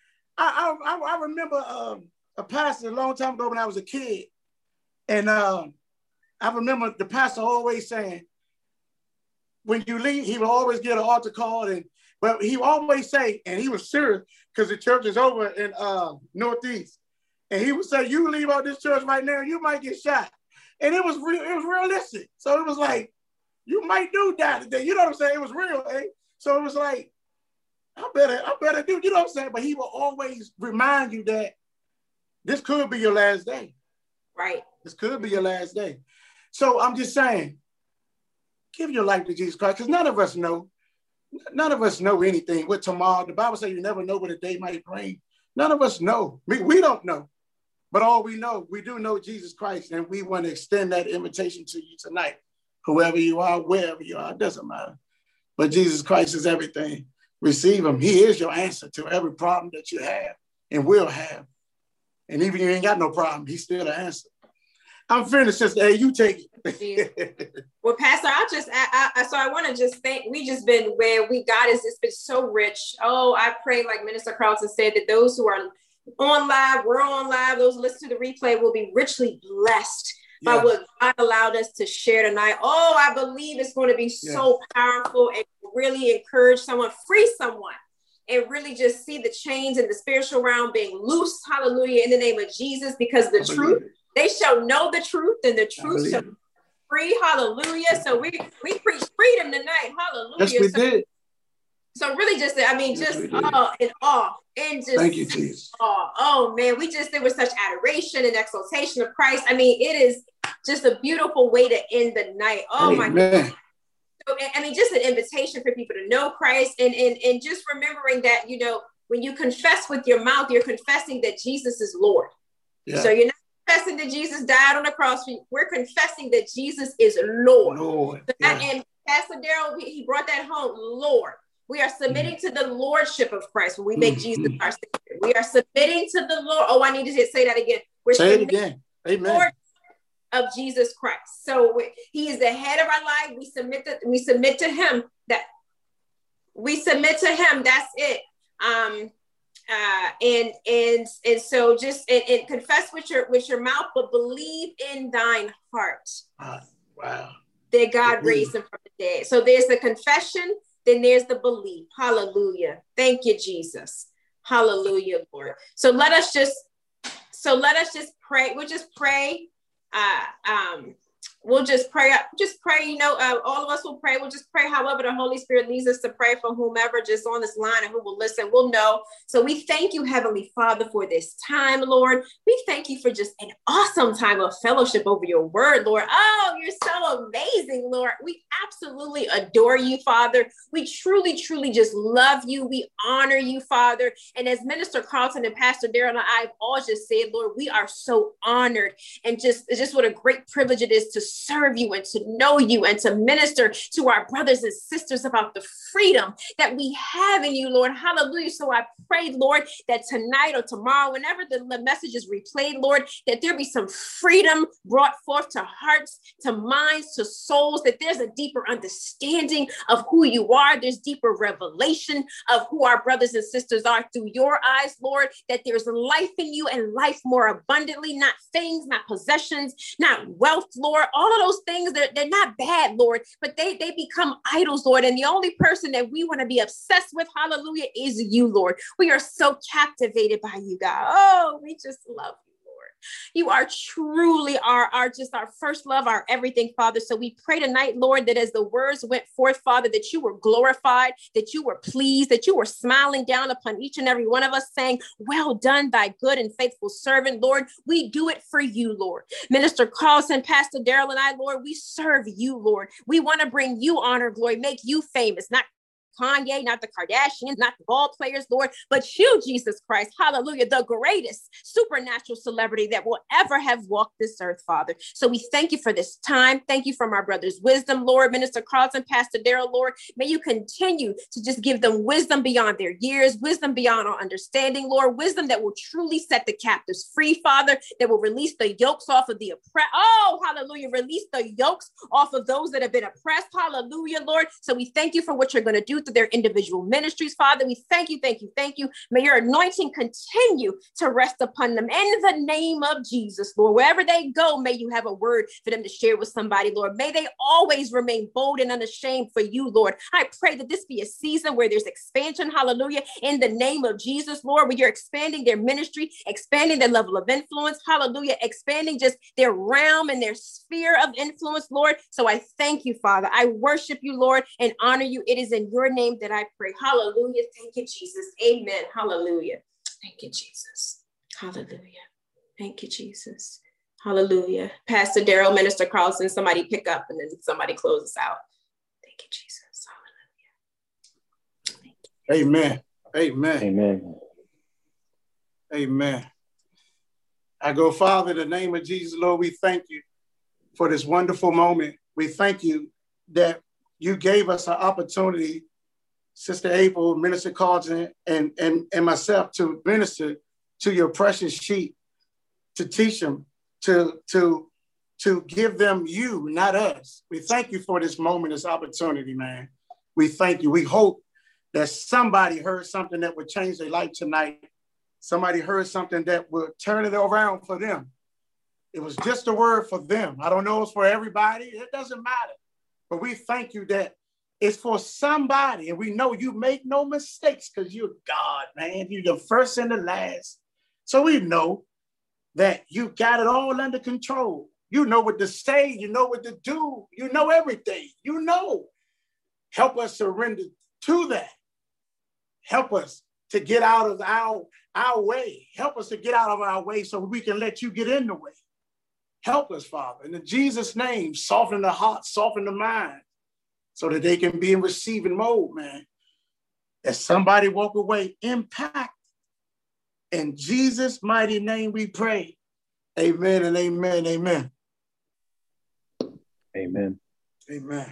I remember a pastor a long time ago when I was a kid. And I remember the pastor always saying, when you leave, he will always get an altar call. But he always say, and he was serious because the church is over in Northeast. And he would say, you leave out this church right now, you might get shot. And it was realistic. So it was like, you might do that today. You know what I'm saying? It was real, eh? So it was like, I better do, you know what I'm saying? But he will always remind you that this could be your last day. Right. This could be your last day. So I'm just saying, give your life to Jesus Christ, because none of us know anything with tomorrow. The Bible says you never know what a day might bring. None of us know. We don't know. But all we know, we do know Jesus Christ, and we want to extend that invitation to you tonight. Whoever you are, wherever you are, it doesn't matter. But Jesus Christ is everything. Receive him. He is your answer to every problem that you have and will have. And even if you ain't got no problem, he's still the answer. I'm finished, sister. Hey, you take it. Well, Pastor, I want to just thank, we just been where God has just been so rich. Oh, I pray, like Minister Carlton said, that those who are on live, we're on live, those who listen to the replay will be richly blessed by what God allowed us to share tonight. Oh, I believe it's going to be so powerful and really encourage someone, free someone, and really just see the chains in the spiritual realm being loose. Hallelujah, in the name of Jesus, because the truth, they shall know the truth, and the truth shall be free. Hallelujah. So we preach freedom tonight. Hallelujah. Yes, we did. So really just, I mean, just all in awe. And just thank you, Jesus. Oh man, there was such adoration and exaltation of Christ. I mean, it is just a beautiful way to end the night. Oh Amen. My goodness. So, I mean, just an invitation for people to know Christ and just remembering that, you know, when you confess with your mouth, you're confessing that Jesus is Lord. Yeah. So you're not confessing that Jesus died on the cross. We're confessing that Jesus is Lord. So that, and Pastor Daryl, he brought that home, Lord. We are submitting to the Lordship of Christ when we make Jesus our Savior. We are submitting to the Lord. Oh, I need to say that again. We're say it again. Amen. Lord of Jesus Christ. So he is the head of our life. We submit to him. That's it. And so just and confess with your mouth, but believe in thine heart. Wow. That God raised him from the dead. So there's the confession, then there's the belief. Hallelujah. Thank you, Jesus. Hallelujah, Lord. So let us just pray. We'll just pray. We'll just pray. You know, all of us will pray. We'll just pray however the Holy Spirit leads us to pray for whomever just on this line and who will listen. We'll know. So we thank you, Heavenly Father, for this time, Lord. We thank you for just an awesome time of fellowship over your word, Lord. Oh, you're so amazing, Lord. We absolutely adore you, Father. We truly, truly just love you. We honor you, Father. And as Minister Carlton and Pastor Daryl and I have all just said, Lord, we are so honored and just what a great privilege it is to serve you and to know you and to minister to our brothers and sisters about the freedom that we have in you, Lord. Hallelujah. So I pray, Lord, that tonight or tomorrow, whenever the message is replayed, Lord, that there be some freedom brought forth to hearts, to minds, to souls, that there's a deeper understanding of who you are. There's deeper revelation of who our brothers and sisters are through your eyes, Lord, that there's life in you and life more abundantly, not things, not possessions, not wealth, Lord. All of those things, they're not bad, Lord, but they become idols, Lord. And the only person that we want to be obsessed with, hallelujah, is you, Lord. We are so captivated by you, God. Oh, we just love you, Lord. You are truly our first love, our everything, Father. So we pray tonight, Lord, that as the words went forth, Father, that you were glorified, that you were pleased, that you were smiling down upon each and every one of us, saying, well done, thy good and faithful servant, Lord. We do it for you, Lord. Minister Carlson, Pastor Daryl, and I, Lord, we serve you, Lord. We want to bring you honor, glory, make you famous, not Kanye, not the Kardashians, not the ball players, Lord, but you, Jesus Christ, hallelujah, the greatest supernatural celebrity that will ever have walked this earth, Father. So we thank you for this time. Thank you for my brother's wisdom, Lord. Minister Carlton, Pastor Daryl, Lord, may you continue to just give them wisdom beyond their years, wisdom beyond our understanding, Lord, wisdom that will truly set the captives free, Father, that will release the yokes off of the oppressed. Oh, hallelujah, release the yokes off of those that have been oppressed. Hallelujah, Lord. So we thank you for what you're going to do through their individual ministries, Father. We thank you. May your anointing continue to rest upon them in the name of Jesus, Lord. Wherever they go, may you have a word for them to share with somebody, Lord. May they always remain bold and unashamed for you, Lord. I pray that this be a season where there's expansion, hallelujah, in the name of Jesus, Lord, where you're expanding their ministry, expanding their level of influence, hallelujah, expanding just their realm and their sphere of influence, Lord. So I thank you, Father. I worship you, Lord, and honor you. It is in your name that I pray. Hallelujah. Thank you, Jesus. Amen. Hallelujah. Thank you, Jesus. Hallelujah. Thank you, Jesus. Hallelujah. Pastor Daryl, Minister Carlson, somebody pick up and then somebody close us out. Thank you, Jesus. Hallelujah. Amen. Amen. Amen. Amen. I go, Father, in the name of Jesus, Lord, we thank you for this wonderful moment. We thank you that you gave us an opportunity, Sister April, Minister Carlton, and myself, to minister to your precious sheep, to teach them, to give them you, not us. We thank you for this moment, this opportunity, man. We thank you. We hope that somebody heard something that would change their life tonight. Somebody heard something that would turn it around for them. It was just a word for them. I don't know if it's for everybody. It doesn't matter. But we thank you that it's for somebody. And we know you make no mistakes because you're God, man. You're the first and the last. So we know that you got it all under control. You know what to say. You know what to do. You know everything. You know. Help us surrender to that help us to get out of our way. Help us to get out of our way so we can let you get in the way. Help us, Father. And in Jesus' name, soften the heart, soften the mind, so that they can be in receiving mode, man. As somebody walk away impact. In Jesus' mighty name we pray. Amen and amen, amen. Amen. Amen.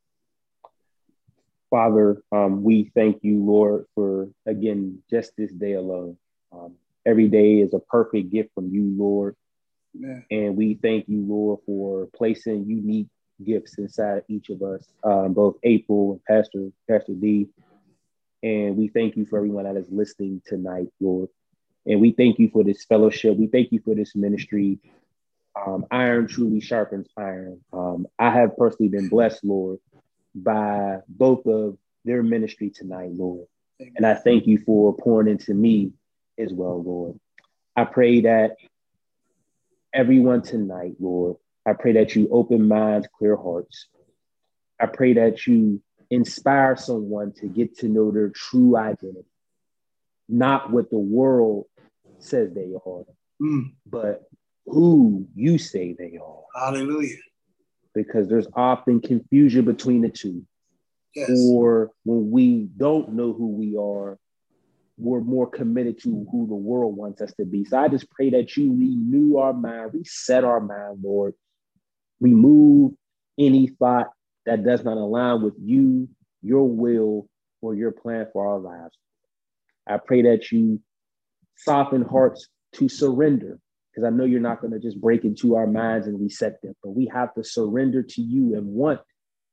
Father, we thank you, Lord, for, again, just this day alone. Every day is a perfect gift from you, Lord. Amen. And we thank you, Lord, for placing unique gifts inside each of us, both April and Pastor D. And we thank you for everyone that is listening tonight, Lord. And we thank you for this fellowship. We thank you for this ministry. Iron truly sharpens iron. I have personally been blessed, Lord, by both of their ministry tonight, Lord. Amen. And I thank you for pouring into me as well, Lord. I pray that everyone tonight, Lord, I pray that you open minds, clear hearts. I pray that you inspire someone to get to know their true identity, not what the world says they are, but who you say they are. Hallelujah. Because there's often confusion between the two. Yes. Or when we don't know who we are, we're more committed to who the world wants us to be. So I just pray that you renew our mind, reset our mind, Lord. Remove any thought that does not align with you, your will, or your plan for our lives. I pray that you soften hearts to surrender, because I know you're not going to just break into our minds and reset them, but we have to surrender to you and want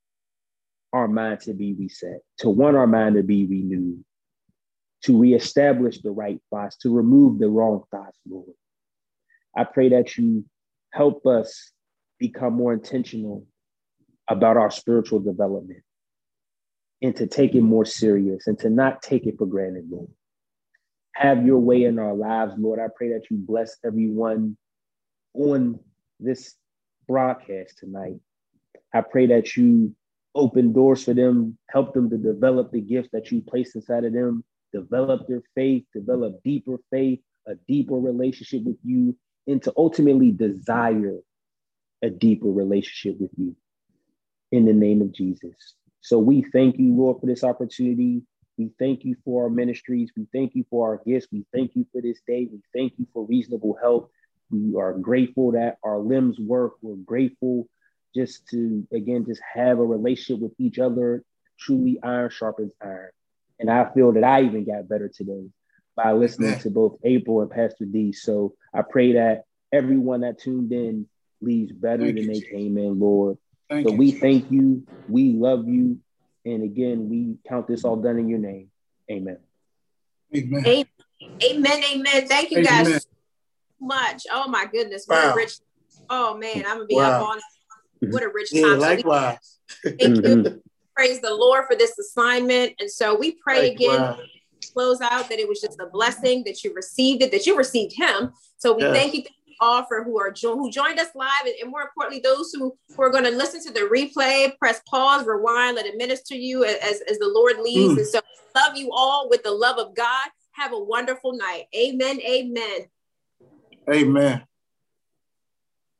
our mind to be reset, to want our mind to be renewed, to reestablish the right thoughts, to remove the wrong thoughts, Lord. I pray that you help us become more intentional about our spiritual development and to take it more serious and to not take it for granted, Lord. Have your way in our lives, Lord. I pray that you bless everyone on this broadcast tonight. I pray that you open doors for them, help them to develop the gifts that you placed inside of them, develop their faith, develop deeper faith, a deeper relationship with you, and to ultimately desire a deeper relationship with you in the name of Jesus. So we thank you, Lord, for this opportunity. We thank you for our ministries. We thank you for our gifts. We thank you for this day. We thank you for reasonable health. We are grateful that our limbs work. We're grateful just to, again, just have a relationship with each other. Truly, iron sharpens iron. And I feel that I even got better today by listening to both April and Pastor D. So I pray that everyone that tuned in leaves better than they came in, Lord. So we thank you. We love you. And again, we count this all done in your name. Amen. Amen. Amen. Amen. Thank you guys so much. Oh my goodness. What a rich. Oh man, I'm gonna be up on it. What a rich time. Yeah, likewise. Thank you. Praise the Lord for this assignment. And so we pray again, close out, that it was just a blessing, that you received it, that you received him. So we thank you all for who joined us live, and more importantly, those who are going to listen to the replay. Press pause, rewind, let it minister you as the Lord leads. And so love you all with the love of God. Have a wonderful night. Amen. Amen. Amen.